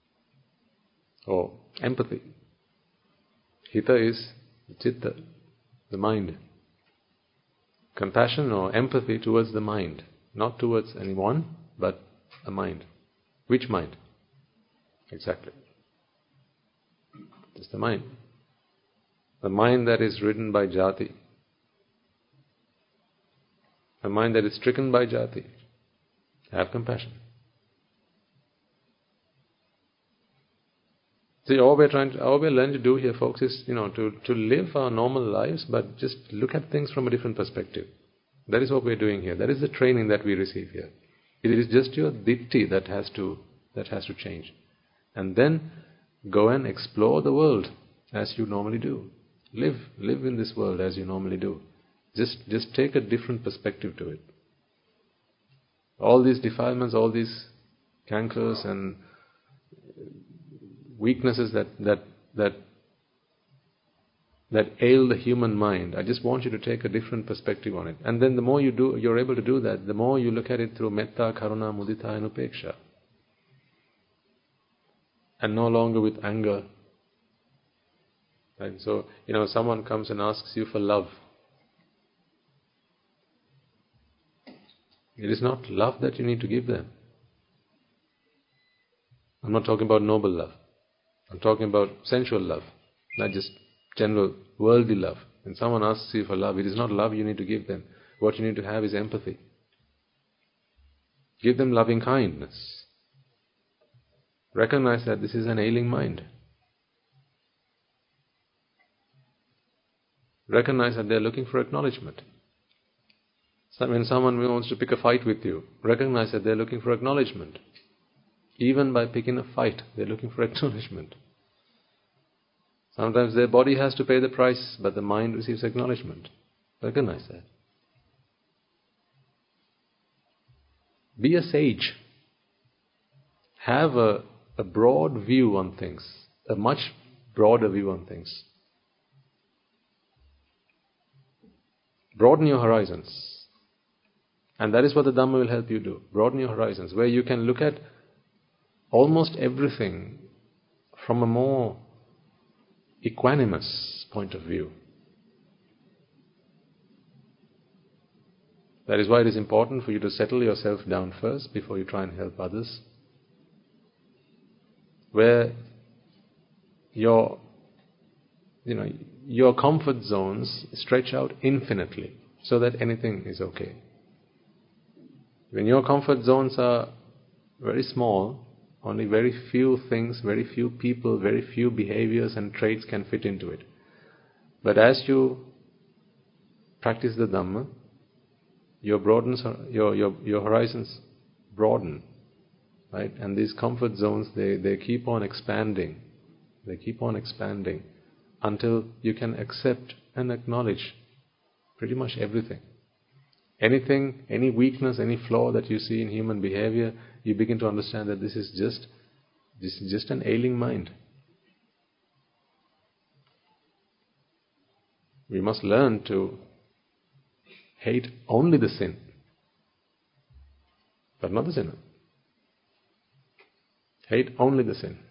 or empathy. Hita is chitta, the mind. Compassion or empathy towards the mind, not towards anyone, but a mind. Which mind? Exactly. It's the mind. The mind that is ridden by jati. A mind that is stricken by jati. Have compassion. See, all we're trying to, all we're learning to do here, folks, is, you know, to, to live our normal lives, but just look at things from a different perspective. That is what we're doing here. That is the training that we receive here. It is just your ditti that has to that has to change, and then go and explore the world as you normally do. Live, live in this world as you normally do. Just, just take a different perspective to it. All these defilements, all these cankers and weaknesses that that that that ail the human mind, I just want you to take a different perspective on it. And then the more you do, you're able to do that, the more you look at it through metta, karuna, mudita and upeksha. And no longer with anger. Right? So, you know, someone comes and asks you for love. It is not love that you need to give them. I'm not talking about noble love. I'm talking about sensual love, not just general worldly love. When someone asks you for love, it is not love you need to give them. What you need to have is empathy. Give them loving kindness. Recognize that this is an ailing mind. Recognize that they're looking for acknowledgement. So when someone wants to pick a fight with you, recognize that they're looking for acknowledgement. Even by picking a fight, they're looking for acknowledgement. Sometimes their body has to pay the price, but the mind receives acknowledgement. Recognize that. Be a sage. Have a, a broad view on things, a much broader view on things. Broaden your horizons. And that is what the Dhamma will help you do. Broaden your horizons, where you can look at almost everything from a more equanimous point of view. That is why it is important for you to settle yourself down first before you try and help others. Where your, you know, your comfort zones stretch out infinitely so that anything is okay. When your comfort zones are very small, only very few things, very few people, very few behaviors and traits can fit into it. But as you practice the Dhamma, your broadens, your your your horizons broaden, right? And these comfort zones, they, they keep on expanding. They keep on expanding until you can accept and acknowledge pretty much everything. Anything, any weakness, any flaw that you see in human behavior, you begin to understand that this is just this is just an ailing mind. We must learn to hate only the sin, but not the sinner. Hate only the sin.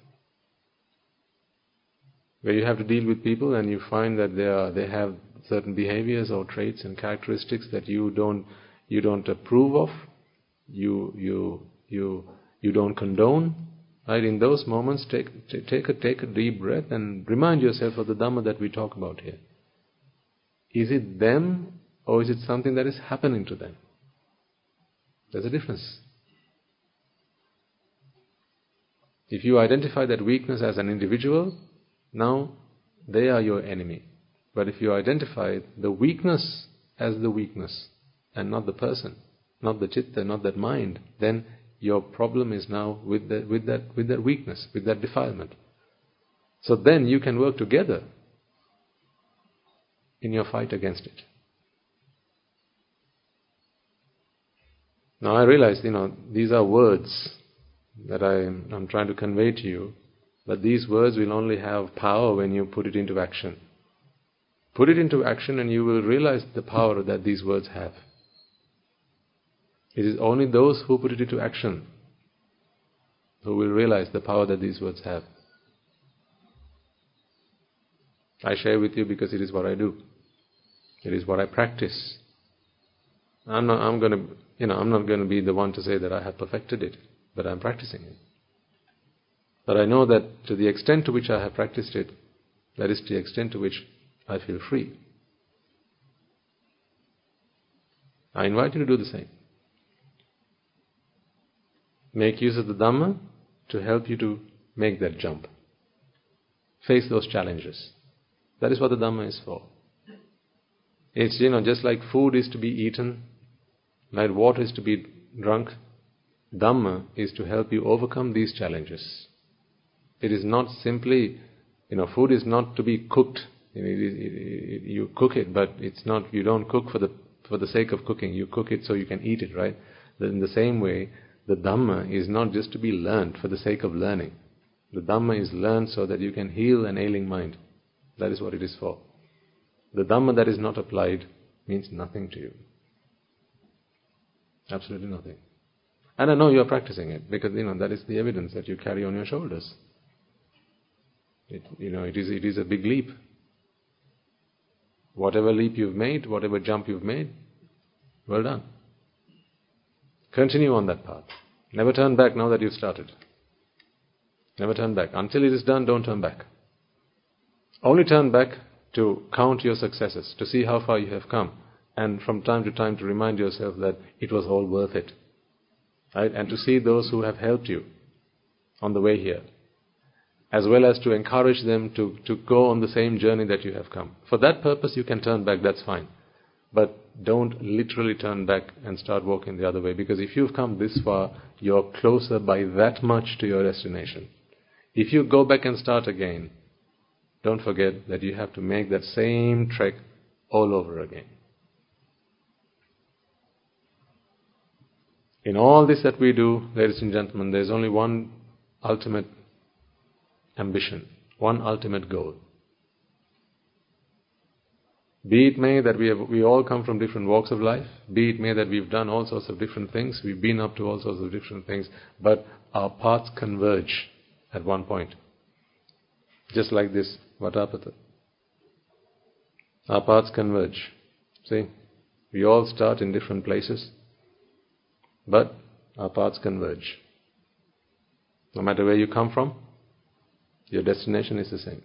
Where you have to deal with people and you find that they are they have certain behaviors or traits and characteristics that you don't you don't approve of, you you you you don't condone. Right? In those moments, take take a take a deep breath and remind yourself of the Dhamma that we talk about here. Is it them or is it something that is happening to them? There's a difference. If you identify that weakness as an individual, now they are your enemy. But if you identify the weakness as the weakness and not the person, not the chitta, not that mind, then your problem is now with that, with that, with that weakness, with that defilement. So then you can work together in your fight against it. Now I realize, you know, these are words that I, I'm trying to convey to you, but these words will only have power when you put it into action. Put it into action and you will realize the power that these words have. It is only those who put it into action who will realize the power that these words have. I share with you because it is what I do. It is what I practice. I'm not, I'm going to, you know, I'm not going to be the one to say that I have perfected it, but I'm practicing it. But I know that to the extent to which I have practiced it, that is the extent to which I feel free. I invite you to do the same. Make use of the Dhamma to help you to make that jump. Face those challenges. That is what the Dhamma is for. It's, you know, just like food is to be eaten, like water is to be drunk, Dhamma is to help you overcome these challenges. It is not simply, you know, food is not to be cooked. You know, it, it, it, you cook it, but it's not, you don't cook for the for the sake of cooking. You cook it so you can eat it, right? In the same way, the Dhamma is not just to be learned for the sake of learning. The Dhamma is learned so that you can heal an ailing mind. That is what it is for. The Dhamma that is not applied means nothing to you. Absolutely nothing. And I know you are practicing it because, you know, that is the evidence that you carry on your shoulders. It, you know, it is it is a big leap. Whatever leap you've made, whatever jump you've made, well done. Continue on that path. Never turn back now that you've started. Never turn back. Until it is done, don't turn back. Only turn back to count your successes, to see how far you have come, and from time to time to remind yourself that it was all worth it. Right? And to see those who have helped you on the way here, as well as to encourage them to, to go on the same journey that you have come. For that purpose you can turn back, that's fine. But don't literally turn back and start walking the other way, because if you've come this far, you're closer by that much to your destination. If you go back and start again, don't forget that you have to make that same trek all over again. In all this that we do, ladies and gentlemen, there's only one ultimate ambition, one ultimate goal. Be it may that we have, we all come from different walks of life, be it may that we've done all sorts of different things, we've been up to all sorts of different things, but our paths converge at one point. Just like this Vatapata. Our paths converge. See, we all start in different places, but our paths converge. No matter where you come from, your destination is the same.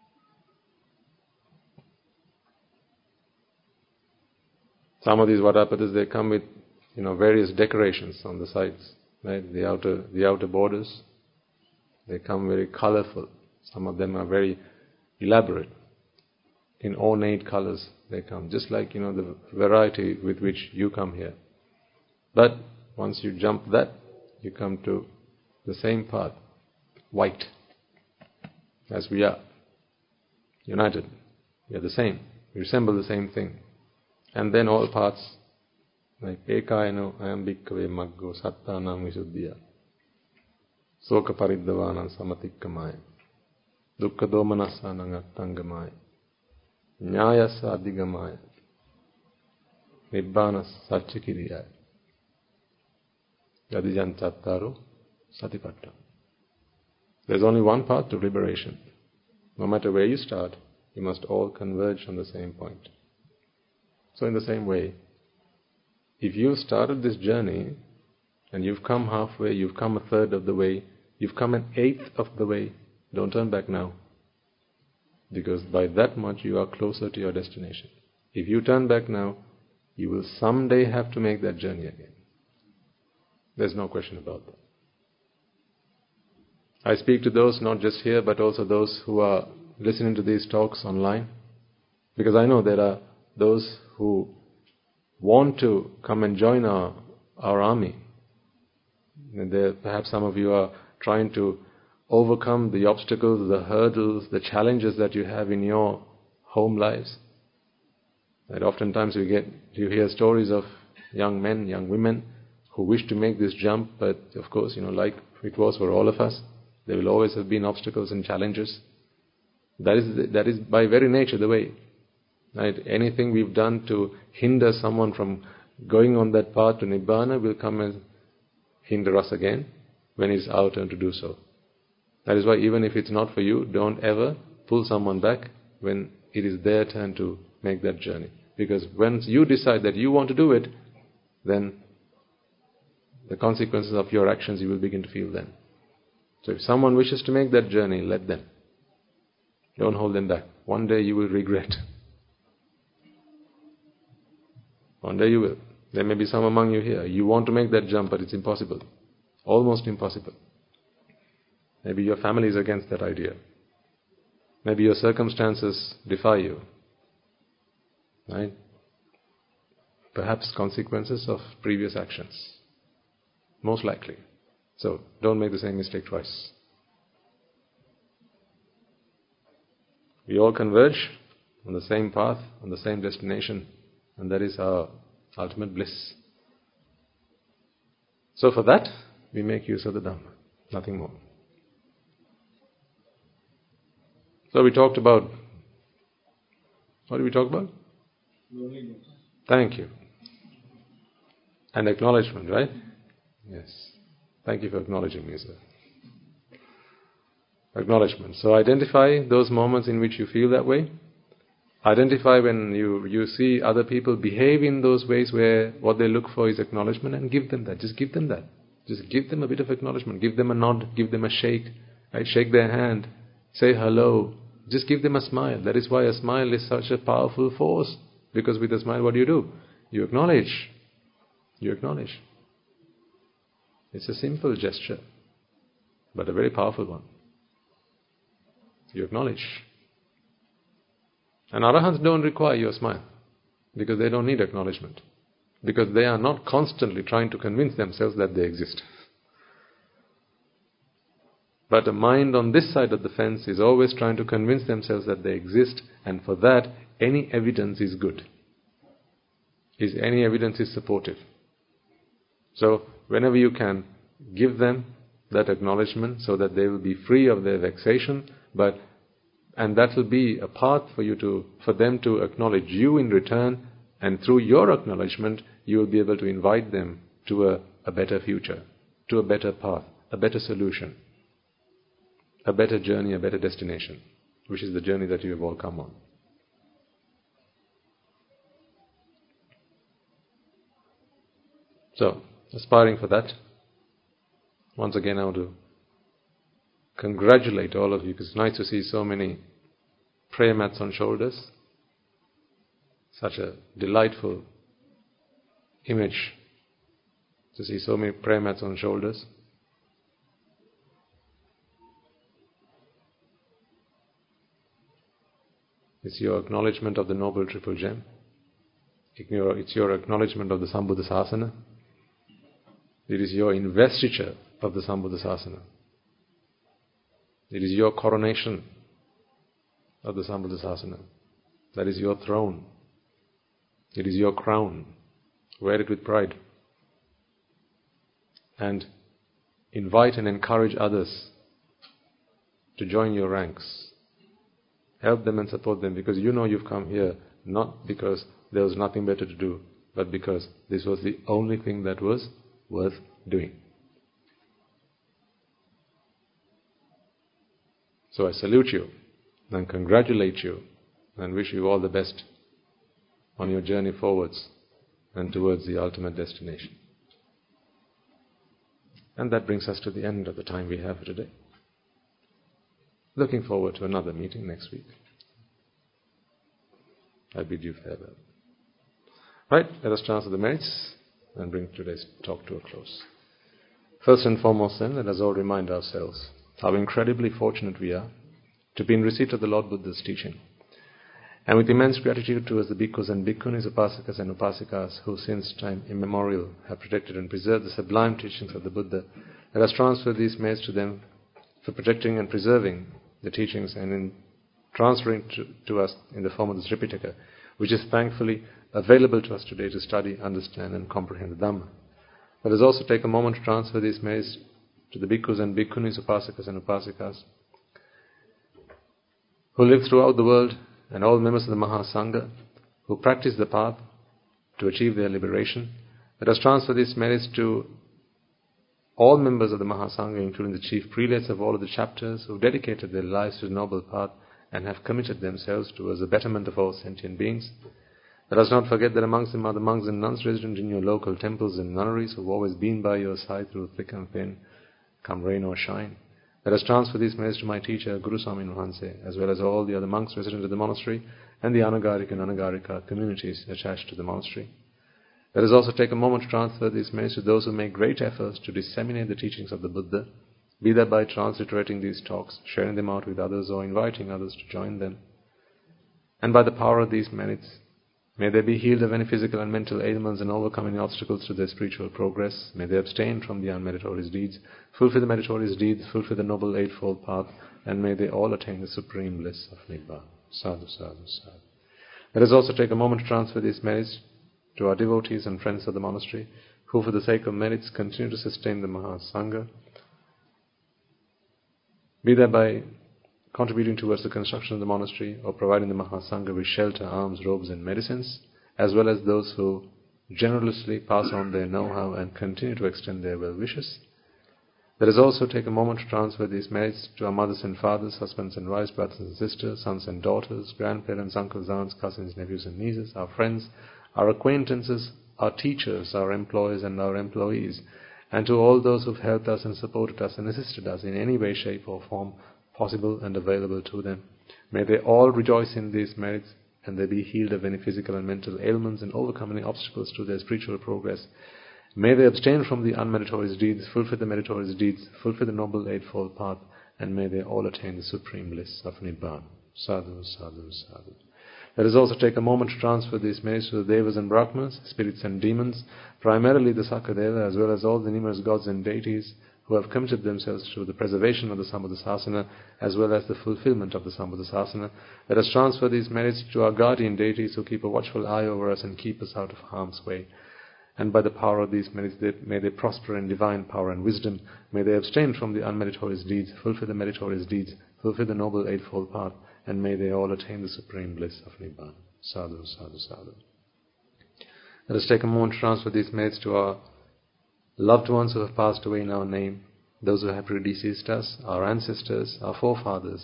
Some of these Vatapatas, they come with, you know, various decorations on the sides, right? The outer, the outer borders, they come very colorful. Some of them are very elaborate. in ornate colors they come, just like, you know, the variety with which you come here. But once you jump that, you come to the same path, white, as we are, united. We are the same. We resemble the same thing. And then all paths, like Ekayano ayam bhikkave maggo sattanam visuddhiya soka pariddavanam samatikkamaya dukkha domanassanam attangamaya nyayassa adhigamaya nibbanas satchikiriyaya yadijan chattaro satipattam. There's only one path to liberation. No matter where you start, you must all converge on the same point. So in the same way, if you've started this journey and you've come halfway, you've come a third of the way, you've come an eighth of the way, don't turn back now. Because by that much you are closer to your destination. If you turn back now, you will someday have to make that journey again. There's no question about that. I speak to those not just here, but also those who are listening to these talks online. Because I know there are those who want to come and join our, our army. And there, perhaps some of you are trying to overcome the obstacles, the hurdles, the challenges that you have in your home lives. And oftentimes we get, you hear stories of young men, young women who wish to make this jump, but of course, you know, like it was for all of us, there will always have been obstacles and challenges. That is, that is by very nature the way. Right? Anything we've done to hinder someone from going on that path to Nibbana will come and hinder us again when it's our turn to do so. That is why even if it's not for you, don't ever pull someone back when it is their turn to make that journey. Because once you decide that you want to do it, then the consequences of your actions you will begin to feel then. So if someone wishes to make that journey, let them. Don't hold them back. One day you will regret. One day you will. There may be some among you here. You want to make that jump, but it's impossible. Almost impossible. Maybe your family is against that idea. Maybe your circumstances defy you. Right? Perhaps consequences of previous actions. Most likely. So, don't make the same mistake twice. We all converge on the same path, on the same destination, and that is our ultimate bliss. So for that, we make use of the Dhamma, nothing more. So we talked about, what did we talk about? Loneliness. Thank you. And acknowledgement, right? Yes. Thank you for acknowledging me, sir. Acknowledgement. So identify those moments in which you feel that way. Identify when you, you see other people behave in those ways where what they look for is acknowledgement, and give them that. Just give them that. Just give them a bit of acknowledgement. Give them a nod. Give them a shake. Right? Shake their hand. Say hello. Just give them a smile. That is why a smile is such a powerful force. Because with a smile, what do you do? You acknowledge. You acknowledge. It's a simple gesture, but a very powerful one. You acknowledge. And Arahants don't require your smile, because they don't need acknowledgement. Because they are not constantly trying to convince themselves that they exist. But a mind on this side of the fence is always trying to convince themselves that they exist, and for that, any evidence is good. Is any evidence is supportive. So, whenever you can, give them that acknowledgement so that they will be free of their vexation, but and that will be a path for you to, for them to acknowledge you in return, and through your acknowledgement, you will be able to invite them to a, a better future, to a better path, a better solution, a better journey, a better destination, which is the journey that you have all come on. So, aspiring for that, once again I want to congratulate all of you, because it's nice to see so many prayer mats on shoulders. Such a delightful image to see so many prayer mats on shoulders. It's your acknowledgement of the Noble Triple Gem. It's your acknowledgement of the Sambuddha Sasana. It is your investiture of the Sambuddha Sasana. It is your coronation of the Sambuddha Sasana. That is your throne. It is your crown. Wear it with pride. And invite and encourage others to join your ranks. Help them and support them, because you know you've come here not because there was nothing better to do, but because this was the only thing that was worth doing. So I salute you and congratulate you and wish you all the best on your journey forwards and towards the ultimate destination. And that brings us to the end of the time we have for today. Looking forward to another meeting next week. I bid you farewell. Right, let us transfer the merits and bring today's talk to a close. First and foremost then, let us all remind ourselves how incredibly fortunate we are to be in receipt of the Lord Buddha's teaching. And with immense gratitude towards the bhikkhus and bhikkhunis, upasakas and upasikas who since time immemorial have protected and preserved the sublime teachings of the Buddha, let us transfer these merits to them for protecting and preserving the teachings and in transferring to, to us in the form of the Tripitaka, which is thankfully available to us today to study, understand and comprehend the Dhamma. Let us also take a moment to transfer these merits to the bhikkhus and bhikkhunis, upasakas and upasikas who live throughout the world, and all members of the Mahasangha who practice the path to achieve their liberation. Let us transfer these merits to all members of the Mahasangha, including the chief prelates of all of the chapters who dedicated their lives to the noble path and have committed themselves towards the betterment of all sentient beings. Let us not forget that amongst them are the monks and nuns resident in your local temples and nunneries who have always been by your side through thick and thin, come rain or shine. Let us transfer these merits to my teacher, Guru Swami Nuhanse, as well as all the other monks resident at the monastery and the Anagarika and Anagarika communities attached to the monastery. Let us also take a moment to transfer these merits to those who make great efforts to disseminate the teachings of the Buddha, be that by transliterating these talks, sharing them out with others, or inviting others to join them. And by the power of these merits, may they be healed of any physical and mental ailments and overcome any obstacles to their spiritual progress. May they abstain from the unmeritorious deeds, fulfill the meritorious deeds, fulfill the noble eightfold path, and may they all attain the supreme bliss of Nibbana. Sadhu, sadhu, sadhu. Let us also take a moment to transfer these merits to our devotees and friends of the monastery, who for the sake of merits continue to sustain the Mahasangha, be that by contributing towards the construction of the monastery or providing the Mahasangha with shelter, arms, robes and medicines, as well as those who generously pass on their know-how and continue to extend their well wishes. Let us also take a moment to transfer these merits to our mothers and fathers, husbands and wives, brothers and sisters, sons and daughters, grandparents, uncles, aunts, cousins, nephews and nieces, our friends, our acquaintances, our teachers, our employers and our employees, and to all those who have helped us and supported us and assisted us in any way, shape or form possible and available to them. May they all rejoice in these merits, and they be healed of any physical and mental ailments and overcome any obstacles to their spiritual progress. May they abstain from the unmeritorious deeds, fulfill the meritorious deeds, fulfill the noble eightfold path, and may they all attain the supreme bliss of Nibbana. Sadhu, sadhu, sadhu. Let us also take a moment to transfer these merits to the Devas and Brahmas, spirits and demons, primarily the Sakadeva, as well as all the numerous gods and deities who have committed themselves to the preservation of the Sambuddha Sasana, as well as the fulfillment of the Sambuddha Sasana. Let us transfer these merits to our guardian deities who keep a watchful eye over us and keep us out of harm's way. And by the power of these merits, they, may they prosper in divine power and wisdom. May they abstain from the unmeritorious deeds, fulfill the meritorious deeds, fulfill the noble eightfold path, and may they all attain the supreme bliss of Nibbana. Sadhu, sadhu, sadhu. Let us take a moment to transfer these merits to our loved ones who have passed away in our name, those who have predeceased us, our ancestors, our forefathers.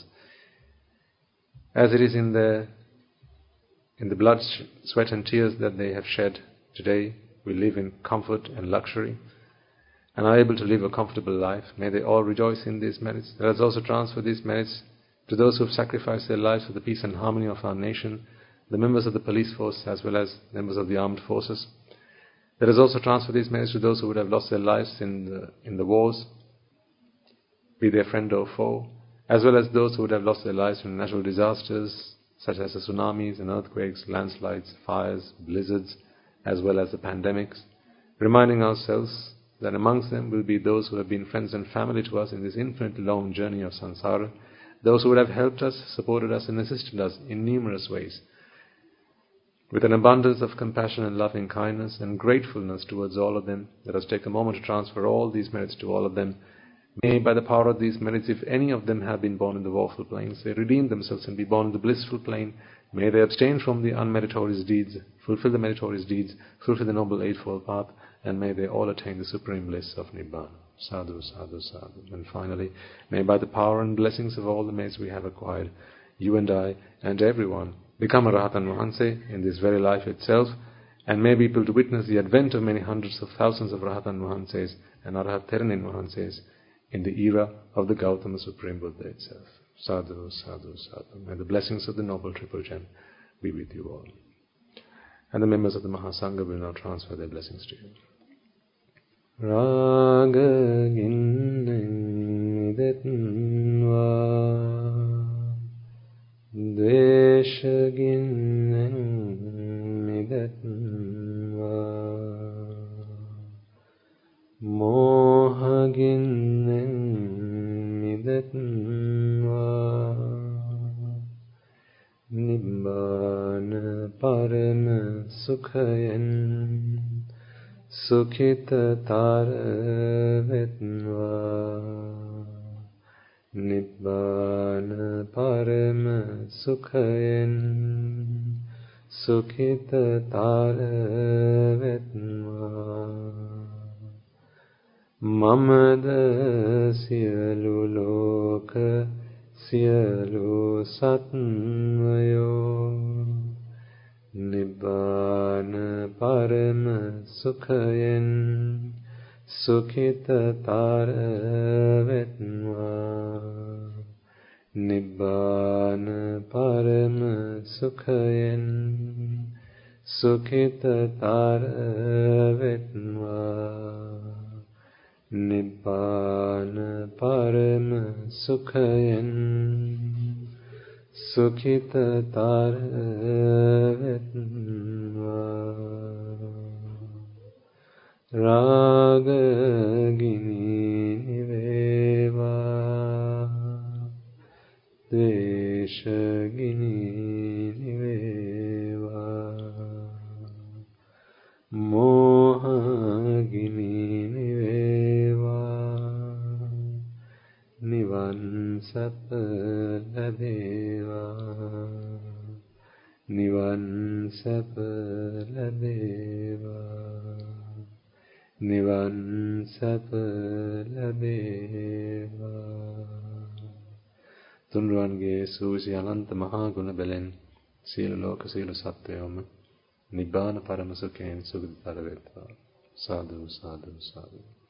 As it is in the, in the blood, sweat and tears that they have shed, today we live in comfort and luxury and are able to live a comfortable life. May they all rejoice in these merits. Let us also transfer these merits to those who have sacrificed their lives for the peace and harmony of our nation, the members of the police force as well as members of the armed forces. Let us also transfer these merits to those who would have lost their lives in the, in the wars, be they friend or foe, as well as those who would have lost their lives in natural disasters, such as the tsunamis and earthquakes, landslides, fires, blizzards, as well as the pandemics, reminding ourselves that amongst them will be those who have been friends and family to us in this infinitely long journey of samsara, those who would have helped us, supported us, and assisted us in numerous ways. With an abundance of compassion and loving kindness and gratefulness towards all of them, let us take a moment to transfer all these merits to all of them. May, by the power of these merits, if any of them have been born in the woeful planes, they redeem themselves and be born in the blissful plane. May they abstain from the unmeritorious deeds, fulfill the meritorious deeds, fulfill the noble eightfold path, and may they all attain the supreme bliss of Nibbana. Sadhu, sadhu, sadhu. And finally, may by the power and blessings of all the merits we have acquired, you and I and everyone become a Rahatan Vahanse in this very life itself, and may be able to witness the advent of many hundreds of thousands of Rahatan Vahanses and Arahat Theranin Vahanses in the era of the Gautama Supreme Buddha itself. Sadhu, sadhu, sadhu. May the blessings of the Noble Triple Gem be with you all. And the members of the Mahasangha will now transfer their blessings to you. Raga ginnen midetnva, Dvesha ginnen midetnva, Moha ginnen midetnva, Nibbana parama sukhayen Sukhita tara vetnva, Nibbana parama sukhayen Sukhita tara vetnva, Mamada siyalu loka siyalu satmayo, Nibbana parama sukhayen Sukhita tara vetnva, Nibbana parama sukhayen Sukhita tara vetnva, Nibbana parama sukhayen Sukhita tara vetnva. Raga gini niveva, Dvesha gini niveva, Moha gini niveva, Nivan sapa labeva, Nivan sapa labeva, Nivan sapa labeva. Tunruange susi ananta mahaguna belen, Sila loka sila satyoma, Nibbana paramasukhen sugita vetva. Sadhu, sadhu, sadhu.